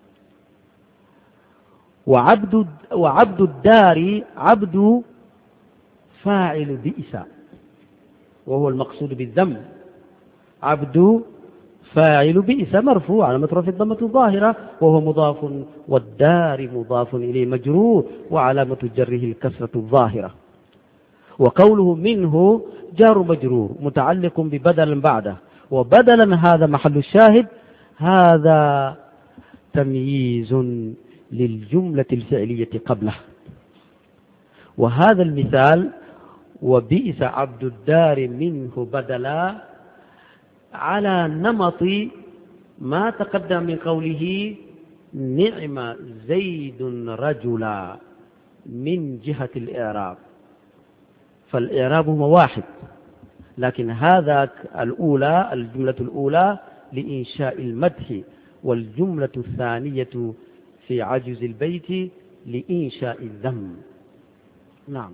وعبد الدار عبد فاعل بئس، وهو المقصود بالذم. عبد فاعل بئس مرفوع على رفعه الضمة الظاهرة وهو مضاف، والدار مضاف إليه مجرور وعلامة جره الكسرة الظاهرة. وقوله منه جار مجرور متعلق ببدل بعده، وبدلا هذا محل الشاهد، هذا تمييز للجملة الفعلية قبله. وهذا المثال وبئس عبد الدار منه بدلا على نمط ما تقدم من قوله نعم زيد رجلا من جهة الإعراب، فالإعراب هو واحد، لكن هذا الأولى الجملة الأولى لإنشاء المدح، والجملة الثانية في عجز البيت لإنشاء الذم. نعم.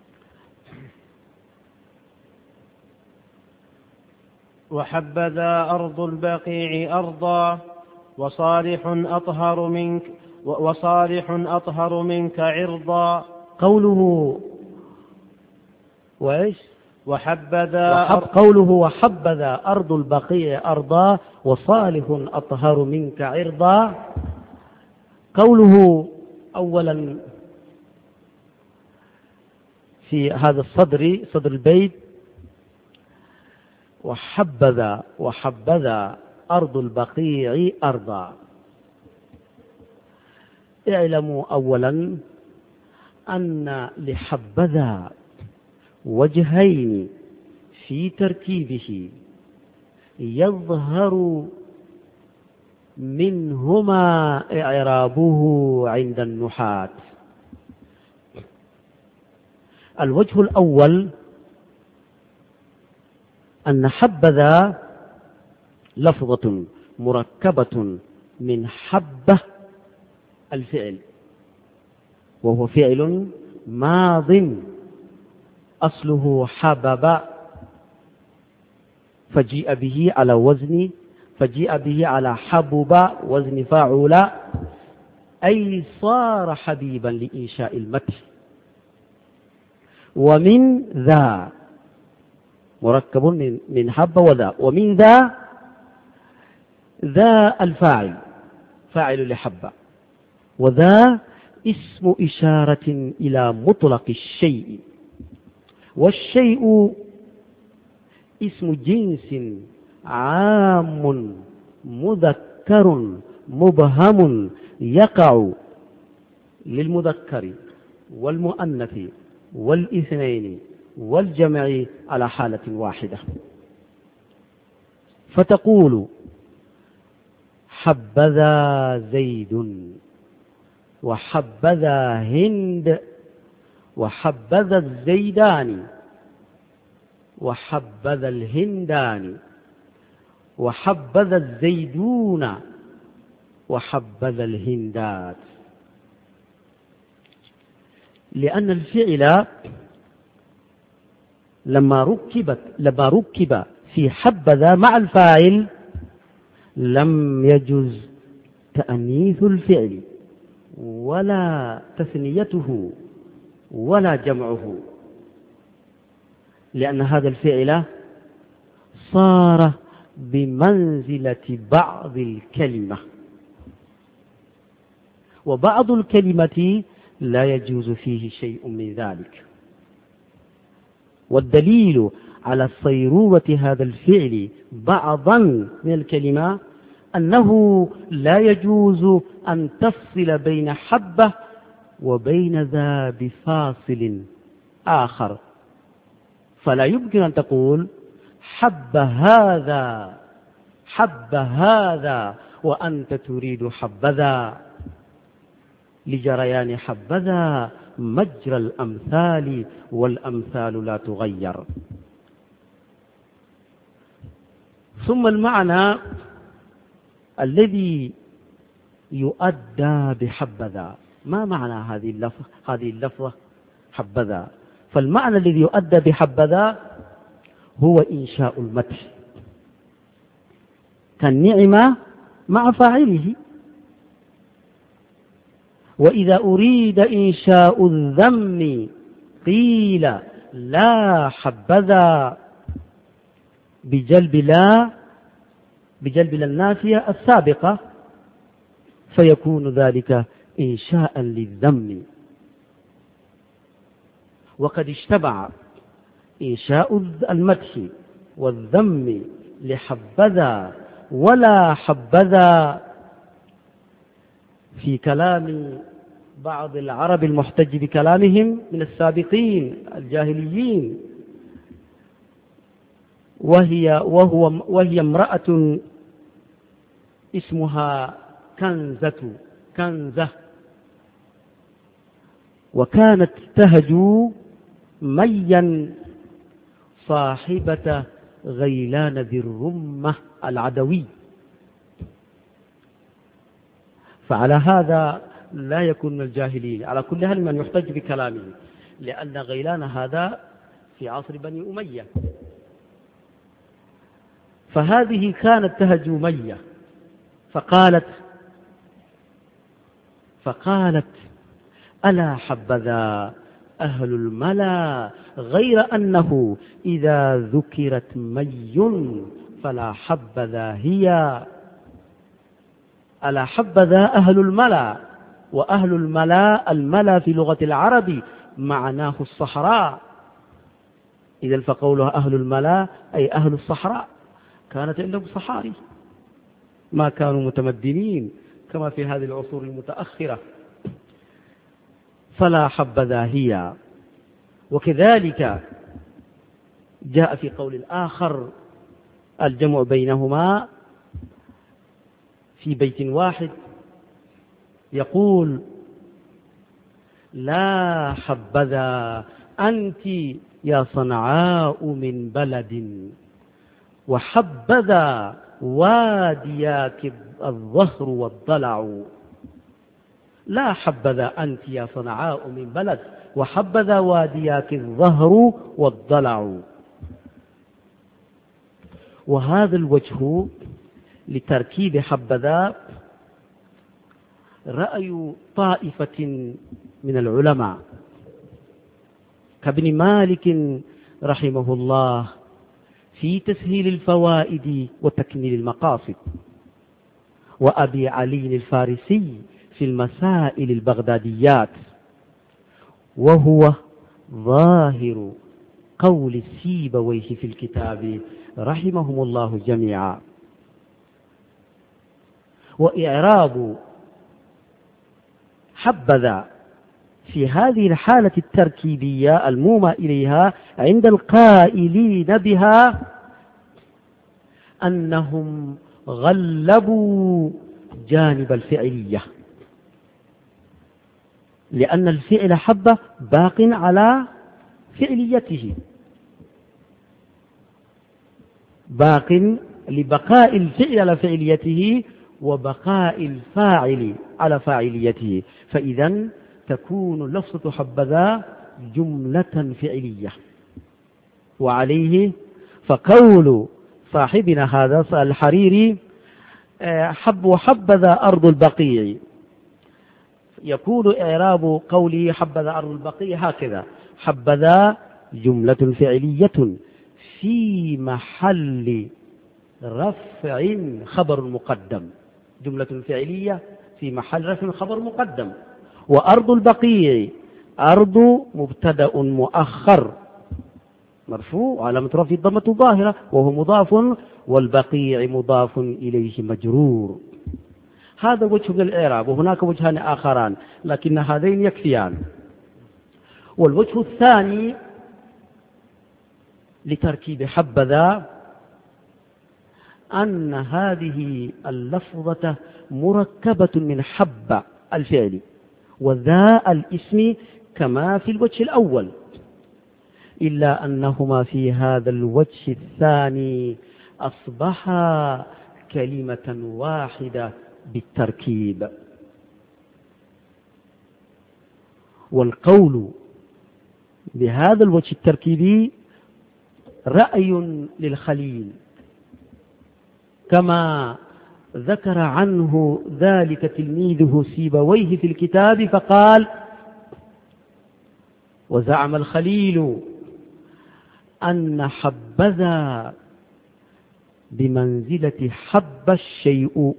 وحبذا أرض البقيع أرضا وصالح أطهر منك عرضا. قوله وإيش؟ قوله وحبذا أرض البقيع أرضا وصالح أطهر منك عرضا. قوله أولا في هذا صدر البيت وحبذا أرض البقيع أرضا. اعلموا أولا أن لحبذا وجهين في تركيبه يظهر منهما إعرابه عند النحاة. الوجه الأول أن حبذا لفظة مركبة من حبة الفعل، وهو فعل ماض أصله حبب، فجيء به على حبب وزن فاعل، أي صار حبيبا لإنشاء المدح. ومن ذا مركب من حب وذا، ومن ذا الفاعل فاعل لحبة، وذا اسم إشارة إلى مطلق الشيء، والشيء اسم جنس عام مذكر مبهم يقع للمذكر والمؤنث والاثنين والجمع على حالة واحدة. فتقول حبذا زيد وحبذا هند وحبذا الزيدان وحبذا الهندان وحبذا الزيدون وحبذا الهندات، لأن الفعل لما ركب في حبذا مع الفاعل لم يجز تأنيث الفعل ولا تثنيته ولا جمعه، لأن هذا الفعل صار بمنزلة بعض الكلمة، وبعض الكلمة لا يجوز فيه شيء من ذلك. والدليل على صيرورة هذا الفعل بعضا من الكلمة أنه لا يجوز أن تفصل بين حبة وبين ذا بفاصل آخر، فلا يمكن أن تقول حب هذا حب هذا وأنت تريد حبذا، لجريان حبذا مجرى الأمثال والأمثال لا تغير. ثم المعنى الذي يؤدى بحبذا، ما معنى هذه اللفظة حبذا؟ فالمعنى الذي يؤدى بحبذا هو إنشاء المدح كالنعمة مع فاعله، وإذا أريد إنشاء الذم قيل لا حبذا بجلب لا النافية السابقة، فيكون ذلك إنشاء للذم. وقد اجتمع إنشاء المدح والذم لحبذا ولا حبذا في كلام بعض العرب المحتج بكلامهم من السابقين الجاهليين، وهي امرأة اسمها كنزة، وكانت تهجو ميا صاحبة غيلان ذي الرمة العدوي. فعلى هذا لا يكون من الجاهلين على كل حال من يحتج بكلامه، لأن غيلان هذا في عصر بني أمية، فهذه كانت تهجو مية، فقالت ألا حبذا أهل الملا، غير أنه إذا ذكرت مي فلا حبذا هي. ألا حبذا أهل الملا، وأهل الملا في لغة العرب معناه الصحراء، إذا فقولها أهل الملا أي أهل الصحراء، كانت عندهم صحاري، ما كانوا متمدنين كما في هذه العصور المتأخرة، فلا حبذا هي. وكذلك جاء في قول آخر الجمع بينهما في بيت واحد، يقول لا حبذا أنت يا صنعاء من بلد، وحبذا وادياك الظهر والضلع. لا حبذا أنت يا صنعاء من بلد، وحبذا وادياك الظهر والضلع. وهذا الوجه لتركيب حبذا رأي طائفة من العلماء كابن مالك رحمه الله في تسهيل الفوائد وتكميل المقاصد، وأبي علي الفارسي في المسائل البغداديات، وهو ظاهر قول السيبويه في الكتاب رحمهم الله جميعا. وإعراب حبذا في هذه الحالة التركيبية المومى إليها عند القائلين بها أنهم غلبوا جانب الفعلية، لأن الفعل حبة باق على فعليته، باق لبقاء الفعل على فعليته وبقاء الفاعل على فاعليته، فإذا تكون لفظة حبذا جملة فعلية. وعليه فقول صاحبنا هذا الحريري حبذا أرض البقيع، يكون إعراب قوله حبذا أرض البقيع هكذا: حبذا جملة فعلية في محل رفع خبر مقدم، جملة فعلية في محل رفع خبر مقدم. وأرض البقيع أرض مبتدأ مؤخر مرفوع علامة رفعه الضمة ظاهرة وهو مضاف، والبقيع مضاف إليه مجرور. هذا وجه من الإعراب، وهناك وجهان آخران لكن هذين يكفيان. والوجه الثاني لتركيب حبذا أن هذه اللفظة مركبة من حب الفعل وذا الاسم كما في الوجه الأول، إلا أنهما في هذا الوجه الثاني أصبحا كلمة واحدة بالتركيب. والقول بهذا الوجه التركيبي رأي للخليل كما ذكر عنه ذلك تلميذه سيبويه في الكتاب، فقال: وزعم الخليل أن حبذا بمنزلة حب الشيء،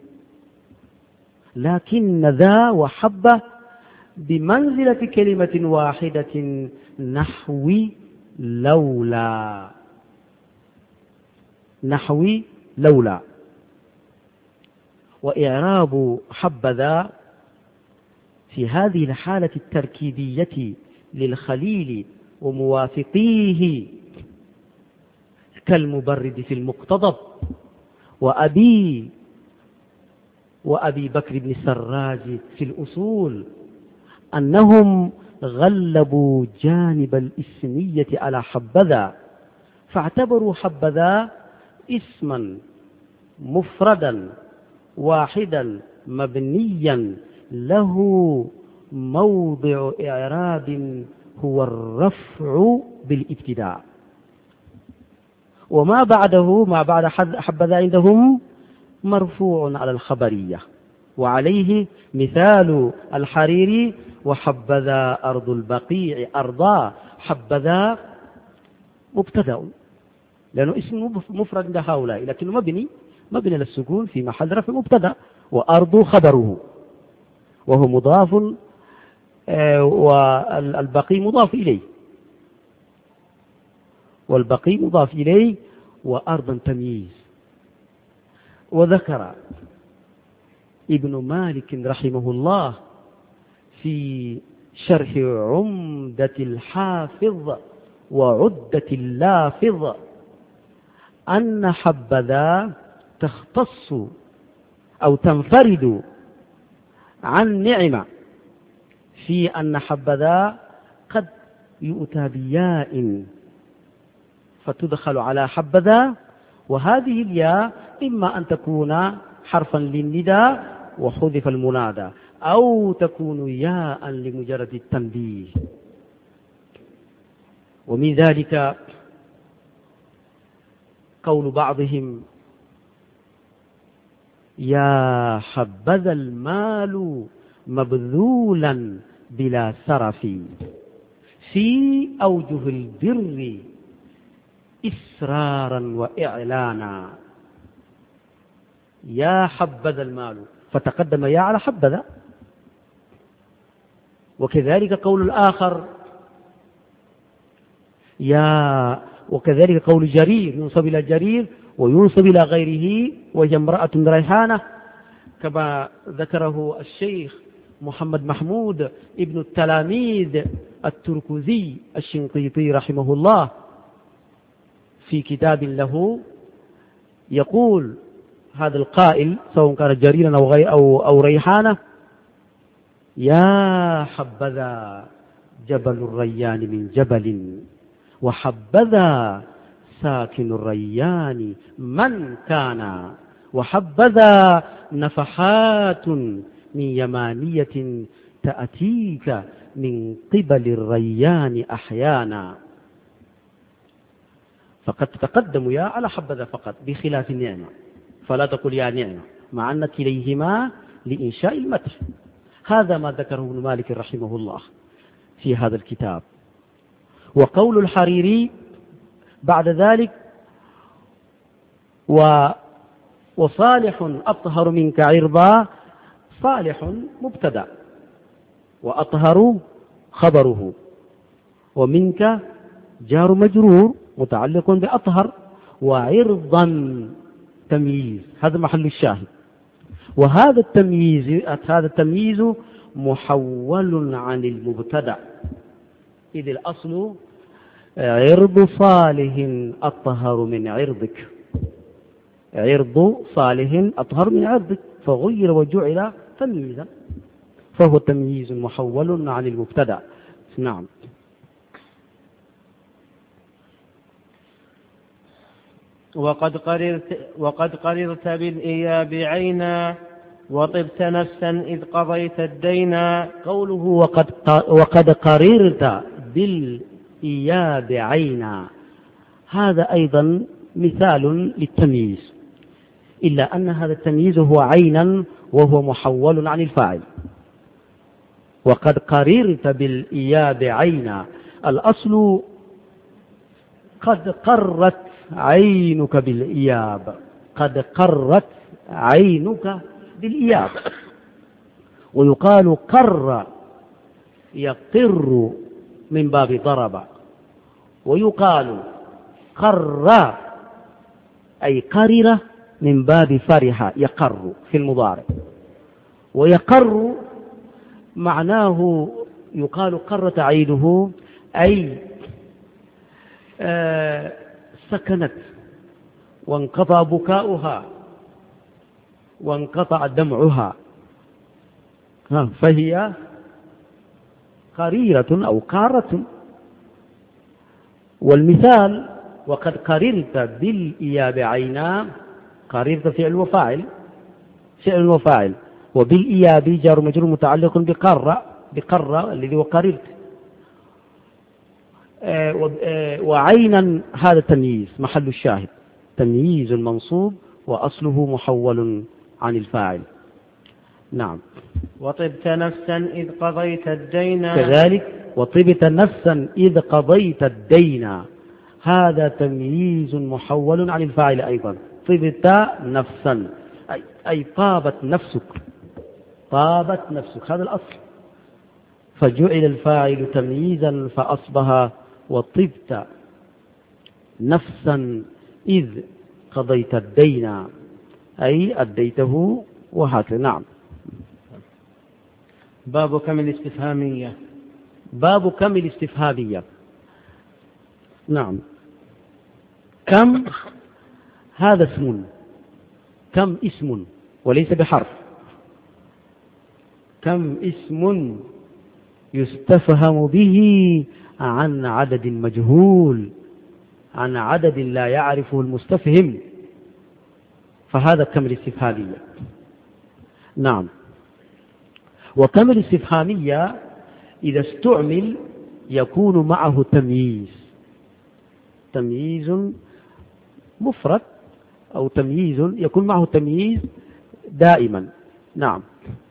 لكن ذا وحب بمنزلة كلمة واحدة نحو لولا. وإعراب حبذا في هذه الحالة التركيبية للخليل وموافقيه كالمبرد في المقتضب وأبي بكر بن السراج في الأصول، أنهم غلبوا جانب الإسمية على حبذا، فاعتبروا حبذا اسما مفردا واحدا مبنيا له موضع إعراب هو الرفع بالابتداء، وما بعده ما بعد حبذا عندهم مرفوع على الخبرية. وعليه مثال الحريري: وحبذا أرض البقيع أرضا. حبذا مبتدأ لأنه اسم مفرد عند هؤلاء، لكنه مبني للسكون في محل رفع مبتدأ، وأرض خبره وهو مضاف، والبقي مضاف إليه، وأرضا تمييز. وذكر ابن مالك رحمه الله في شرح عمدة الحافظ وعدة اللافظ أن حبذا تختص أو تنفرد عن نعمة في أن حبذا قد يؤتى بياء فتدخل على حبذا، وهذه الياء إما أن تكون حرفا للنداء وحذف المنادى، أو تكون ياء لمجرد التنبيه. ومن ذلك قول بعضهم: يا حبذا المال مبذولا بلا سرف في أوجه البر إسرارا وإعلانا. يا حبذا المال، فتقدم يا على حبذا. وكذلك قول الآخر وكذلك قول جرير، ينصب إلى جرير وينصب إلى غيره، وهي امرأة ريحانة، كما ذكره الشيخ محمد محمود ابن التلاميذ التركزي الشنقيطي رحمه الله في كتاب له، يقول هذا القائل سواء كان جريرا أو ريحانة: يا حبذا جبل الريان من جبل، وحبذا ساكن الريان من كان، وحبذا نفحات من يمانية تأتيك من قبل الريان أحيانا. فقد تتقدم يا على حبذا فقط بخلاف النعمة، فلا تقل يا نعمة، مع أن كليهما لإنشاء المدح. هذا ما ذكره ابن مالك رحمه الله في هذا الكتاب. وقول الحريري بعد ذلك: وصالح أطهر منك عرضا. صالح مبتدأ وأطهر خبره، ومنك جار مجرور متعلق بأطهر، وعرضا تمييز، هذا محل الشاهد. وهذا التمييز محول عن المبتدأ، إذ الأصل عرض صالح أطهر من عرضك، عرض صالح أطهر من عرضك، فغير وجعل تمييزا، فهو تمييز محول عن المبتدأ. نعم. وقد قررت بالإياب عينا وطبت نفسا إذ قضيت الدينا. قوله وقد قررت بالإياب عينا، هذا أيضا مثال للتمييز، إلا أن هذا التمييز هو عينا وهو محول عن الفاعل. وقد قررت بالإياب عينا، الأصل قد قرت عينك بالإياب، قد قرت عينك بالإياب. ويقال قر يقر من باب ضرب، ويقال قر أي قرر من باب فرح يقر في المضارع. ويقر معناه يقال قرت عينه أي سكنت وانقطع بكاؤها وانقطع دمعها، فهي قريرة أو قارة. والمثال وقد قررت بالإياب عينا، قررت فعل وفاعل، وبالإياب جار مجرور متعلق بقر الذي هو قررت. وعينا هذا تمييز محل الشاهد، تمييز منصوب وأصله محول عن الفاعل. نعم. وطبت نفسا إذ قضيت الدين، كذلك وطبت نفسا إذ قضيت الدين، هذا تمييز محول عن الفاعل أيضا. طبت نفسا أي طابت نفسك، هذا الأصل، فجعل الفاعل تمييزا فأصبح وطبت نفسا إذ قضيت الدين أي أديته وهكذا. نعم. باب كم الاستفهامية. باب كم الاستفهامية. نعم. كم هذا اسم، كم اسم وليس بحرف. كم اسم يستفهم به عن عدد مجهول، عن عدد لا يعرفه المستفهم، فهذا كم الاستفهامية. نعم. وكم الاستفهامية إذا استعمل يكون معه تمييز مفرد أو تمييز يكون معه تمييز دائما. نعم.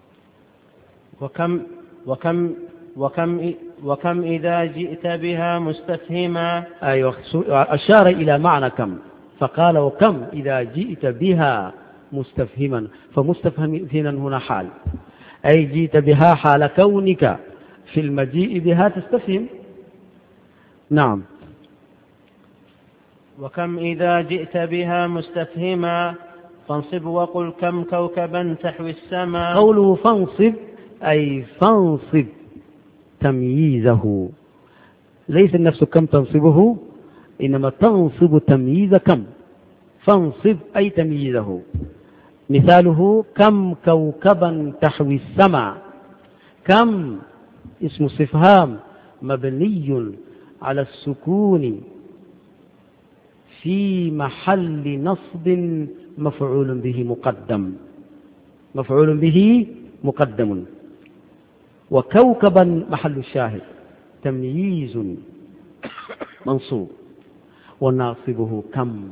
وكم إذا جئت بها مستفهما. أيوة، أشار إلى معنى كم فقال وكم إذا جئت بها مستفهما، فمستفهم هنا حال، أي جئت بها حال كونك في المجيء بها تستفهم. نعم. وكم إذا جئت بها مستفهما فانصب وقل كم كوكبا تحوي السماء. قوله فانصب أي فانصب تمييزه، ليس النفس كم تنصبه، إنما تنصب تمييز كم، فانصب أي تمييزه. مثاله كم كوكبا تحوي السماء. كم اسم استفهام مبني على السكون في محل نصب مفعول به مقدم. وكوكبا محل الشاهد تمييز منصوب، وناصبه كم.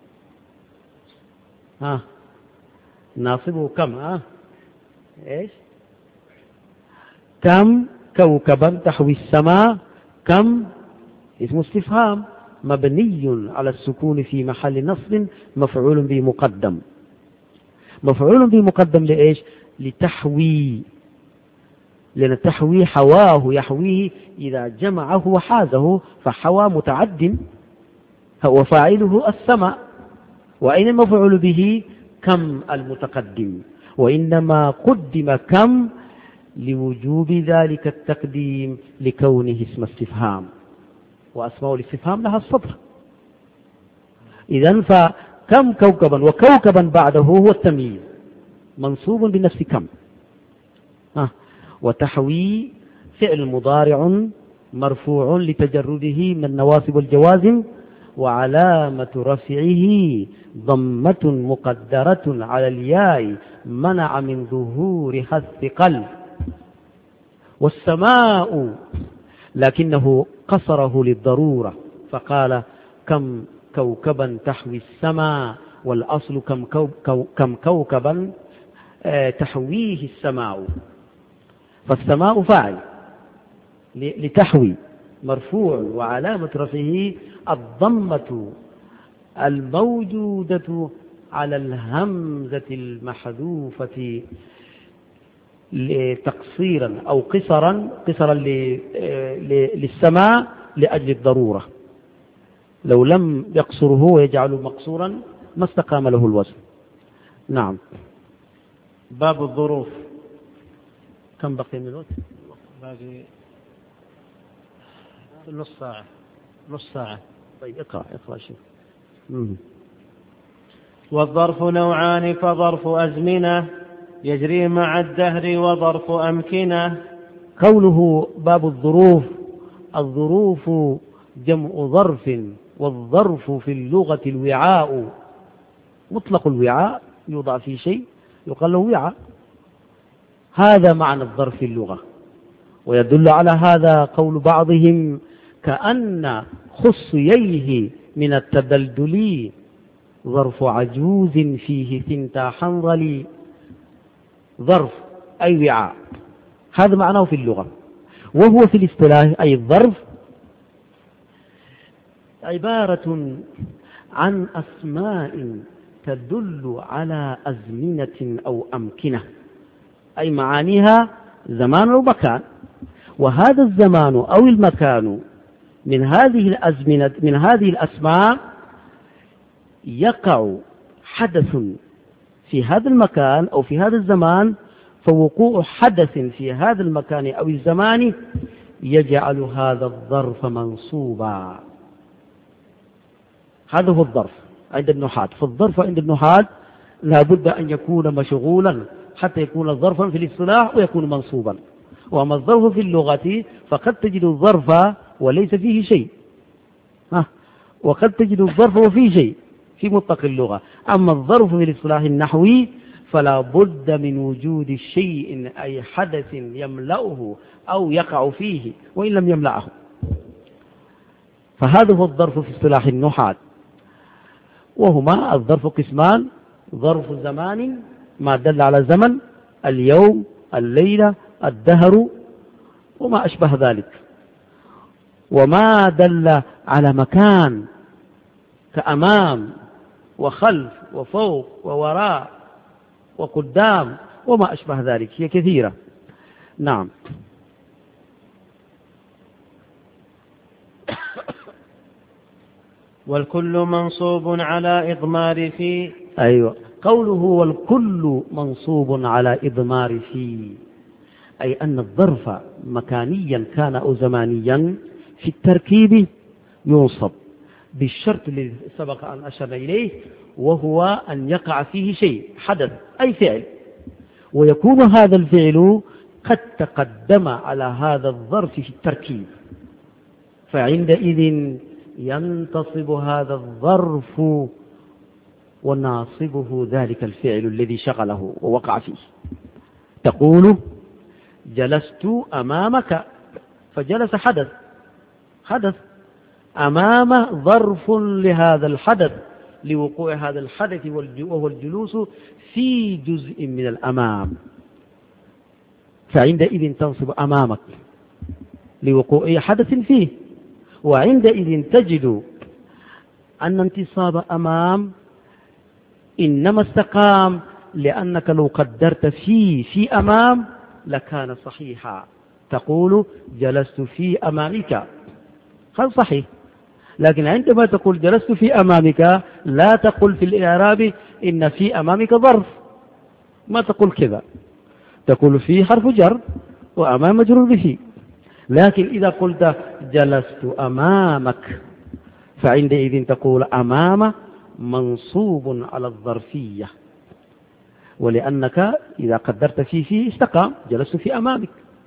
ناصبه كم. ايش؟ كم كوكبا تحوي السماء. كم اسم استفهام مبني على السكون في محل نصب مفعول به مقدم. مفعول به مقدم لإيش؟ لتحوي، لأن التحوي حواه يحويه إذا جمعه وحازه، فحوى متعد وفاعله السماء. وأين المفعول به؟ كم المتقدم، وإنما قدم كم لوجوب ذلك التقديم لكونه اسم استفهام، وأسماء الاستفهام لها الصدر. إذن كم كوكبا، وكوكبا بعده هو التمييز منصوب بنفس كم. وتحوي فعل مضارع مرفوع لتجرده من النواصب والجوازم، وعلامة رفعه ضمة مقدرة على الياء منع من ظهورها الثقل. والسماء لكنه قصره للضرورة فقال كم كوكبا تحوي السماء، والأصل كم كوكبا تحويه السماء. فالسماء فاعل لتحوي مرفوع، وعلامة رفعه الضمة الموجودة على الهمزة المحذوفة تقصيرا أو قصرا للسماء لأجل الضرورة. لو لم يقصره ويجعله مقصورا ما استقام له الوزن. نعم. باب الظروف. كم بقي من الوقت؟ باقي نص ساعة. طيب اقرأ شيء. والظرف نوعان، فظرف أزمنة يجري مع الدهر، وظرف أمكنة. قوله باب الظروف، الظروف جمع ظرف، والظرف في اللغة الوعاء. مطلق الوعاء يوضع في شيء يقال له وعاء، هذا معنى الظرف في اللغة. ويدل على هذا قول بعضهم كأن خصييه من التدلدل ظرف عجوز فيه ثنتا حنظل. ظرف أي وعاء، هذا معناه في اللغة. وهو في الاصطلاح أي الظرف عبارة عن أسماء تدل على أزمنة أو أمكنة، أي معانيها زمان أو مكان. وهذا الزمان أو المكان من هذه الأزمنة، من هذه الأسماء، يقع حدث في هذا المكان أو في هذا الزمان، فوقوع حدث في هذا المكان أو الزمان يجعل هذا الظرف منصوبا. هذا هو الظرف عند النحاة. فالظرف عند النحاة لا بد أن يكون مشغولا حتى يكون ظرفا في الاصطلاح ويكون منصوبا. وأما الظرف في اللغة فقد تجد الظرف وليس فيه شيء، وقد تجد الظرف وفيه شيء في مطلق اللغة. أما الظرف في الاصطلاح النحوي فلا بد من وجود شيء، أي حدث يملأه أو يقع فيه وإن لم يملأه. فهذا هو الظرف في اصطلاح النحاة. وهما الظرف قسمان: ظرف زمان ما دل على زمن، اليوم، الليلة، الدهر وما أشبه ذلك، وما دل على مكان كأمام وخلف وفوق ووراء وقدام وما أشبه ذلك، هي كثيرة. نعم. والكل منصوب على إضمار في. أيوة، قوله والكل منصوب على إضمار في، أي أن الظرف مكانيا كان أو زمانيا في التركيب ينصب بالشرط الذي سبق أن أشرنا إليه، وهو أن يقع فيه شيء، حدث، أي فعل، ويكون هذا الفعل قد تقدم على هذا الظرف في التركيب، فعندئذ ينتصب هذا الظرف وناصبه ذلك الفعل الذي شغله ووقع فيه. تقول جلست أمامك، فجلس حدث أمام ظرف لهذا الحدث، لوقوع هذا الحدث وهو الجلوس في جزء من الأمام، فعندئذ تنصب أمامك لوقوع حدث فيه. وعندئذ تجد أن انتصاب أمام إنما استقام لأنك لو قدرت في أمام لكان صحيحا. تقول جلست في أمامك، هذا صحيح. لكن عندما تقول جلست في أمامك لا تقل في الإعراب إن في أمامك ظرف، ما تقول كذا، تقول في حرف جر وأمام مجرور به. لكن إذا قلت جلست أمامك فعندئذ تقول أمام منصوب على الظرفية، ولأنك إذا قدرت فيه استقام، جلست في أمامك.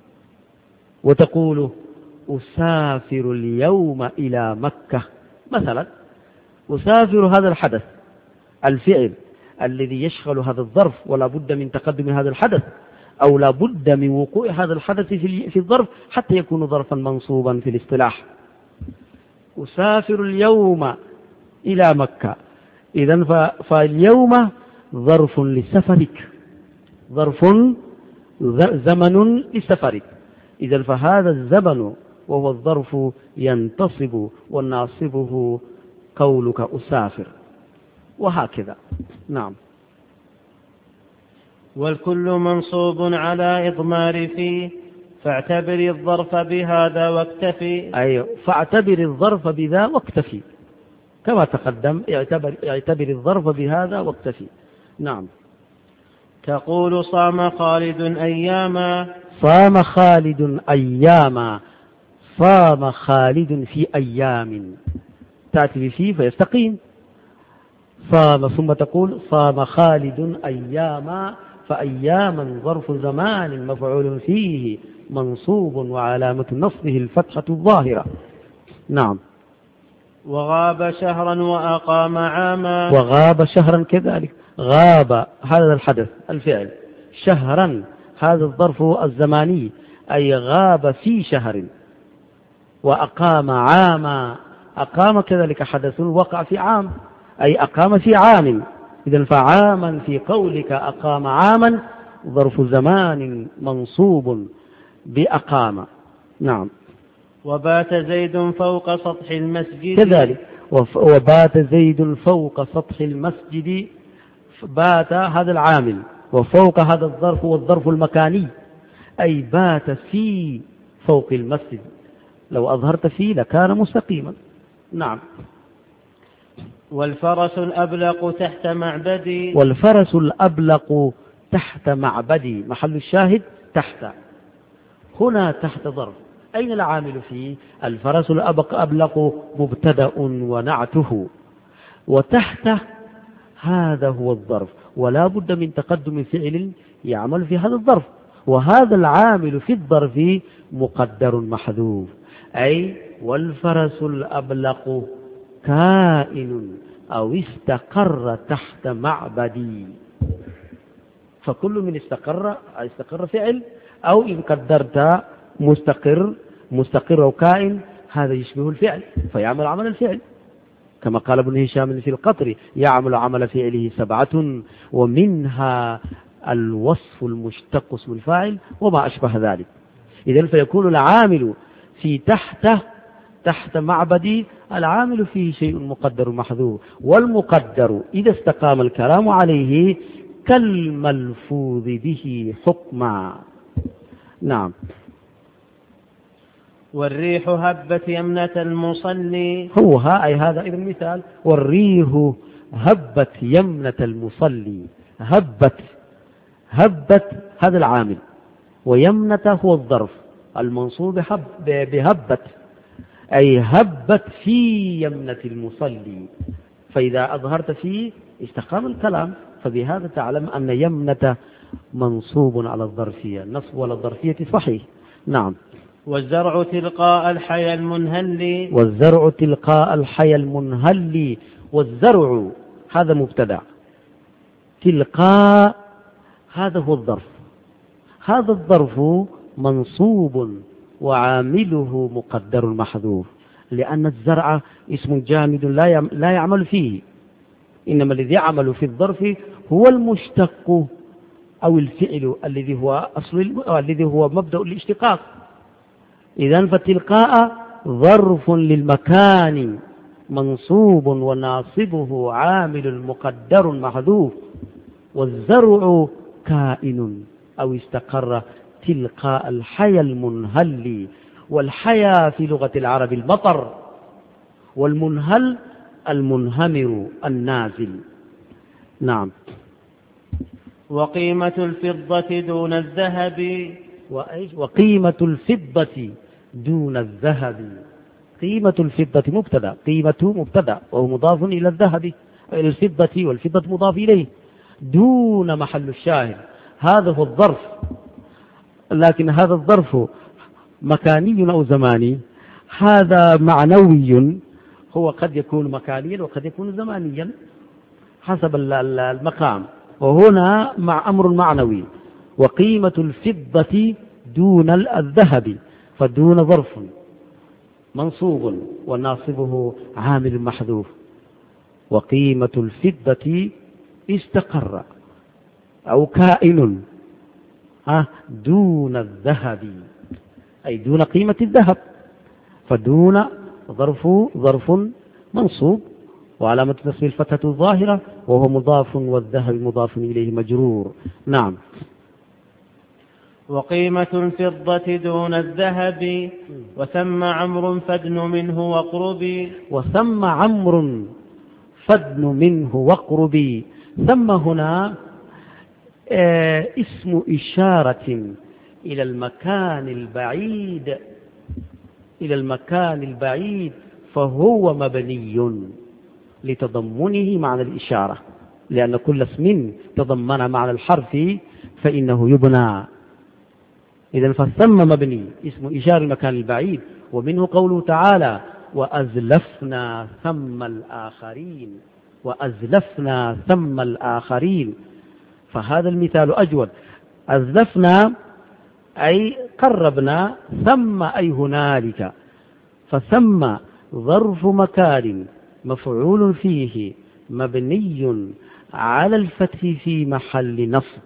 وتقول أسافر اليوم إلى مكة مثلا. أسافر هذا الحدث، الفعل الذي يشغل هذا الظرف، ولا بد من تقدم هذا الحدث، أو لا بد من وقوع هذا الحدث في الظرف حتى يكون ظرفا منصوبا في الاصطلاح. أسافر اليوم إلى مكة، إذن فاليوم ظرف لسفرك، ظرف زمن لسفرك. إذن فهذا الزمن وهو الظرف ينتصب، والناصبه قولك أسافر، وهكذا. نعم. والكل منصوب على إضمار فيه، فاعتبر الظرف بهذا واكتفي. أيوه، فاعتبر الظرف بذا واكتفي، كما تقدم. اعتبر الظرف بهذا واكتفي. نعم. تقول صام خالد أياما. صام خالد أياما، صام خالد في أيام، تأتي فيه فيستقيم. صام ثم تقول صام خالد أياما، فأياما ظرف زمان مفعول فيه منصوب، وعلامة نصبه الفتحة الظاهرة. نعم. وغاب شهرا وأقام عاما. وغاب شهرا كذلك. غاب هذا الحدث الفعل، شهرا هذا الظرف الزماني، أي غاب في شهر. وأقام عاما، أقام كذلك حدث وقع في عام، أي أقام في عام. إذن فعاما في قولك أقام عاما ظرف زمان منصوب بأقام. نعم. وبات زيد فوق سطح المسجد. كذلك. وبات زيد فوق سطح المسجد، بات هذا العامل، وفوق هذا الظرف والظرف المكاني، أي بات في فوق المسجد. لو أظهرت فيه لكان مستقيما. نعم. والفرس الأبلق تحت معبدي. والفرس الأبلق تحت معبدي، محل الشاهد تحت. هنا تحت ظرف، أين العامل فيه؟ الفرس الأبلق مبتدأ ونعته، وتحته هذا هو الظرف، ولا بد من تقدم فعل يعمل في هذا الظرف، وهذا العامل في الظرف مقدر محذوف، أي والفرس الأبلق كائن أو استقر تحت معبدي. فكل من استقر فعل، أو إن قدرت مستقر أو كائن، هذا يشبه الفعل فيعمل عمل الفعل، كما قال ابن هشام في القطر: يعمل عمل فعله 7 ومنها الوصف المشتق اسم الفاعل وما أشبه ذلك. إذن فيكون العامل في تحت معبدي، العامل فيه شيء مقدر محذوف، والمقدر إذا استقام الكلام عليه كالملفوظ به حكما. نعم. والريح هبت يمنة المصلي. أي هذا إذن مثال. والريح هبت يمنة المصلي. هبت هذا العامل، ويمنة هو الظرف المنصوب بهبت، أي هبت في يمنة المصلي. فإذا أظهرت فيه استقام الكلام، فبهذا تعلم أن يمنة منصوب على الظرفية، نصب على الظرفية صحيح. نعم. والزرع تلقاء الحي المنهل. والزرع تلقاء الحي المنهل. والزرع هذا مبتدأ، تلقاء هذا هو الظرف. هذا الظرف منصوب وعامله مقدر محذوف، لأن الزرع اسم جامد لا يعمل فيه، إنما الذي يعمل في الظرف هو المشتق أو الفعل الذي هو مبدأ الاشتقاق. إذن فتلقاء ظرف للمكان منصوب وناصبه عامل مقدر محذوف. والزرع كائن أو استقر تلقاء الحي المنهل. والحيا في لغة العرب المطر، والمنهل المنهمر النازل. نعم. وقيمة الفضة دون الذهب. وقيمة الفضة دون الذهب. قيمة الفضة مبتدأ، قيمة مبتدأ وهو مضاف إلى الذهب، الفضة، والفضة مضاف إليه دون محل الشاهد. هذا هو الظرف، لكن هذا الظرف مكاني أو زماني؟ هذا معنوي، هو قد يكون مكانيا وقد يكون زمانيا حسب المقام. وهنا مع أمر معنوي، وقيمة الفضة دون الذهب، فدون ظرف منصوب وناصبه عامل محذوف. وقيمة الفضة استقر أو كائن دون الذهب، أي دون قيمة الذهب، فدون ظرف منصوب وعلامة نصبه الفتحة الظاهرة وهو مضاف، والذهب مضاف إليه مجرور. نعم. وقيمة الفضة دون الذهب، وثم عمرو فادن منه واقربي. وثم عمرو فادن منه واقربي. ثم هنا اسم إشارة إلى المكان البعيد، إلى المكان البعيد، فهو مبني لتضمنه معنى الإشارة، لأن كل اسم تضمن معنى الحرف فإنه يبنى. إذن فالثم مبني اسم إشارة المكان البعيد، ومنه قوله تعالى وأزلفنا ثم الآخرين، وأزلفنا ثم الآخرين، فهذا المثال أجود. أزلفنا أي قربنا، ثم أي هنالك، فثم ظرف مكان مفعول فيه مبني على الفتح في محل نصب،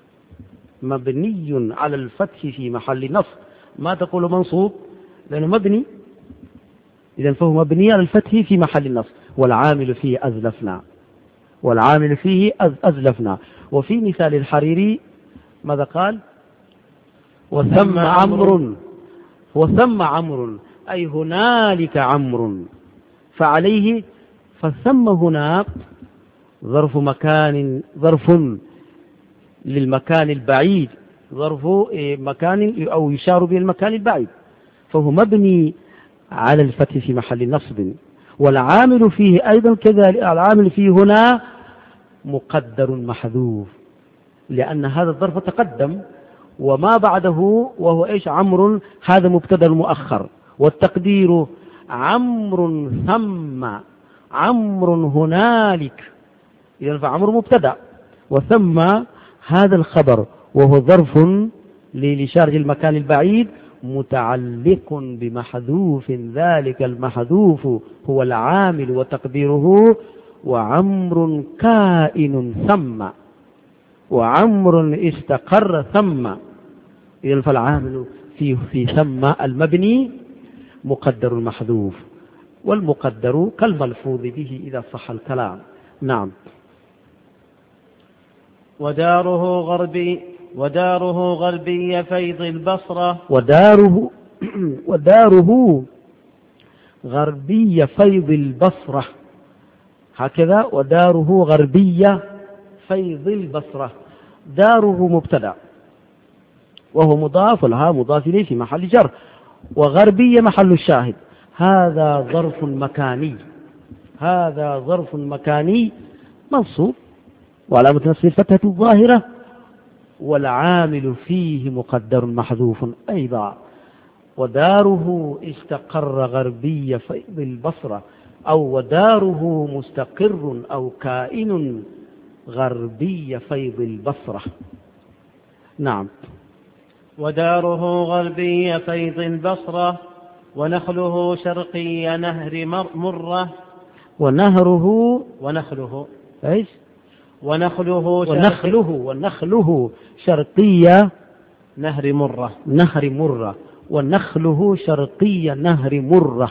مبني على الفتح في محل نصب. ما تقول منصوب لأنه مبني، إذن فهو مبني على الفتح في محل نصب. والعامل فيه أزلفنا، والعامل فيه أزلفنا. وفي مثال الحريري ماذا قال؟ وثم عمرو، وثم عمرو أي هنالك عمرو، فعليه فثم هنا ظرف مكان، ظرف للمكان البعيد، ظرف مكان أو يشار به المكان البعيد، فهو مبني على الفتح في محل نصب. والعامل فيه أيضا كذلك، العامل فيه هنا مقدر محذوف، لأن هذا الظرف تقدم وما بعده وهو إيش؟ عمرو، هذا مبتدا مؤخر، والتقدير عمرو ثم عمرو هنالك، إذن فعمرو مبتدا، وثم هذا الخبر وهو ظرف لشارج المكان البعيد متعلق بمحذوف، ذلك المحذوف هو العامل، وتقديره وعمر كائن ثم، وعمر استقر ثم. إذن فالعامل في ثم المبني مقدر المحذوف، والمقدر كالملفوظ به إذا صح الكلام. نعم. وداره غربي فيض البصرة، وداره غربي فيض البصرة، هكذا. وداره غربي فيض البصرة، داره مبتدأ وهو مضاف، لها مضاف إليه في محل جر، وغربي محل الشاهد. هذا ظرف مكاني، هذا ظرف مكاني منصوب وعلامة نصبه الفتحة الظاهرة، والعامل فيه مقدر محذوف أيضا. وداره استقر غربي فيض البصرة، أو وداره مستقر أو كائن غربي فيض البصرة. نعم. وداره غربي فيض البصرة، ونخله شرقي نهر مرة. ونخله ايش؟ ونخله شرقية نهر مرة، ونخله شرقية نهر مرة.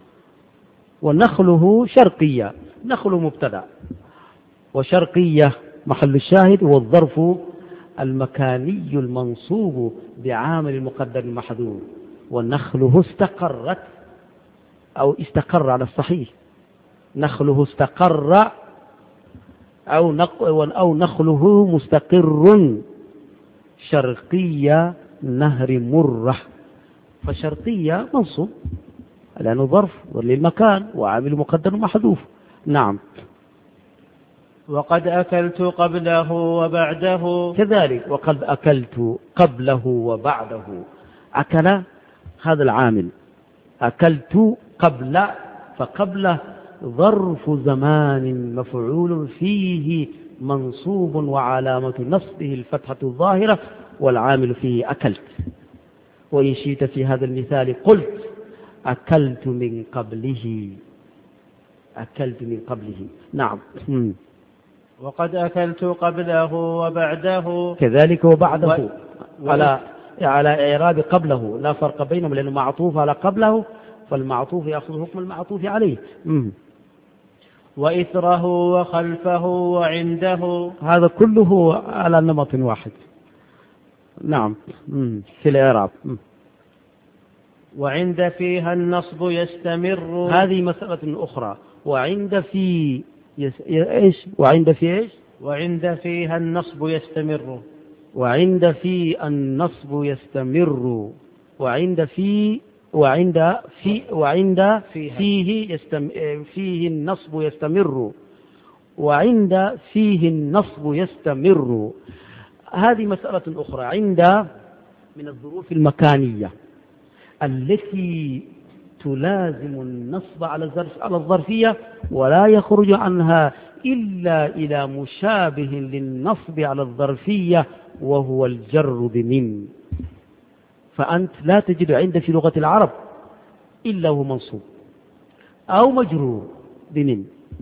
ونخله شرقية، نخل مبتدأ، وشرقية محل الشاهد، والظرف المكاني المنصوب بعامل المقدر المحذوف. ونخله استقرت أو استقر على الصحيح، نخله استقر أو نخله مستقر شرقية نهر مرة. فشرقية منصوب لأنه ظرف للمكان وعامل مقدر محذوف. نعم. وقد أكلت قبله وبعده. كذلك وقد أكلت قبله وبعده. أكل هذا العامل، أكلت قبل، فقبله ظرف زمان مفعول فيه منصوب وعلامة نصبه الفتحة الظاهرة والعامل فيه أكلت. وإن شئت في هذا المثال قلت أكلت من قبله، أكلت من قبله. نعم. وقد أكلت قبله وبعده. كذلك وبعده على إعراب قبله، لا فرق بينهم لأنه معطوف على قبله، فالمعطوف يأخذ حكم المعطوف عليه. وإثره وخلفه وعنده. هذا كله على نمط واحد. نعم. في الإعراب. وعند فيها النصب يستمر. هذه مسألة أخرى. وعند في إيش؟ وعند في إيش؟ وعند فيها النصب يستمر. وعند في النصب يستمر. وعند في وعند في وعند فيه النصب يستمر. وعند فيه النصب يستمر. هذه مسألة أخرى. عند من الظروف المكانية التي تلازم النصب على الظرفية ولا يخرج عنها إلا إلى مشابه للنصب على الظرفية وهو الجر بمن. فأنت لا تجد عند في لغة العرب إلا هو منصوب أو مجرور بمن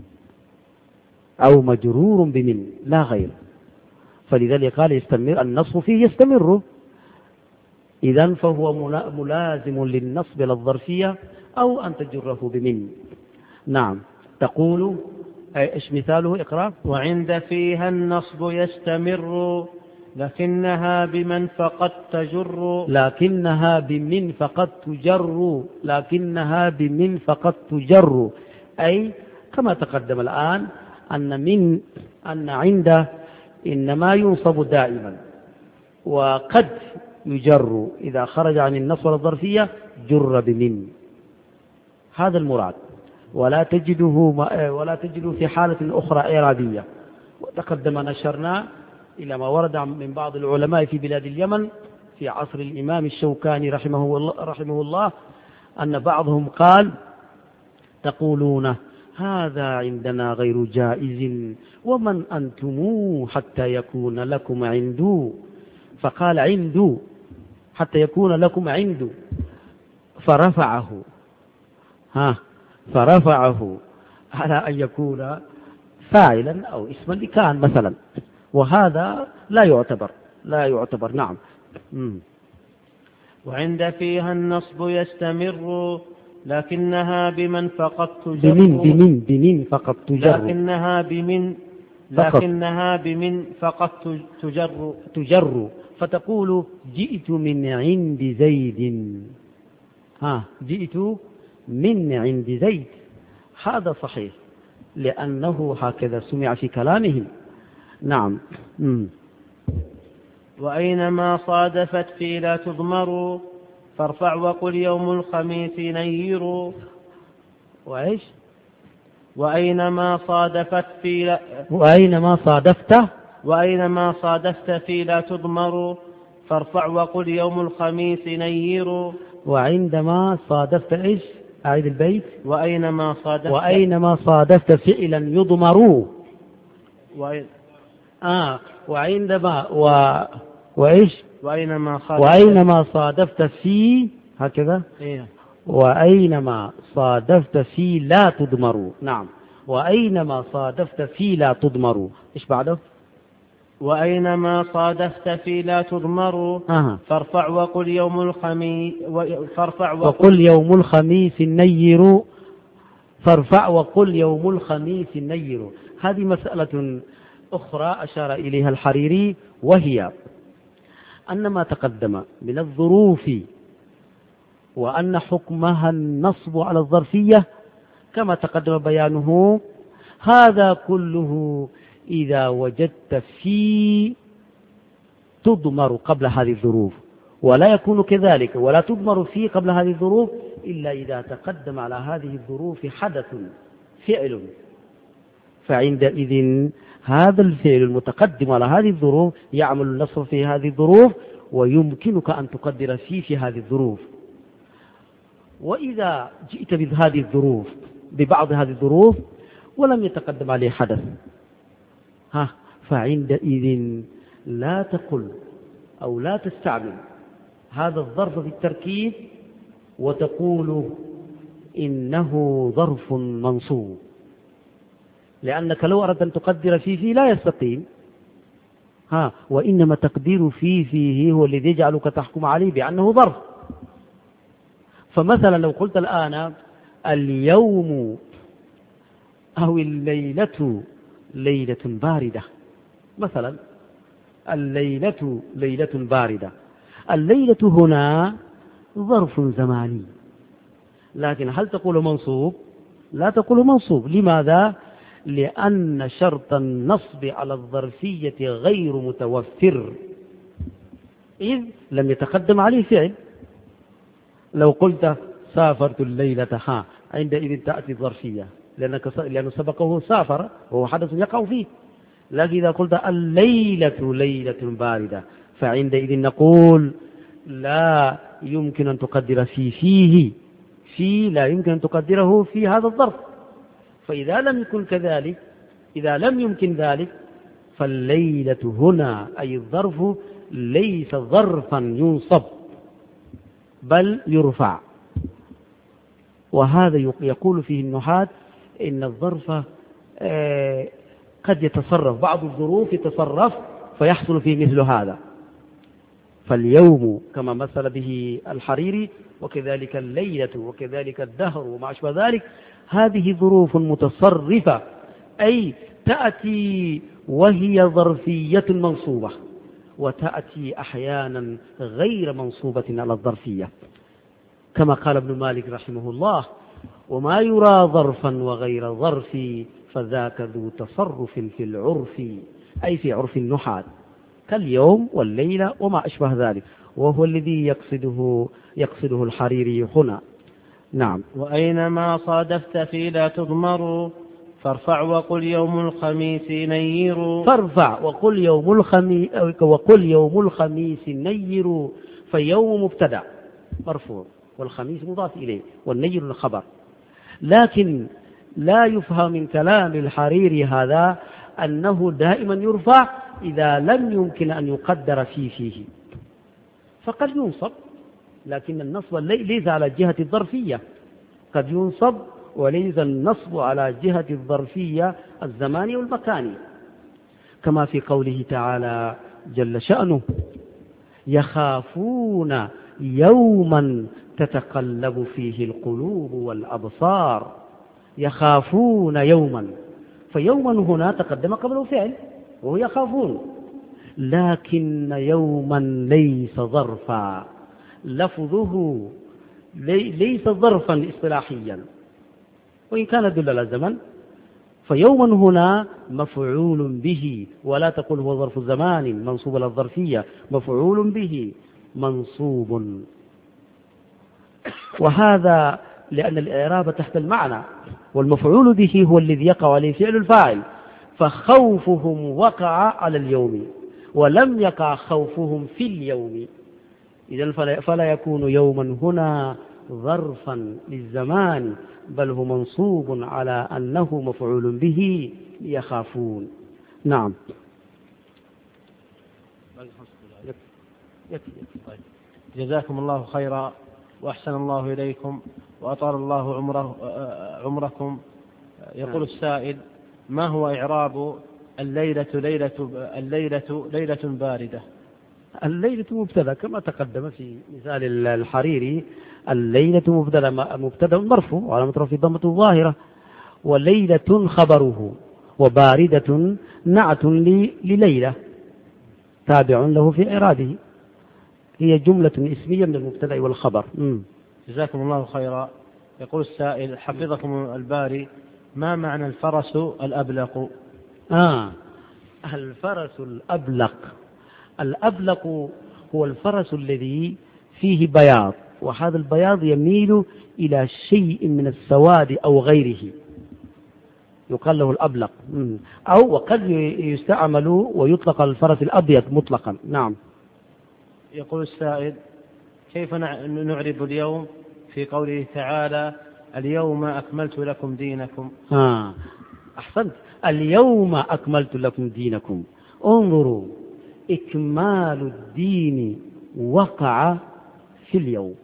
أو مجرور بمن لا غير. فلذلك قال يستمر النصب فيه يستمر. إذن فهو ملازم للنصب للظرفية أو أن تجره بمن. نعم. تقول إيش مثاله؟ اقرأ. وعند فيها النصب يستمر لكنها بمن فقد تجر. لكنها بمن فقد تجر. لكنها بمن فقد تجر. أي كما تقدم الآن أن عند إنما ينصب دائما وقد يجر إذا خرج عن النصب والظرفية جر بمن. هذا المراد. ولا تجده في حالة أخرى إعرابية. وتقدم نشرنا إلى ما ورد من بعض العلماء في بلاد اليمن في عصر الإمام الشوكاني رحمه الله أن بعضهم قال تقولون هذا عندنا غير جائز ومن أنتم حتى يكون لكم عندو. فقال عندو حتى يكون لكم عندو فرفعه على أن يكون فاعلا أو اسما لكان مثلا، وهذا لا يعتبر. نعم. وعند فيها النصب يستمر لكنها بمن فقد تجر. بمن فقد تجر. لكنها بمن فقد تجر. فتقول جئت من عند زيد. جئت من عند زيد. هذا صحيح لأنه هكذا سمع في كلامهم. نعم. وأينما صادفت في لا تضمر فارفع وقل يوم الخميس نير. وإيش؟ وأينما صادفت في لا وأينما صادفت في لا تضمر فارفع وقل يوم الخميس نير. وعندما صادفت إيش؟ أعيد البيت. وأينما صادفت فعلا يضمر. وعندما وإيش؟ وأينما صادفت في هكذا. وأينما صادفت في لا تضمر. نعم. وأينما صادفت في لا تضمر. إيش بعده؟ وأينما صادفت في لا تضمر فارفع وقل يوم الخميس يوم الخميس نير. فارفع وقل يوم الخميس نير. هذه مسألة أخرى أشار إليها الحريري، وهي أن ما تقدم من الظروف وأن حكمها النصب على الظرفية كما تقدم بيانه، هذا كله إذا وجدت في تضمر قبل هذه الظروف، ولا يكون كذلك ولا تضمر في قبل هذه الظروف إلا إذا تقدم على هذه الظروف حدث فعل فعندئذ هذا الفعل المتقدم على هذه الظروف يعمل النصب في هذه الظروف، ويمكنك أن تقدر فيه في هذه الظروف. وإذا جئت بهذه الظروف ببعض هذه الظروف ولم يتقدم عليه حدث، فعندئذ لا تقل أو لا تستعمل هذا الظرف في التركيب وتقول إنه ظرف منصوب، لأنك لو أردت أن تقدر فيه لا يستقيم. وإنما تقدير فيه هو الذي يجعلك تحكم عليه بأنه ظرف. فمثلا لو قلت الآن اليوم أو الليلة ليلة باردة، مثلا الليلة ليلة باردة، الليلة هنا ظرف زماني، لكن هل تقول منصوب؟ لا تقول منصوب. لماذا؟ لأن شرط النصب على الظرفية غير متوفر، إذ لم يتقدم عليه فعل. لو قلت سافرت الليلة، عندئذ تأتي الظرفية لأنه سبقه سافر وهو حدث يقع فيه. لكن إذا قلت الليلة ليلة باردة فعندئذ نقول لا يمكن أن تقدر فيه لا يمكن أن تقدره في هذا الظرف. فإذا لم يكن كذلك، إذا لم يمكن ذلك، فالليلة هنا أي الظرف ليس ظرفا ينصب بل يرفع. وهذا يقول فيه النحاة إن الظرف قد يتصرف، بعض الظروف يتصرف فيحصل فيه مثل هذا. فاليوم كما مثل به الحريري، وكذلك الليلة، وكذلك الدهر وما أشبه ذلك، هذه ظروف متصرفة، أي تأتي وهي ظرفية منصوبة، وتأتي أحيانا غير منصوبة على الظرفية، كما قال ابن مالك رحمه الله: وما يرى ظرفا وغير ظرف فذاك ذو تصرف في العرف، أي في عرف النحاة، كاليوم والليلة وما أشبه ذلك، وهو الذي يقصده الحريري هنا. نعم. وأينما صادفت في لا تضمر فارفع وقل يوم الخميس نير. فارفع وقل يوم الخميس نير، فيوم مبتدأ مرفوع والخميس مضاف إليه والنير الخبر. لكن لا يفهم من كلام الحريري هذا أنه دائما يرفع إذا لم يمكن أن يقدر فيه، فقد ينصب، لكن النصب ليس على جهة الظرفية، قد ينصب وليس النصب على جهة الظرفية الزمانية والمكانية، كما في قوله تعالى جل شأنه: يخافون يوما تتقلب فيه القلوب والأبصار. يخافون يوما، فيوما هنا تقدم قبله فعل وهو يخافون، لكن يوما ليس ظرفا، لفظه ليس ظرفا اصطلاحيا وإن كان يدل على الزمن. فيوما هنا مفعول به، ولا تقل هو ظرف زمان منصوب على الظرفية، مفعول به منصوب. وهذا لأن الإعراب تحت المعنى، والمفعول به هو الذي يقع عليه فعل الفاعل، فخوفهم وقع على اليوم ولم يقع خوفهم في اليوم، إذن فلا يكون يوما هنا ظرفا للزمان، بل هو منصوب على أنه مفعول به يخافون. نعم. جزاكم الله خيرا وأحسن الله إليكم وأطال الله عمركم. يقول السائل: ما هو إعراب الليلة ليلة باردة؟ الليلة مبتدأ كما تقدم في مثال الحريري، الليلة مبتدأ مرفوع وعلامة رفعه ضمة ظاهرة، وليلة خبره، وباردة نعت لليلة تابع له في إعرابه، هي جملة اسمية من المبتدأ والخبر. جزاكم الله خيرا. يقول السائل حفظكم الباري: ما معنى الفرس الأبلق؟ الفرس الأبلق هو الفرس الذي فيه بياض، وهذا البياض يميل إلى شيء من السواد أو غيره، يقال له الأبلق. أو وقد يستعمل ويطلق الفرس الأبيض مطلقا. نعم. يقول السائل: كيف نعرب اليوم في قوله تعالى اليوم أكملت لكم دينكم؟ أحسنت، اليوم أكملت لكم دينكم. انظروا، إكمال الدين وقع في اليوم.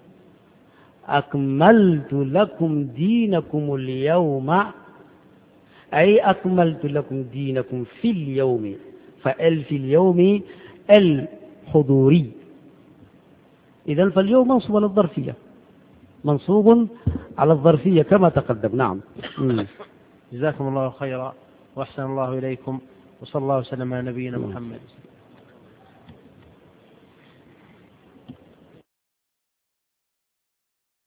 أكملت لكم دينكم اليوم، أي أكملت لكم دينكم في اليوم، فال في اليوم الحضوري. إذن فاليوم منصوب على الظرفية، منصوب على الظرفية كما تقدم. نعم. جزاكم الله خيرا وأحسن الله إليكم، وصلى الله وسلم على نبينا محمد.